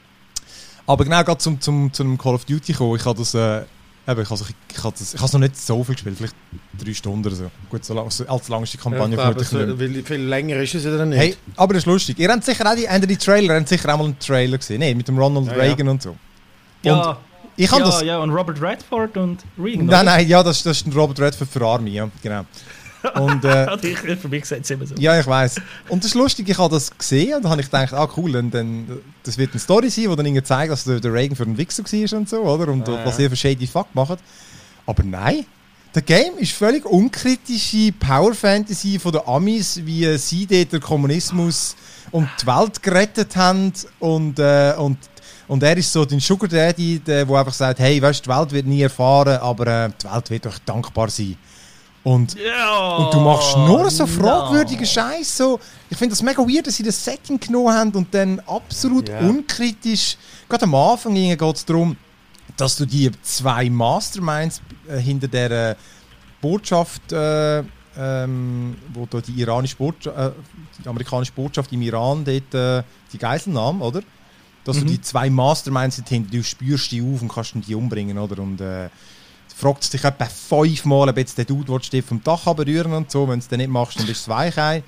Aber genau gerade zum, zum, zum Call of Duty kommen, ich habe das, äh, eben, ich habe ich habe das, ich habe es noch nicht so viel gespielt, vielleicht drei Stunden oder so. Gut, so lang, so, als lang ist die Kampagne Ja, ich glaube, vermutlich nicht. so, weil viel länger ist es ja dann nicht. Hey, aber das ist lustig. Ihr habt sicher auch die, habt ihr die Trailer, ihr habt sicher auch mal einen Trailer gesehen, nee, mit dem Ronald Ja, Reagan und so. Ja, Ich habe ja, das... ja, und Robert Redford und Regan. Nein, nein, ja, das, das ist ein Robert Redford für Army, ja, genau. Und, äh, Ich, für mich sieht es immer so. ja, ich weiss. Und das ist lustig, ich habe das gesehen und dann habe ich gedacht, ah cool, dann, dann, das wird eine Story sein, die dann irgendwie zeigt, dass der, der Reagan für einen Wichser war und so, oder? Und Ah, ja. was ihr für shady Fuck macht. Aber nein, der Game ist völlig unkritische Power-Fantasy von den Amis, wie sie dort den Kommunismus und die Welt gerettet haben und, äh, und Und er ist so dein Sugar Daddy, der einfach sagt, hey, weißt, die Welt wird nie erfahren, aber äh, die Welt wird euch dankbar sein. Und, Ja, und du machst nur so no. fragwürdigen Scheiß. So. Ich finde das mega weird, dass sie das Setting genommen haben und dann absolut Ja. unkritisch, gerade am Anfang geht es darum, dass du die zwei Masterminds äh, hinter der Botschaft, äh, ähm, wo da die iranische Botschaft, äh, die amerikanische Botschaft im Iran dort, äh, die Geisel nahm, oder? Dass Mhm. du die zwei Masterminds sind hinter, du spürst die auf und kannst die umbringen, oder? Und äh, fragt es dich etwa fünfmal, ob jetzt der Dude willst, dich vom Dach berühren und so. Wenn du es dann nicht machst, dann bist du Weichei.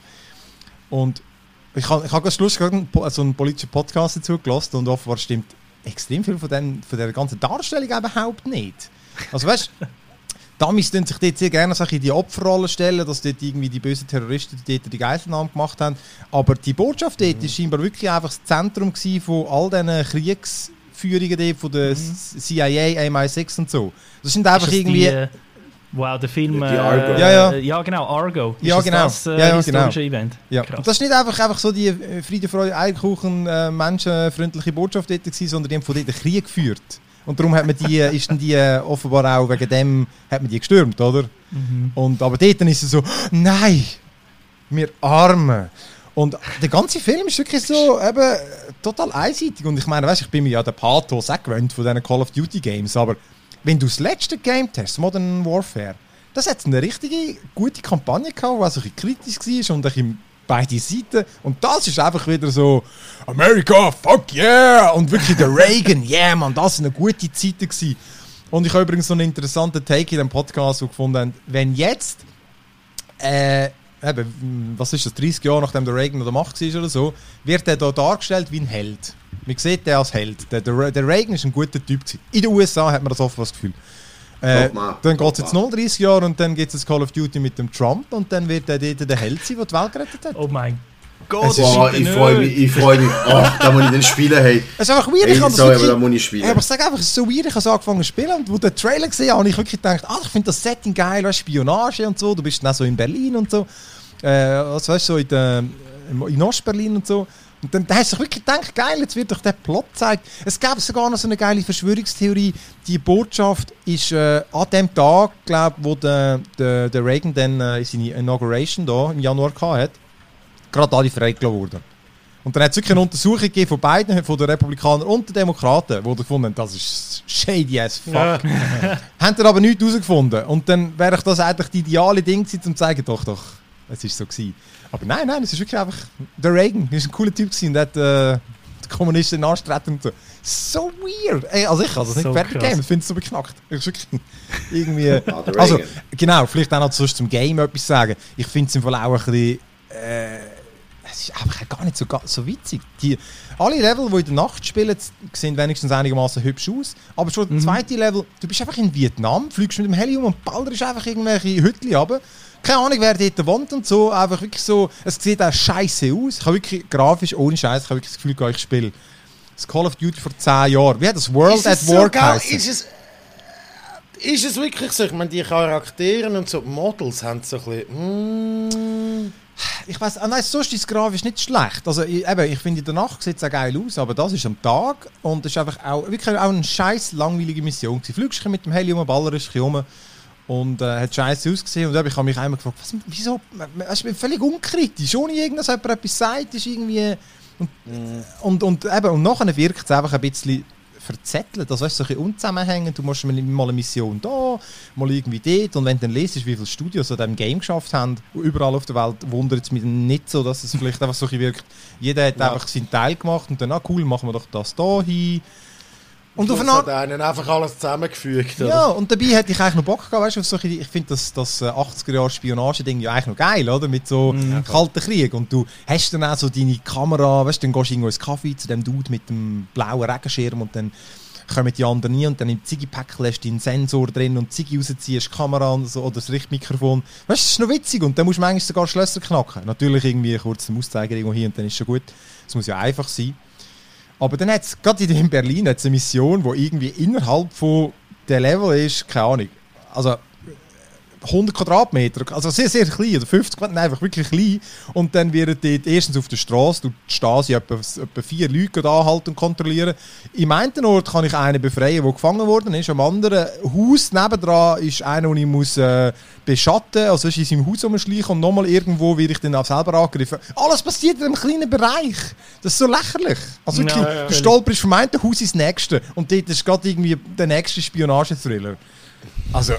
Und ich habe ich hab ganz lustig einen, po- so einen politischen Podcast dazu gelassen und offenbar stimmt extrem viel von, den, von der ganzen Darstellung überhaupt nicht. Also weißt du, die Amis stellen sich dort sehr gerne so in die Opferrolle stellen, dass dort irgendwie die bösen Terroristen die dort die Geiselnahme gemacht haben. Aber die Botschaft dort war scheinbar wirklich einfach das Zentrum gewesen von all diesen Kriegsführungen dort, von der C I A, M I six und so. Das sind einfach Ist das irgendwie... Die, äh, wow, der Film. Die äh, Argo. Ja, ja. Ja, genau, Argo. Ist Ja, das genau. Das, äh, Ja, ja, historische genau. Event. Ja. Krass. Und das ist nicht einfach, einfach so die äh, Friede, Freude, Eierkuchen, äh, menschenfreundliche Botschaft dort gewesen, sondern die haben von dort einen Krieg geführt. Und darum hat man die, äh, ist dann die äh, offenbar auch wegen dem hat man die gestürmt, oder? Mhm. Und, aber dort dann ist es so, nein, wir Armen. Und der ganze Film ist wirklich so eben, äh, total einseitig. Und ich meine, weißt, ich bin mir ja den Pathos auch gewöhnt von diesen Call of Duty Games, aber wenn du das letzte Game hast, Modern Warfare, das hat eine richtige gute Kampagne gehabt, die also ein bisschen kritisch war und ein bisschen beide Seiten. Und das ist einfach wieder so, America, fuck yeah! Und wirklich der Reagan, yeah, man, das war eine gute Zeit gewesen. Und ich habe übrigens so einen interessanten Take in dem Podcast wo gefunden, habe, wenn jetzt, äh, eben, was ist das, dreißig Jahre nachdem der Reagan an der Macht war oder so, wird er hier dargestellt wie ein Held. Man sieht den als Held. Der, der, der Reagan ist ein guter Typ gewesen. In den U S A hat man das oft das Gefühl. Äh, Top, man. dann geht es Top, jetzt man. noch dreißig Jahre und dann gibt es Call of Duty mit dem Trump und dann wird er dort der Held sein, der die Welt gerettet hat. Oh mein Gott, Es ist- Boah, bitte ich nicht. freue mich, ich freue mich. Ach, da muss ich den spielen, hey. Es ist einfach weird, Hey, ich habe das sorry, aber wirklich... da muss ich spielen. Ja, aber ich sage einfach, es ist so weird, ich habe so angefangen zu spielen und wo der Trailer gesehen habe, habe ich wirklich gedacht, ah, ich finde das Setting geil, weißt, Spionage und so, du bist dann auch so in Berlin und so, äh, also weißt du, so in, der, in Ostberlin und so. Und dann, dann hast du dich wirklich gedacht, geil, jetzt wird doch der Plot gezeigt. Es gab sogar noch so eine geile Verschwörungstheorie, die Botschaft ist äh, an dem Tag, glaube wo der, der, der Reagan dann äh, seine Inauguration da im Januar gehabt hat, gerade alle freigelassen worden. Und dann hat es wirklich eine Untersuchung gegeben von beiden, von den Republikanern und den Demokraten, die gefunden haben, das ist shady as fuck. Ja. Haben dann aber nichts herausgefunden. Und dann wäre das eigentlich die ideale Ding gewesen, um zu zeigen, doch, doch, es ist so gewesen. Aber nein, nein, es ist wirklich einfach, der Reagan ist ein cooler Typ gewesen, der hat äh, die Kommunisten anstreten und so. So weird. Ey, also ich kann das nicht So fertig krass. geben, ich finde es so beknackt. Ich ist wirklich irgendwie... Ah, der also, Reagan. genau, vielleicht auch noch sonst zum Game etwas sagen. Ich finde es im Fall auch ein bisschen... Äh, es ist einfach gar nicht so, so witzig. Die, alle Level, die in der Nacht spielen, sehen wenigstens einigermaßen hübsch aus. Aber schon mhm. das zweite Level, du bist einfach in Vietnam, fliegst mit dem Heli um und ballerst einfach irgendwelche Hütchen runter. Keine Ahnung, wer dort wohnt und so. Einfach wirklich so, es sieht auch scheiße aus. Ich habe wirklich grafisch, ohne Scheiß, ich habe wirklich das Gefühl, ich spiele das Call of Duty vor zehn Jahren. Wie hat das World at War geheißen? Ist es, ist es wirklich so? Ich meine, die Charaktere und so die Models haben so ein bisschen... Mm. Ich weiss, ah nein, sonst ist das grafisch nicht schlecht. Also, ich, eben, ich finde, in der Nacht sieht es auch geil aus, aber das ist am Tag und das ist einfach auch, wirklich auch eine scheiß langweilige Mission. Du fliegst mit dem Heli um, ballerst um und äh, hat scheiße ausgesehen. Und ich habe mich einmal gefragt, was, wieso? Ich bin völlig unkritisch, ohne irgendwas, jemand etwas sagt, ist irgendwie... Und, mm. und, und, eben, und nachher wirkt es einfach ein bisschen verzettelt, also weißt, so ein bisschen unzusammenhängend. Du musst mal eine Mission da, mal irgendwie dort. Und wenn du dann liest, wie viele Studios an diesem Game geschafft haben, überall auf der Welt, wundert es mich nicht so, dass es vielleicht einfach so ein bisschen wirkt. Jeder hat ja. einfach seinen Teil gemacht und dann, ah cool, machen wir doch das da hin. Und auf hat einen einfach alles zusammengefügt. Oder? Ja, und dabei hätte ich eigentlich noch Bock gehabt, weißt du, so, ich finde das, das achtziger-Jahre-Spionage-Ding ja eigentlich noch geil, oder? Mit so mhm. kalten Krieg. Und du hast dann auch so deine Kamera, weißt du, dann gehst du irgendwo ins Kaffee zu dem Dude mit dem blauen Regenschirm und dann kommen die anderen nie und dann im Ziggy-Päckchen hast du deinen Sensor drin und Ziggy rausziehst, Kamera und so, oder das Richtmikrofon. Weißt du, das ist noch witzig und dann musst du manchmal sogar Schlösser knacken. Natürlich irgendwie kurz den Auszeiger irgendwo hier und dann ist schon gut. Das muss ja einfach sein. Aber dann hat es, gerade in Berlin, hat's eine Mission, die irgendwie innerhalb von der Level ist, keine Ahnung, also hundert Quadratmeter, also sehr, sehr klein, oder fünfzig Quadratmeter, einfach wirklich klein. Und dann werden dort erstens auf der Straße, durch die Stasi, etwa, etwa vier Leute anhalten und kontrollieren. Im einen Ort kann ich einen befreien, der gefangen worden ist. Am anderen Haus nebendran ist einer, den ich muss, äh, beschatten muss, also ist in seinem Haus rumschleichen und nochmal irgendwo werde ich dann auch selber angegriffen. Alles passiert in einem kleinen Bereich. Das ist so lächerlich. Also wirklich, ja, ja, du stolperst vom einen Haus ins nächste und dort ist gerade irgendwie der nächste Spionage-Thriller. Also,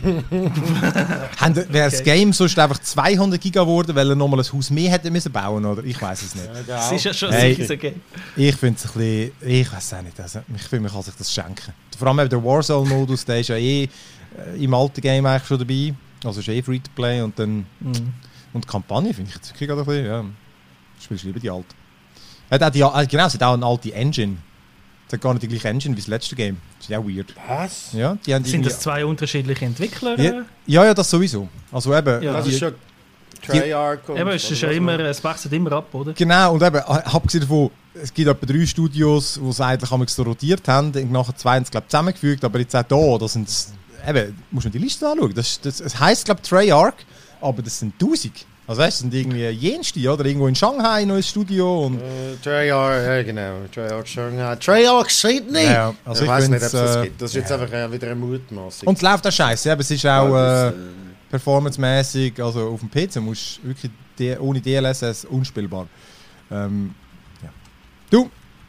wäre das Game sonst einfach zweihundert Giga geworden, weil er nochmal ein Haus mehr hätte müssen bauen, oder? Ich weiß es nicht. Ja, das ist ja schon hey, sicher so Game. Ich finde es ein bisschen, ich weiß auch nicht, also, ich finde, man kann sich das schenken. Vor allem der Warzone-Modus, der ist ja eh äh, im alten Game eigentlich schon dabei, also ist eh Free-to-Play und dann mhm. und die Kampagne finde ich jetzt wirklich gerade ein bisschen, ja, spielst du lieber die alte. Hat auch die, genau, es hat auch eine alte Engine. Es hat gar nicht die gleiche Engine wie das letzte Game. Das ist ja auch weird. Was? Ja, die haben Sind das zwei unterschiedliche Entwickler? Ja, ja, ja, das sowieso. Also eben... Ja, das die, ist schon Treyarch. Eben, es ist ja immer, es wechselt immer ab, oder? Genau, und eben, abgesehen davon, es gibt etwa drei Studios, die es eigentlich so rotiert haben, und nachher zwei haben es, glaube ich, zusammengefügt, aber jetzt auch da, das sind, eben, musst du die Liste anschauen. Das, das, es heisst, glaube ich, Treyarch, aber das sind tausend. Also weißt du, sind irgendwie jenste, oder? Irgendwo in Shanghai ein neues Studio und... Uh, Treyarch, ja genau. Treyarch Shanghai. Treyarch Sydney! Ja, also ich, ich weiß nicht, ob es das äh, gibt. Das ist jetzt ja. einfach äh, wieder eine Mutmaßung. Und es läuft auch scheiße, aber es ist auch äh, äh, performancemäßig, also auf dem P C musst du wirklich de- ohne D L S S unspielbar. Ähm, ja. Du,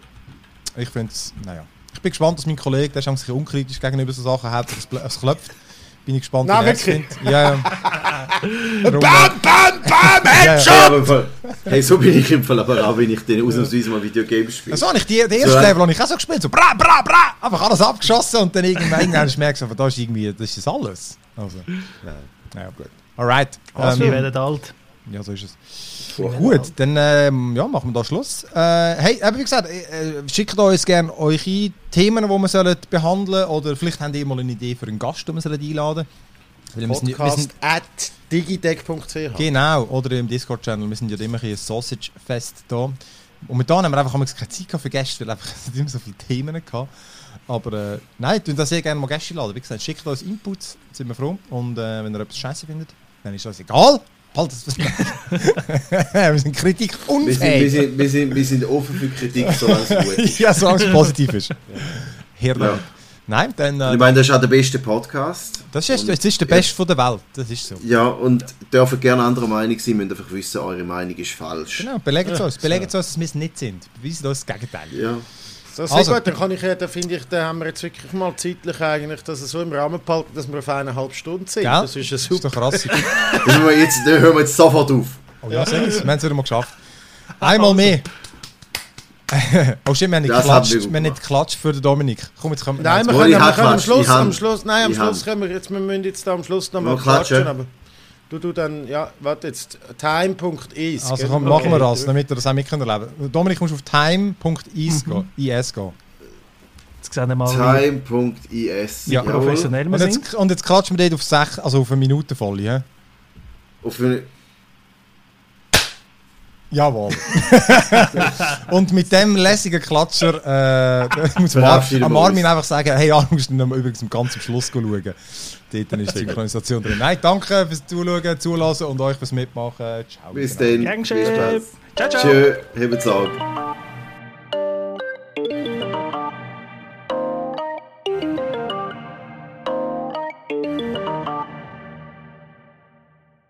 ich finde es, naja. Ich bin gespannt, dass mein Kollege, der ist ein bisschen unkritisch gegenüber so Sachen, hauptsächlich es klopft. Bin ich gespannt, wie er es findet. Ja, ja. Bam, bam, bam, Headshot! Ja, hey, so bin ich im Fall aber auch, wenn ich den ausnahmsweise mal Videogames spiele. Das war nicht die, der erste so, Level, habe ich auch so gespielt, so bra, bra, bra, einfach alles abgeschossen und dann irgendwann, irgendwann merkst du, aber da ist irgendwie, das ist alles. Also, ja, ja gut. Alright. Also, ähm, wir werden alt. Ja, so ist es. Gut, dann ähm, ja, machen wir da Schluss. Äh, hey, wie gesagt, äh, schickt uns gerne eure Themen, die wir sollen behandeln, oder vielleicht habt ihr mal eine Idee für einen Gast, den wir sollen einladen sollen. Podcast at digitech punkt c h. Genau, oder im Discord-Channel. Wir sind ja immer ein Sausage-Fest da. Und mit da haben wir einfach keine Zeit für Gäste, weil einfach immer so viele Themen hatten. Aber äh, nein, wir würden sehr gerne mal Gäste einladen. Wie gesagt, schickt uns Inputs, sind wir froh. Und äh, wenn ihr etwas Scheiße findet, dann ist das egal. Halt, das wir sind Kritik unfähig. Wir sind, wir, sind, wir, sind, wir sind offen für Kritik, solange es gut ist. Ja, solange es positiv ist. Herrlich. Ja. Nein, dann... Äh, ich meine, das ist auch der beste Podcast. Das ist, das ist der beste ja. von der Welt, das ist so. Ja, und dürfen gerne anderer Meinung sein, müssen einfach wissen, eure Meinung ist falsch. Genau, belegen es ja. uns, belegen es uns, dass wir es nicht sind. Beweisen uns das Gegenteil. Ja. So, sehr also. Gut, dann kann ich, da finde ich, da haben wir jetzt wirklich mal zeitlich eigentlich, dass es so im Rahmen behalten, dass wir auf eineinhalb Stunden sind. Gell? Das ist ja super. Das ist doch krass. dann, hören wir jetzt, dann hören wir jetzt sofort auf. Oh ja, sehr gut. Wir haben es wieder mal geschafft. Einmal mehr. Oh stimmt, wir haben nicht geklatscht, wir haben nicht geklatscht für den Dominik. Komm, jetzt können wir... Nein, wir können, wir können am Schluss, am Schluss, nein, am Schluss können wir, jetzt, wir müssen jetzt da am Schluss noch mal klatschen. Aber Du, du dann, ja, warte jetzt, time punkt is. Also komm, machen wir das, damit ihr das auch mit erleben könnt. Dominik, musst du auf time punkt is Mhm. gehen. is gehen. Jetzt sehen wir mal, wie time punkt is. ja, professionell wir Und sind. jetzt, und jetzt klatschen wir dort auf, sech, also auf eine Minute voll, ja? Auf eine, Jawohl. Und mit dem lässigen Klatscher äh, muss Mar Verabschieden wir am uns. Armin einfach sagen, hey Armin, musst du noch mal übrigens am ganzen Schluss schauen. Dort ist die Synchronisation drin. Nein, danke fürs Zuschauen, Zulassen und euch fürs Mitmachen. Ciao. bis dann. Gern Viel geschehen. Spaß. Ciao, ciao. Tschö, habt's Auge.